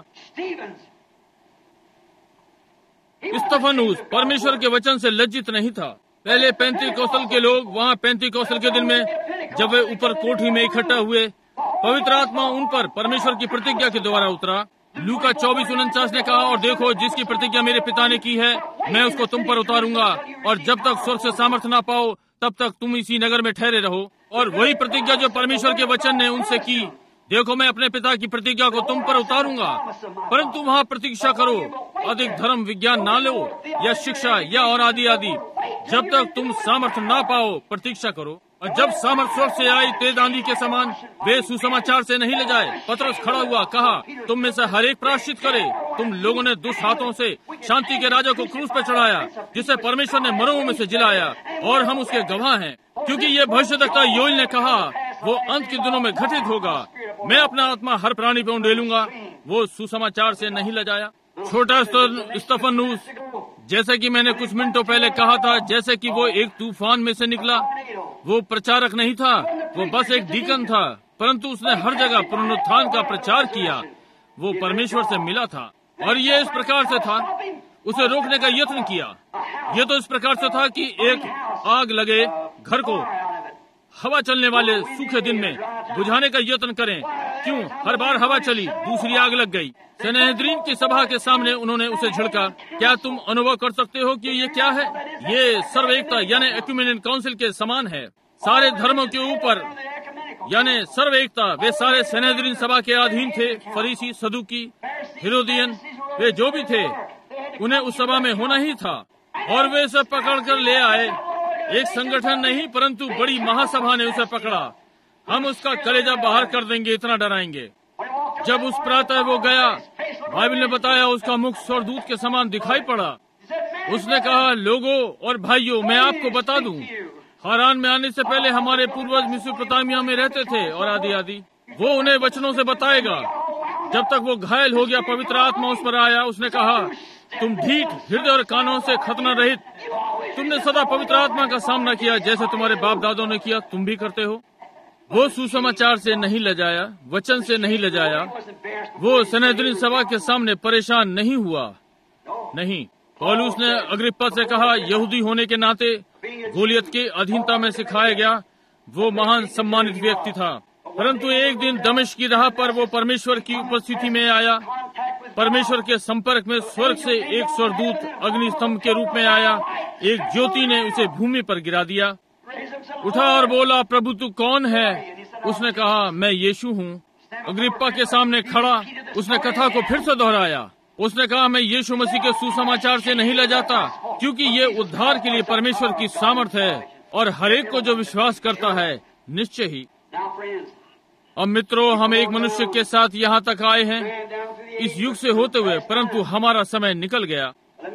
स्तिफनुस परमेश्वर के वचन से लज्जित नहीं था। पहले पेंतीकोस्तेल के लोग वहाँ पेंतीकोस्तेल के दिन में जब वे ऊपर कोठी में इकट्ठा हुए, पवित्र आत्मा उन पर परमेश्वर की प्रतिज्ञा के द्वारा उतरा। लूका 24:49 ने कहा, और देखो जिसकी प्रतिज्ञा मेरे पिता ने की है मैं उसको तुम पर उतारूंगा, और जब तक स्वर्ग से सामर्थ्य ना पाओ तब तक तुम इसी नगर में ठहरे रहो। और वही प्रतिज्ञा जो परमेश्वर के वचन ने उनसे की, देखो मैं अपने पिता की प्रतिज्ञा को तुम पर उतारूंगा, परंतु वहाँ प्रतीक्षा करो, अधिक धर्म विज्ञान ना लो या शिक्षा या और आदि आदि, जब तक तुम सामर्थ्य ना पाओ प्रतीक्षा करो। और जब सामर्थ्य स्वर्ग से आई तेज आंधी के समान, वे सुसमाचार से नहीं ले जाए। पतरस खड़ा हुआ, कहा, तुम में से हर एक प्रायश्चित करे। तुम लोगों ने दुष्ट हाथों से शांति के राजा को क्रूस पर चढ़ाया, जिसे परमेश्वर ने मरों में से जिलाया, और हम उसके गवाह हैं। क्योंकि ये भविष्यद्वक्ता योएल ने कहा, वो अंत के दिनों में घटित होगा, मैं अपना आत्मा हर प्राणी पर उंडेलूंगा। वो सुसमाचार से नहीं लजाया। छोटा स्तिफनुस, जैसे कि मैंने कुछ मिनटों पहले कहा था, जैसे कि वो एक तूफान में से निकला। वो प्रचारक नहीं था, वो बस एक डीकन था, परंतु उसने हर जगह पुनरुत्थान का प्रचार किया। वो परमेश्वर से मिला था, और ये इस प्रकार से था, उसे रोकने का यत्न किया। ये तो इस प्रकार से था कि एक आग लगे घर को हवा चलने वाले सूखे दिन में बुझाने का यत्न करें। क्यों? हर बार हवा चली, दूसरी आग लग गई। सनहेद्रीन की सभा के सामने उन्होंने उसे झिड़का। क्या तुम अनुभव कर सकते हो कि ये क्या है? ये सर्व एकता यानी एक्यूमेनियन काउंसिल के समान है। सारे धर्मों के ऊपर यानी सर्व एकता। वे सारे सनहेद्रीन सभा के अधीन थे। फरीसी, सदुकी, हेरोदियन, वे जो भी थे, उन्हें उस सभा में होना ही था। और वे सब पकड़ कर ले आए। एक संगठन नहीं, परंतु बड़ी महासभा ने उसे पकड़ा। हम उसका कलेजा बाहर कर देंगे, इतना डराएंगे। जब उस प्रातः वो गया, बाइबल ने बताया उसका मुख स्वर्गदूत के समान दिखाई पड़ा। उसने कहा, लोगों और भाइयों, मैं आपको बता दूं, हारान में आने से पहले हमारे पूर्वज मेसोपोटामिया में रहते थे, और आदि आदि। वो उन्हें वचनों से बताएगा। जब तक वो घायल हो गया, पवित्र आत्मा उस पर आया। उसने कहा, तुम ढीठ हृदय और कानों से खतना रहित, तुमने सदा पवित्र आत्मा का सामना किया, जैसे तुम्हारे बाप दादों ने किया, तुम भी करते हो। वो सुसमाचार से नहीं लजाया, वचन से नहीं लजाया। वो सनहेद्रीन सभा के सामने परेशान नहीं हुआ। नहीं, पौलुस ने अग्रिप्पा से कहा, यहूदी होने के नाते गोलियत की अधीनता में सिखाया गया। वो महान सम्मानित व्यक्ति था, परंतु एक दिन दमिश्क की राह पर वो परमेश्वर की उपस्थिति में आया। परमेश्वर के संपर्क में स्वर्ग से एक स्वर्गदूत अग्निस्तंभ के रूप में आया। एक ज्योति ने उसे भूमि पर गिरा दिया। उठा और बोला, प्रभु तू कौन है? उसने कहा, मैं यीशु हूँ। अग्रिप्पा के सामने खड़ा उसने कथा को फिर से दोहराया। उसने कहा, मैं यीशु मसीह के सुसमाचार से नहीं लजाता, क्योंकि ये उद्धार के लिए परमेश्वर की सामर्थ है, और हर एक को जो विश्वास करता है निश्चय ही। अब मित्रों, हम एक मनुष्य के साथ यहाँ तक आए हैं इस युग से होते हुए, परंतु हमारा समय निकल गया।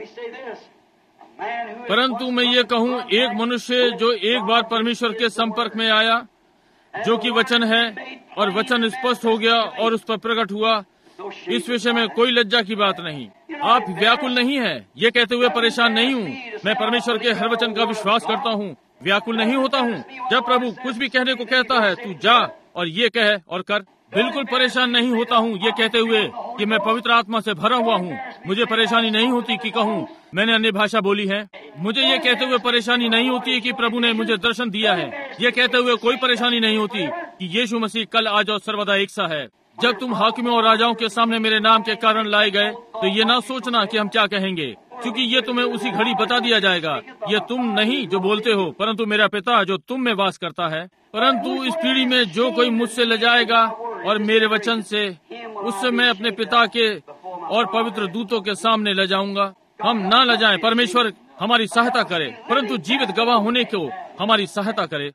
परंतु मैं ये कहूँ, एक मनुष्य जो एक बार परमेश्वर के संपर्क में आया, जो कि वचन है, और वचन स्पष्ट हो गया और उस पर प्रकट हुआ, इस विषय में कोई लज्जा की बात नहीं। आप व्याकुल नहीं है, ये कहते हुए परेशान नहीं हूँ। मैं परमेश्वर के हर वचन का विश्वास करता हूँ, व्याकुल नहीं होता हूँ। जब प्रभु कुछ भी कहने को कहता है, तू जा और ये कह और कर। बिल्कुल परेशान नहीं होता हूँ ये कहते हुए कि मैं पवित्र आत्मा से भरा हुआ हूँ। मुझे परेशानी नहीं होती कि कहूँ मैंने अन्य भाषा बोली है। मुझे ये कहते हुए परेशानी नहीं होती कि प्रभु ने मुझे दर्शन दिया है। ये कहते हुए कोई परेशानी नहीं होती कि यीशु मसीह कल, आज और सर्वदा एक सा है। जब तुम हाकिमों और राजाओं के सामने मेरे नाम के कारण लाए गए, तो ये ना सोचना कि हम क्या कहेंगे, क्योंकि ये तुम्हें उसी घड़ी बता दिया जाएगा। ये तुम नहीं जो बोलते हो, परंतु मेरा पिता जो तुम में वास करता है। परंतु इस पीढ़ी में जो कोई मुझसे लजाएगा और मेरे वचन से, उससे मैं अपने पिता के और पवित्र दूतों के सामने लजाऊंगा। हम ना लजाएं, परमेश्वर हमारी सहायता करे, परंतु जीवित गवाह होने को हमारी सहायता करे।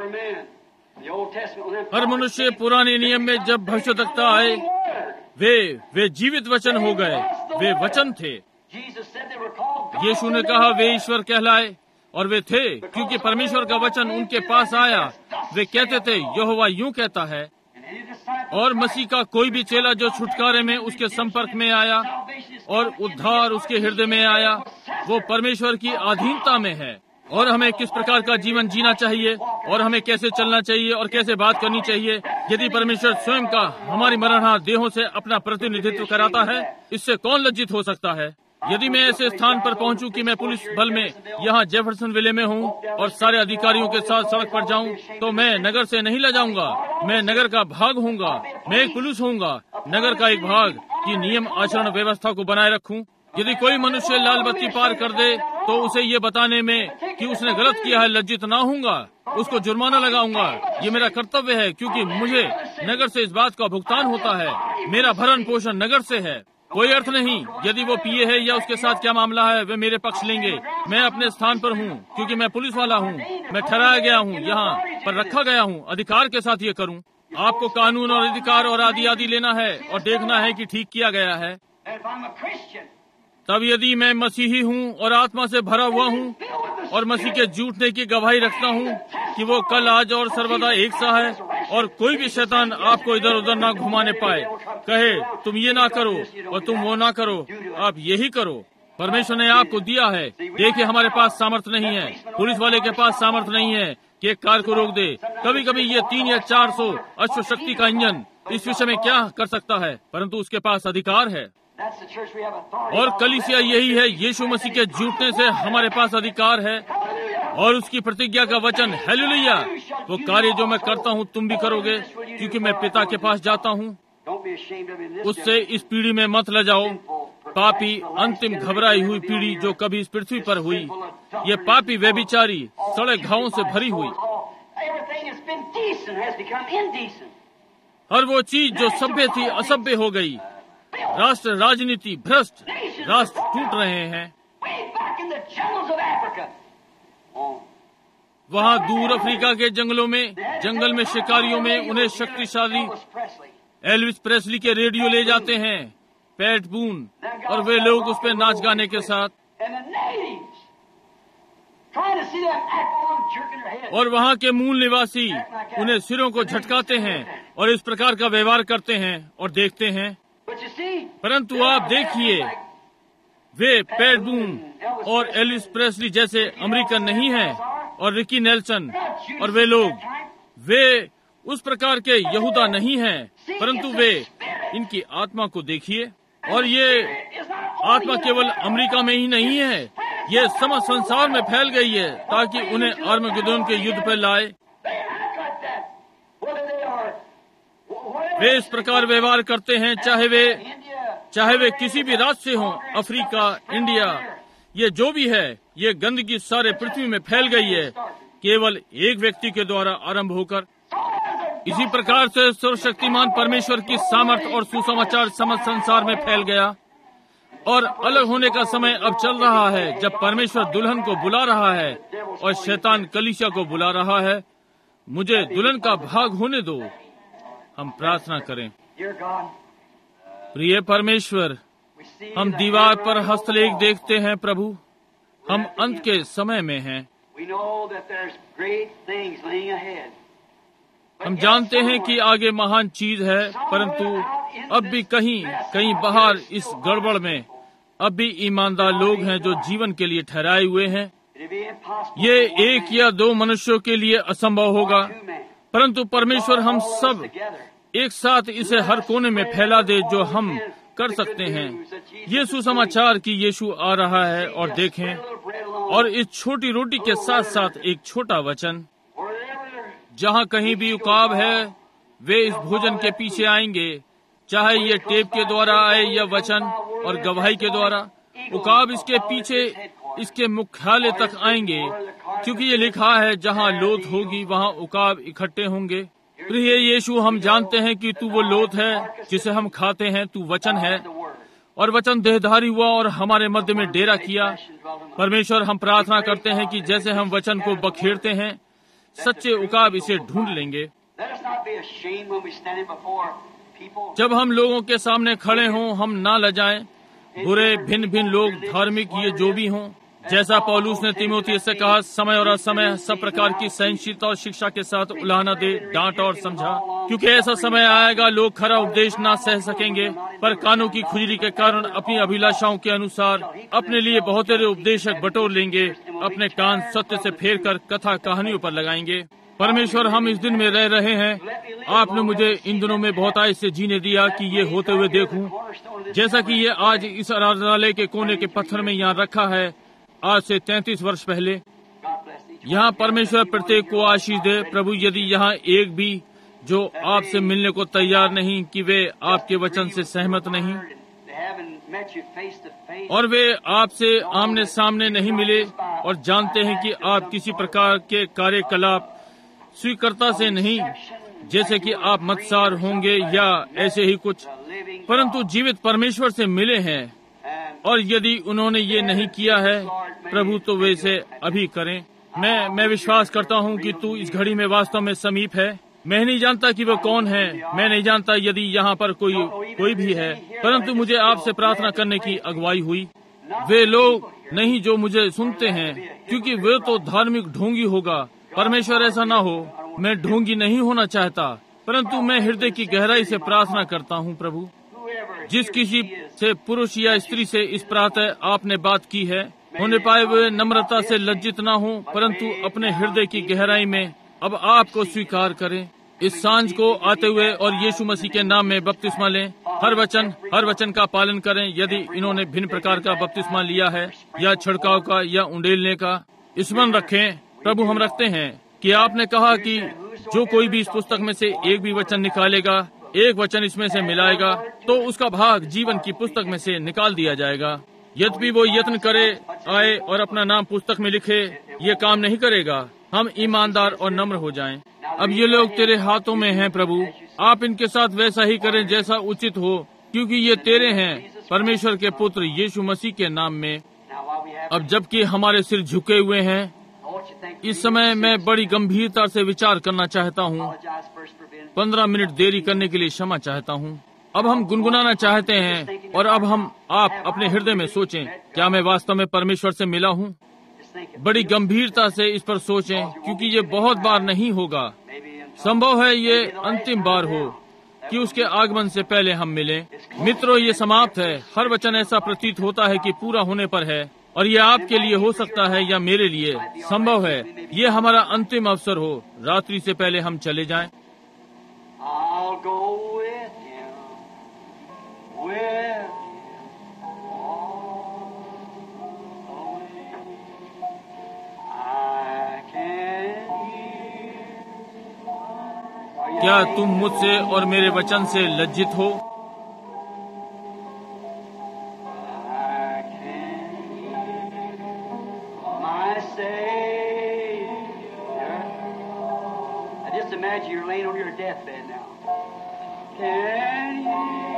हर मनुष्य पुराने नियम में जब भविष्यद्वक्ता आए, वे जीवित वचन हो गए, वे वचन थे। यीशु ने कहा वे ईश्वर कहलाए, और वे थे, क्योंकि परमेश्वर का वचन उनके पास आया। वे कहते थे, यहोवा यूं कहता है। और मसीह का कोई भी चेला जो छुटकारे में उसके संपर्क में आया और उद्धार उसके हृदय में आया, वो परमेश्वर की अधीनता में है। और हमें किस प्रकार का जीवन जीना चाहिए और हमें कैसे चलना चाहिए और कैसे बात करनी चाहिए, यदि परमेश्वर स्वयं का हमारी मरणहार देहों से अपना प्रतिनिधित्व कराता है, इससे कौन लज्जित हो सकता है। यदि मैं ऐसे स्थान पर पहुंचूं कि मैं पुलिस बल में यहाँ जेफरसन विले में हूँ और सारे अधिकारियों के साथ सड़क पर जाऊँ, तो मैं नगर से नहीं लजाऊंगा। मैं नगर का भाग हूँगा। मैं एक पुलिस हूँगा, नगर का एक भाग, की नियम आचरण व्यवस्था को बनाए रखूं। यदि कोई मनुष्य लाल बत्ती पार कर दे तो उसे ये बताने में कि उसने गलत किया है लज्जित ना होऊंगा, उसको जुर्माना लगाऊंगा। ये मेरा कर्तव्य है, क्योंकि मुझे नगर से इस बात का भुगतान होता है। मेरा भरण पोषण नगर से है। कोई अर्थ नहीं यदि वो पिए है या उसके साथ क्या मामला है, वे मेरे पक्ष लेंगे। मैं अपने स्थान पर हूँ, क्योंकि मैं पुलिस वाला हूँ। मैं ठहराया गया हूँ, यहाँ पर रखा गया हूँ, अधिकार के साथ ये करूँ। आपको कानून और अधिकार और आदि लेना है और देखना है कि ठीक किया गया है। तब यदि मैं मसीही हूँ और आत्मा से भरा हुआ हूँ और मसीह के झूठने की गवाही रखता हूँ कि वो कल, आज और सर्वदा एक सा है, और कोई भी शैतान आपको इधर उधर ना घुमाने पाए, कहे तुम ये ना करो और तुम वो ना करो, आप यही करो। परमेश्वर ने आपको दिया है। देखिए, हमारे पास सामर्थ नहीं है, पुलिस वाले के पास सामर्थ नहीं है कि एक कार को रोक दे। कभी कभी ये 300 या 400 अश्व शक्ति का इंजन इस विषय में क्या कर सकता है, परंतु उसके पास अधिकार है। और कलीसिया यही है। यीशु मसीह के झूठने से हमारे पास अधिकार है और उसकी प्रतिज्ञा का वचन, हालेलुया, वो कार्य जो मैं करता हूँ तुम भी करोगे, क्योंकि मैं पिता के पास जाता हूँ। उससे इस पीढ़ी में मत ले जाओ, पापी अंतिम घबराई हुई पीढ़ी जो कभी इस पृथ्वी पर हुई, ये पापी व्यभिचारी सड़े घावों से भरी हुई। हर वो चीज जो सभ्य थी असभ्य हो गई। राष्ट्र राजनीति भ्रष्ट, राष्ट्र टूट रहे हैं। वहाँ दूर अफ्रीका के जंगलों में, जंगल में शिकारियों में उन्हें शक्तिशाली एल्विस प्रेस्ली के रेडियो ले जाते हैं, पैट बून, और वे लोग उस पर नाच गाने के साथ, और वहाँ के मूल निवासी उन्हें सिरों को झटकाते हैं और इस प्रकार का व्यवहार करते हैं और देखते हैं। परंतु आप देखिए, वे पैट बून और एल्विस प्रेस्ली जैसे अमेरिकन नहीं हैं, और रिकी नेल्सन और वे लोग, वे उस प्रकार के यहूदा नहीं हैं, परंतु वे इनकी आत्मा को देखिए। और ये आत्मा केवल अमेरिका में ही नहीं है, ये समस्त संसार में फैल गई है, ताकि उन्हें आर्मगेदोन के युद्ध पर लाए। वे इस प्रकार व्यवहार करते हैं, चाहे वे किसी भी राज्य से हों, अफ्रीका, इंडिया, ये जो भी है, ये गंदगी सारे पृथ्वी में फैल गई है, केवल एक व्यक्ति के द्वारा आरंभ होकर। इसी प्रकार से सर्वशक्तिमान परमेश्वर की सामर्थ और सुसमाचार समस्त संसार में फैल गया। और अलग होने का समय अब चल रहा है, जब परमेश्वर दुल्हन को बुला रहा है और शैतान कलीसिया को बुला रहा है। मुझे दुल्हन का भाग होने दो। हम प्रार्थना करें। प्रिय परमेश्वर, हम दीवार पर हस्तलेख देखते हैं प्रभु, हम अंत के समय में हैं। हम जानते हैं कि आगे महान चीज है, परंतु अब भी कहीं बाहर इस गड़बड़ में अब भी ईमानदार लोग हैं जो जीवन के लिए ठहराए हुए हैं। ये 1 या 2 मनुष्यों के लिए असंभव होगा, परंतु परमेश्वर हम सब एक साथ इसे हर कोने में फैला दे जो हम कर सकते हैं। ये सुसमाचार कि यीशु आ रहा है, और देखें, और इस छोटी रोटी के साथ साथ एक छोटा वचन, जहाँ कहीं भी उकाब है वे इस भोजन के पीछे आएंगे, चाहे ये टेप के द्वारा आए या वचन और गवाही के द्वारा। उकाब इसके पीछे इसके मुख्यालय तक आएंगे, क्योंकि ये लिखा है, जहाँ लोथ होगी वहाँ उकाब इकट्ठे होंगे। प्रिय यीशु, हम जानते हैं कि तू वो लोथ है जिसे हम खाते हैं, तू वचन है, और वचन देहधारी हुआ और हमारे मध्य में डेरा किया। परमेश्वर, हम प्रार्थना करते हैं कि जैसे हम वचन को बखेरते हैं, सच्चे उकाब इसे ढूंढ लेंगे। जब हम लोगों के सामने खड़े हों, हम ना लजाएं, बुरे भिन्न भिन्न लोग, धार्मिक ये जो भी हों, जैसा पौलुस ने तीमुथियुस से कहा, समय और असमय सब प्रकार की सहनशीलता और शिक्षा के साथ उलाहना दे, डांट और समझा, क्योंकि ऐसा समय आएगा लोग खरा उपदेश ना सह सकेंगे, पर कानों की खुजली के कारण अपनी अभिलाषाओं के अनुसार अपने लिए बहुत सारे उपदेशक बटोर लेंगे, अपने कान सत्य से फेर कर कथा कहानियों पर लगाएंगे। परमेश्वर, हम इस दिन में रह रहे हैं। आपने मुझे इन दिनों में बहुत आयु से जीने दिया कि ये होते हुए देखूं, जैसा कि ये आज इस आराधनालय के कोने के पत्थर में यहाँ रखा है, आज से 33 वर्ष पहले। यहाँ परमेश्वर प्रत्येक को आशीष दे। प्रभु, यदि यहाँ एक भी जो आपसे मिलने को तैयार नहीं, कि वे आपके वचन से सहमत नहीं और वे आपसे आमने सामने नहीं मिले और जानते हैं कि आप किसी प्रकार के कार्यकलाप स्वीकर्ता से नहीं, जैसे कि आप मत्सार होंगे या ऐसे ही कुछ, परंतु जीवित परमेश्वर से मिले हैं, और यदि उन्होंने ये नहीं किया है प्रभु, तो वे इसे अभी करें। मैं विश्वास करता हूँ कि तू इस घड़ी में वास्तव में समीप है। मैं नहीं जानता कि वो कौन है, मैं नहीं जानता यदि यहाँ पर कोई भी है, परंतु मुझे आपसे प्रार्थना करने की अगुवाई हुई। वे लोग नहीं जो मुझे सुनते हैं, क्योंकि वे तो धार्मिक ढोंगी होगा। परमेश्वर, ऐसा ना हो। मैं ढोंगी नहीं होना चाहता, परंतु मैं हृदय की गहराई से प्रार्थना करता हूँ प्रभु, जिस किसी से, पुरुष या स्त्री से इस प्रातः आपने बात की है, होने पाए वे नम्रता से लज्जित ना हो, परंतु अपने हृदय की गहराई में अब आपको स्वीकार करें। इस सांझ को आते हुए और यीशु मसीह के नाम में बपतिस्मा लें। हर वचन का पालन करें। यदि इन्होंने भिन्न प्रकार का बपतिस्मा लिया है, या छिड़काव का या उंडेलने का, स्मरण रखें प्रभु, हम रखते हैं कि आपने कहा कि जो कोई भी इस पुस्तक में से एक भी वचन निकालेगा, एक वचन इसमें से मिलाएगा, तो उसका भाग जीवन की पुस्तक में से निकाल दिया जाएगा। यद्यपि वो यत्न करे आए और अपना नाम पुस्तक में लिखे, ये काम नहीं करेगा। हम ईमानदार और नम्र हो जाएं। अब ये लोग तेरे हाथों में हैं प्रभु, आप इनके साथ वैसा ही करें जैसा उचित हो, क्योंकि ये तेरे हैं, परमेश्वर के पुत्र यीशु मसीह के नाम में। अब जबकि हमारे सिर झुके हुए हैं, इस समय मैं बड़ी गंभीरता से विचार करना चाहता हूँ। 15 मिनट देरी करने के लिए क्षमा चाहता हूँ। अब हम गुनगुनाना चाहते हैं, और अब आप अपने हृदय में सोचें, क्या मैं वास्तव में परमेश्वर से मिला हूँ? बड़ी गंभीरता से इस पर सोचें, क्योंकि ये बहुत बार नहीं होगा। संभव है ये अंतिम बार हो कि उसके आगमन से पहले हम मिलें। मित्रों, ये समाप्त है। हर वचन ऐसा प्रतीत होता है कि पूरा होने पर है, और ये आपके लिए हो सकता है या मेरे लिए। संभव है ये हमारा अंतिम अवसर हो, रात्रि से पहले हम चले जाएं। क्या तुम मुझसे और मेरे वचन से लज्जित हो? Imagine you're laying on your deathbed now. Can you?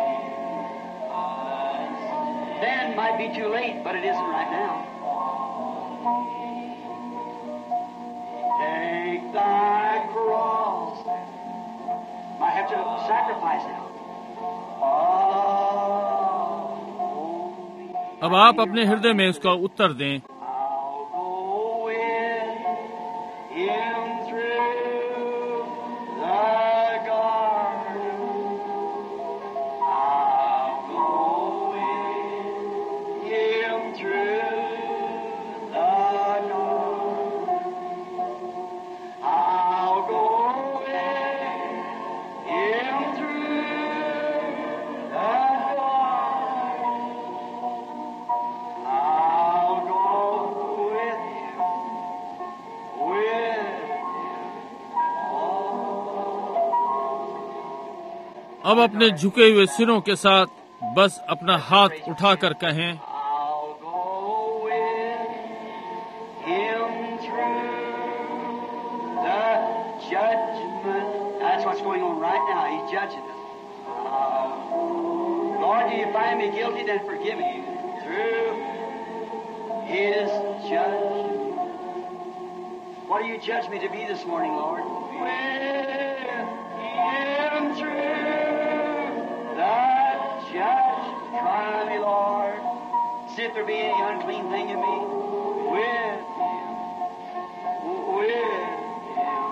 Then might be too late, but it isn't right now. Take thy cross. Might have to sacrifice now. अब आप अपने हृदय में उसका उत्तर दें। अब अपने झुके हुए सिरों के साथ बस अपना हाथ उठाकर कहें, Lord, do you find me guilty, then forgive me through His judgment. What do you judge me to be this morning, Lord? With Him through the judge, try me, Lord. see if there be any unclean thing in me. With Him. With Him.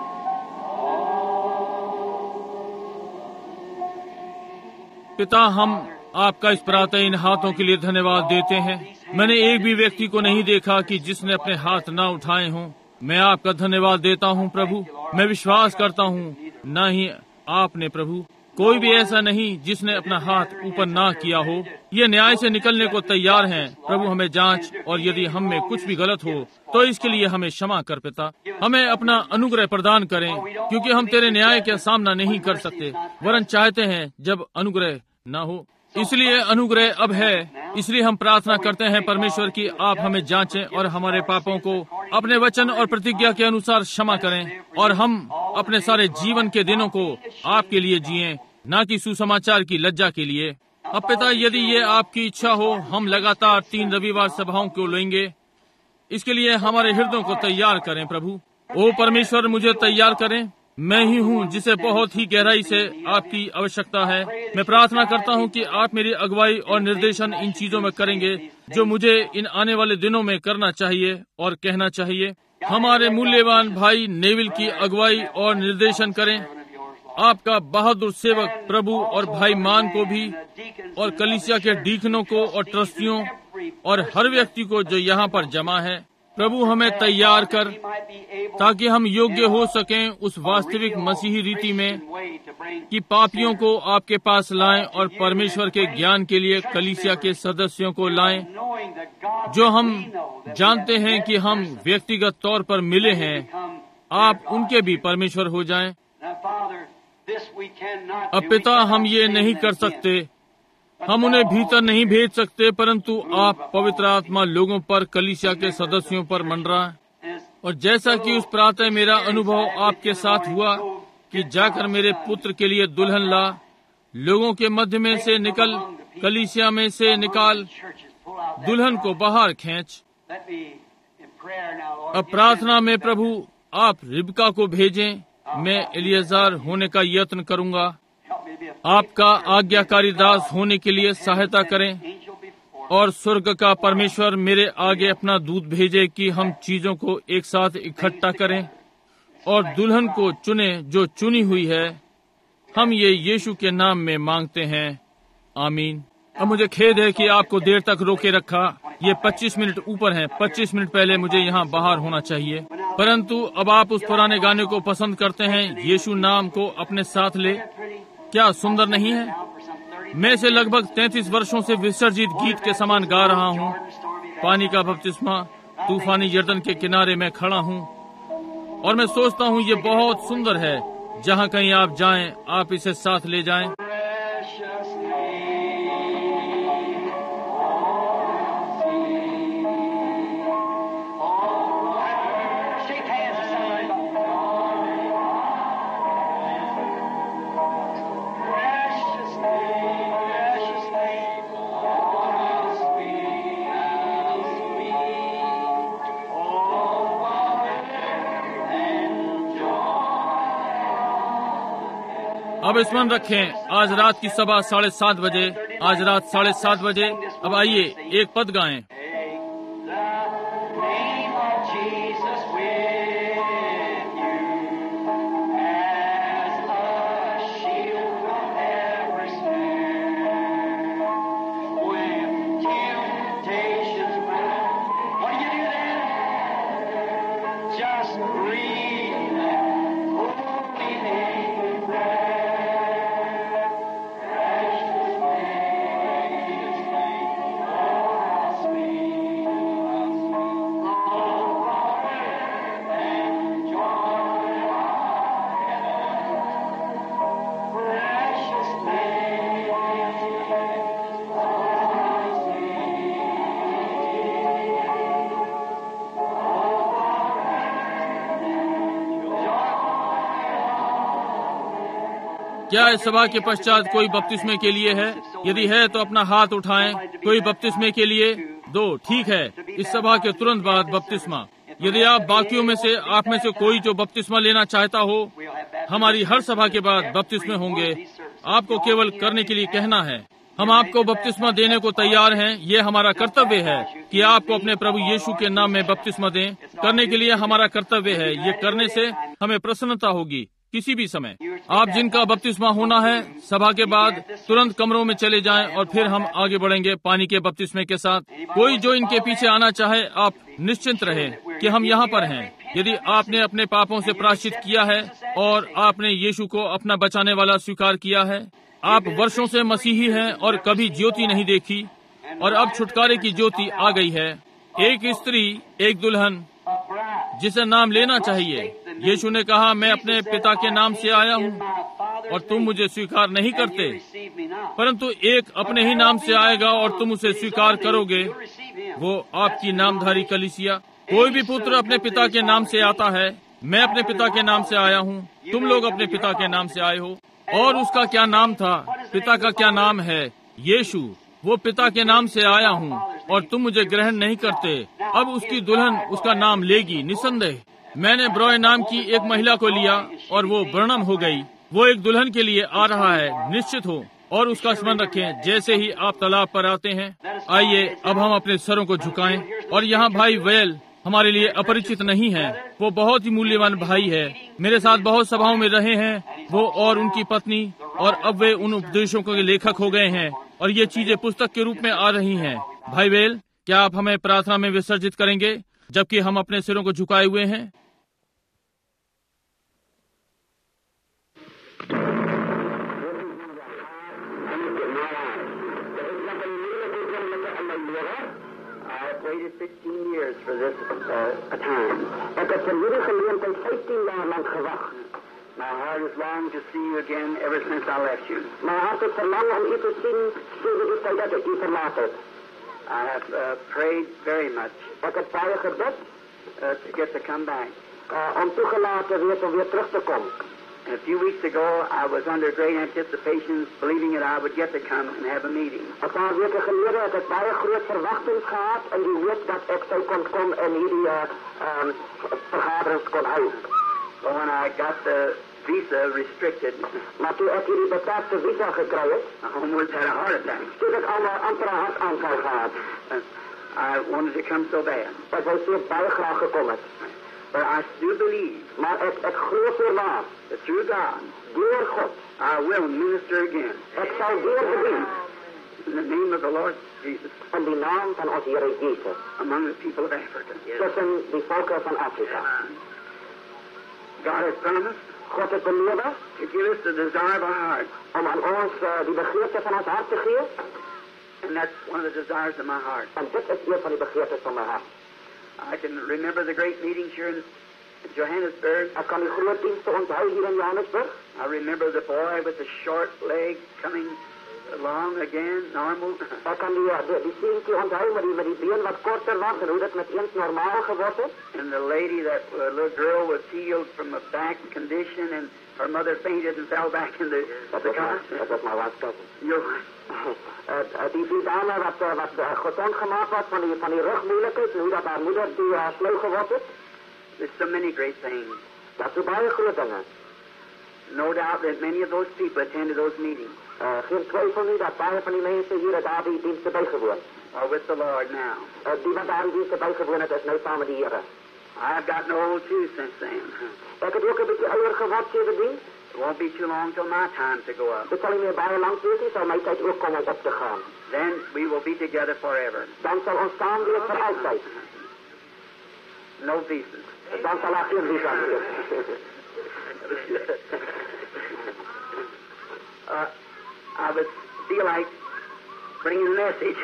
पिता, हम आपका इस प्रातः इन हाथों के लिए धन्यवाद देते हैं। मैंने एक भी व्यक्ति को नहीं देखा कि जिसने अपने हाथ ना उठाए हों। मैं आपका धन्यवाद देता हूं प्रभु। मैं विश्वास करता हूं न ही आपने प्रभु, कोई भी ऐसा नहीं जिसने अपना हाथ ऊपर ना किया हो। ये न्याय से निकलने को तैयार हैं प्रभु। हमें जांच, और यदि हम में कुछ भी गलत हो तो इसके लिए हमें क्षमा कर पिता। हमें अपना अनुग्रह प्रदान करें, क्योंकि हम तेरे न्याय का सामना नहीं कर सकते, वरन चाहते हैं जब अनुग्रह ना हो। इसलिए अनुग्रह अब है। इसलिए हम प्रार्थना करते हैं परमेश्वर की आप हमें जांचें और हमारे पापों को अपने वचन और प्रतिज्ञा के अनुसार क्षमा करें, और हम अपने सारे जीवन के दिनों को आपके लिए जिएं, न कि सुसमाचार की लज्जा के लिए। अब पिता, यदि ये आपकी इच्छा हो, हम लगातार 3 रविवार सभाओं को लेंगे। इसके लिए हमारे हृदयों को तैयार करें प्रभु। ओ परमेश्वर, मुझे तैयार करें। मैं ही हूँ जिसे बहुत ही गहराई से आपकी आवश्यकता है। मैं प्रार्थना करता हूँ कि आप मेरी अगुवाई और निर्देशन इन चीजों में करेंगे जो मुझे इन आने वाले दिनों में करना चाहिए और कहना चाहिए। हमारे मूल्यवान भाई नेविल की अगुवाई और निर्देशन करें। आपका बहादुर सेवक प्रभु और भाई मान को भी, और कलीसिया के डीकनों को और ट्रस्टियों और हर व्यक्ति को जो यहाँ पर जमा है। प्रभु, हमें तैयार कर ताकि हम योग्य हो सकें उस वास्तविक मसीही रीति में कि पापियों को आपके पास लाएं और परमेश्वर के ज्ञान के लिए कलीसिया के सदस्यों को लाएं, जो हम जानते हैं कि हम व्यक्तिगत तौर पर मिले हैं। आप उनके भी परमेश्वर हो जाएं। अब पिता, हम ये नहीं कर सकते, हम उन्हें भीतर नहीं भेज सकते, परंतु आप पवित्र आत्मा लोगों पर, कलीसिया के सदस्यों पर मंडरा। और जैसा कि उस प्रातः मेरा अनुभव आपके साथ हुआ कि जाकर मेरे पुत्र के लिए दुल्हन ला, लोगों के मध्य में से निकल, कलीसिया में से निकाल, दुल्हन को बाहर खींच। अब प्रार्थना में प्रभु आप रिबका को भेजें। मैं एलिएज़र होने का यत्न करूंगा। आपका आज्ञाकारी दास होने के लिए सहायता करें, और स्वर्ग का परमेश्वर मेरे आगे अपना दूत भेजे कि हम चीजों को एक साथ इकट्ठा करें और दुल्हन को चुने जो चुनी हुई है। हम ये यीशु के नाम में मांगते हैं, आमीन। अब मुझे खेद है कि आपको देर तक रोके रखा। ये 25 मिनट ऊपर हैं। 25 मिनट पहले मुझे यहाँ बाहर होना चाहिए, परंतु अब आप उस पुराने गाने को पसंद करते हैं, यीशु नाम को अपने साथ ले। क्या सुंदर नहीं है? मैं इसे लगभग 33 वर्षों से विसर्जित गीत के समान गा रहा हूँ। पानी का बपतिस्मा, तूफानी यर्दन के किनारे में खड़ा हूँ, और मैं सोचता हूँ ये बहुत सुंदर है। जहाँ कहीं आप जाएं, आप इसे साथ ले जाएं। अब स्मरण रखें, आज रात की सभा 7:30 बजे। आज रात 7:30 बजे। अब आइए एक पद गाएं। क्या इस सभा के पश्चात कोई बपतिस्मे के लिए है? यदि है तो अपना हाथ उठाएं। कोई बपतिस्मे के लिए? 2, ठीक है। इस सभा के तुरंत बाद बपतिस्मा। यदि आप बाकियों में से, आप में से कोई जो बपतिस्मा लेना चाहता हो, हमारी हर सभा के बाद बपतिस्मे होंगे। आपको केवल करने के लिए कहना है। हम आपको बपतिस्मा देने को तैयार हैं। ये हमारा कर्तव्य है कि आपको अपने प्रभु यीशु के नाम में बपतिस्मा दें। करने के लिए हमारा कर्तव्य है। ये करने से हमें प्रसन्नता होगी किसी भी समय। आप जिनका बपतिस्मा होना है, सभा के बाद तुरंत कमरों में चले जाएं और फिर हम आगे बढ़ेंगे पानी के बपतिस्मे के साथ। कोई जो इनके पीछे आना चाहे, आप निश्चिंत रहें कि हम यहाँ पर हैं। यदि आपने अपने पापों से प्रायश्चित किया है और आपने यीशु को अपना बचाने वाला स्वीकार किया है, आप वर्षों से मसीही हैं और कभी ज्योति नहीं देखी और अब छुटकारे की ज्योति आ गई है। एक स्त्री, एक दुल्हन जिसे नाम लेना चाहिए। यीशु ने कहा, मैं अपने पिता के नाम से आया हूँ और तुम मुझे स्वीकार नहीं करते, परंतु एक अपने ही नाम से आएगा और तुम उसे स्वीकार करोगे, वो आपकी नामधारी कलीसिया। कोई भी पुत्र अपने पिता के नाम से आता है। मैं अपने पिता के नाम से आया हूँ, तुम लोग अपने पिता के नाम से आए हो। और उसका क्या नाम था? पिता का क्या नाम है? यीशु। वो पिता के नाम से आया हूँ और तुम मुझे ग्रहण नहीं करते। अब उसकी दुल्हन उसका नाम लेगी निसंदेह। मैंने ब्रॉय नाम की एक महिला को लिया और वो वर्णन हो गई। वो एक दुल्हन के लिए आ रहा है, निश्चित हो। और उसका स्मरण रखें जैसे ही आप तालाब पर आते हैं। आइए अब हम अपने सरों को झुकाएं। और यहाँ भाई वेल हमारे लिए अपरिचित नहीं है। वो बहुत ही मूल्यवान भाई है। मेरे साथ बहुत सभाओं में रहे हैं वो और उनकी पत्नी, और अब वे उन उपदेशों के लेखक हो गए हैं और ये चीजें पुस्तक के रूप में आ रही हैं। भाई वेल, क्या आप हमें प्रार्थना में विसर्जित करेंगे जबकि हम अपने सिरों को झुकाए हुए हैं? Waited 15 years for this time. Ik heb van jullie geleerd 15 jaar lang gewacht. My heart has longed to see you again ever since I left you. Mijn hart heeft verlangen om u te zien sinds de tijd dat ik u verlaten heb. I have prayed very much. Ik heb baie gebed to get to come back. Om toegelaten weer om weer terug te komen. And a few weeks ago, I was under great anticipation, believing that I would get to come and have a meeting. Een paar weken geleden heb ik baie groot verwachtings gehad en die weet dat ik zou kon komen en hierdie vergaderings kon houden. But when I got the visa restricted, maar toen ik hierdie beperkte visa gekry het, I almost had a heart attack. Toen ek allemaal amper 'n hartaanval gehad. I wanted to come so bad. Ek wou so baie graag gekom het. But I still believe, maar ek glo voorwaar, that through God, deur God, I will minister again. Ek sal weer bedien. In the name of the Lord Jesus. In die naam van ons Here Jesus. Among the people of Africa. Tussen die volke van Afrika. God has promised. God het beloof to give us the desire of our heart. Om aan ons die begeerte van ons hart te gee. And that's one of the desires of my heart. En dit is een van die begeertes van my hart. I can remember the great meetings here in Johannesburg. Ek kan die groot dienste onthou hier in Johannesburg. I remember the boy with the short leg coming along again, normal. Ek kan die seentjie onthou met die been wat korter was en hoe dit met eens normaal geword het. And the lady, that little girl was healed from a back condition and her mother fainted and fell back in the car. Dat was my last cousin. Die dame wat gezond gemaakt was van die rugmoeilijkheid en hoe dat haar moeder die sleu geword het. There's so many great things. Dat is baie groot dinge. No doubt that many of those people attended those meetings. Geen twijfel nie dat baie van die mense hier daar die dienste bygewoon. Are with the Lord now. Die wat daar die dienste bygewoon het is nou saam met die Here. I've gotten old too since then. Ek het ook 'n bietjie ouer geword sederdien. It won't be too long till my time to go up. Dit sal nie meer baie lank wees nie, sal my tyd ook kom om op te gaan. Then we will be together forever. Dan sal ons saam wees vir altyd. No visas. Dan sal daar geen visa wees. I would feel like bringing a message.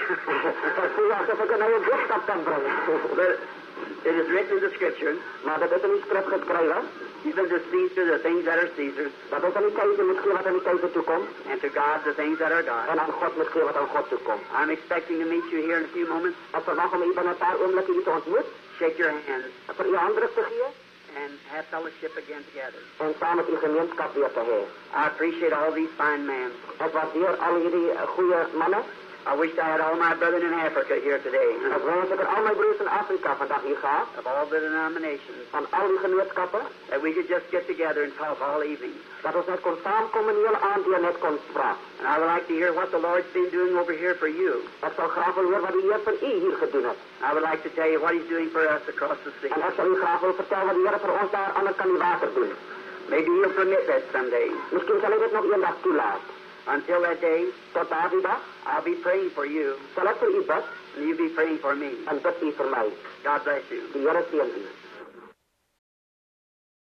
But it is written in the Scripture. Maar dat is in die skrif geskrywe. Even to Caesar the things that are Caesar's. Dat is aan die keizer moet gee wat aan die keizer toekom. And to God the things that are God's. En aan God moet gee wat aan God toekom. I'm expecting to meet you here in a few moments. Ek verwag om u binne 'n paar oomblikke hier te ontmoet. Shake your hands. Vir u handdruk te gee. And have fellowship again together. En saam met u gemeenskap weer te hê. I appreciate all these fine men. Ek waardeer al hierdie goeie manne. I wish I had all my brethren in Africa here today. Ik wens dat ik al mijn broers in Afrika vandaag hier gehad. Of all the denominations. Van al die genootschappen. That we could just get together and talk all evening. Dat we net kon samenkomen en heel avond hier net kon praten. And I would like to hear what the Lord's been doing over here for you. Ik zou graag willen horen wat de Heer voor u hier gedaan heeft. I would like to tell you what He's doing for us across the sea. En ik zou u graag willen vertellen wat de Heer voor ons daar aan de kant water doet. Maybe He'll permit that someday. Misschien zal hij dit nog een dag toelaten. Until that day, tot daar die dag, I'll be praying for you. Zal ik voor u bid? And you be praying for me. En bid u voor mij. God bless you. De Heer zegen u.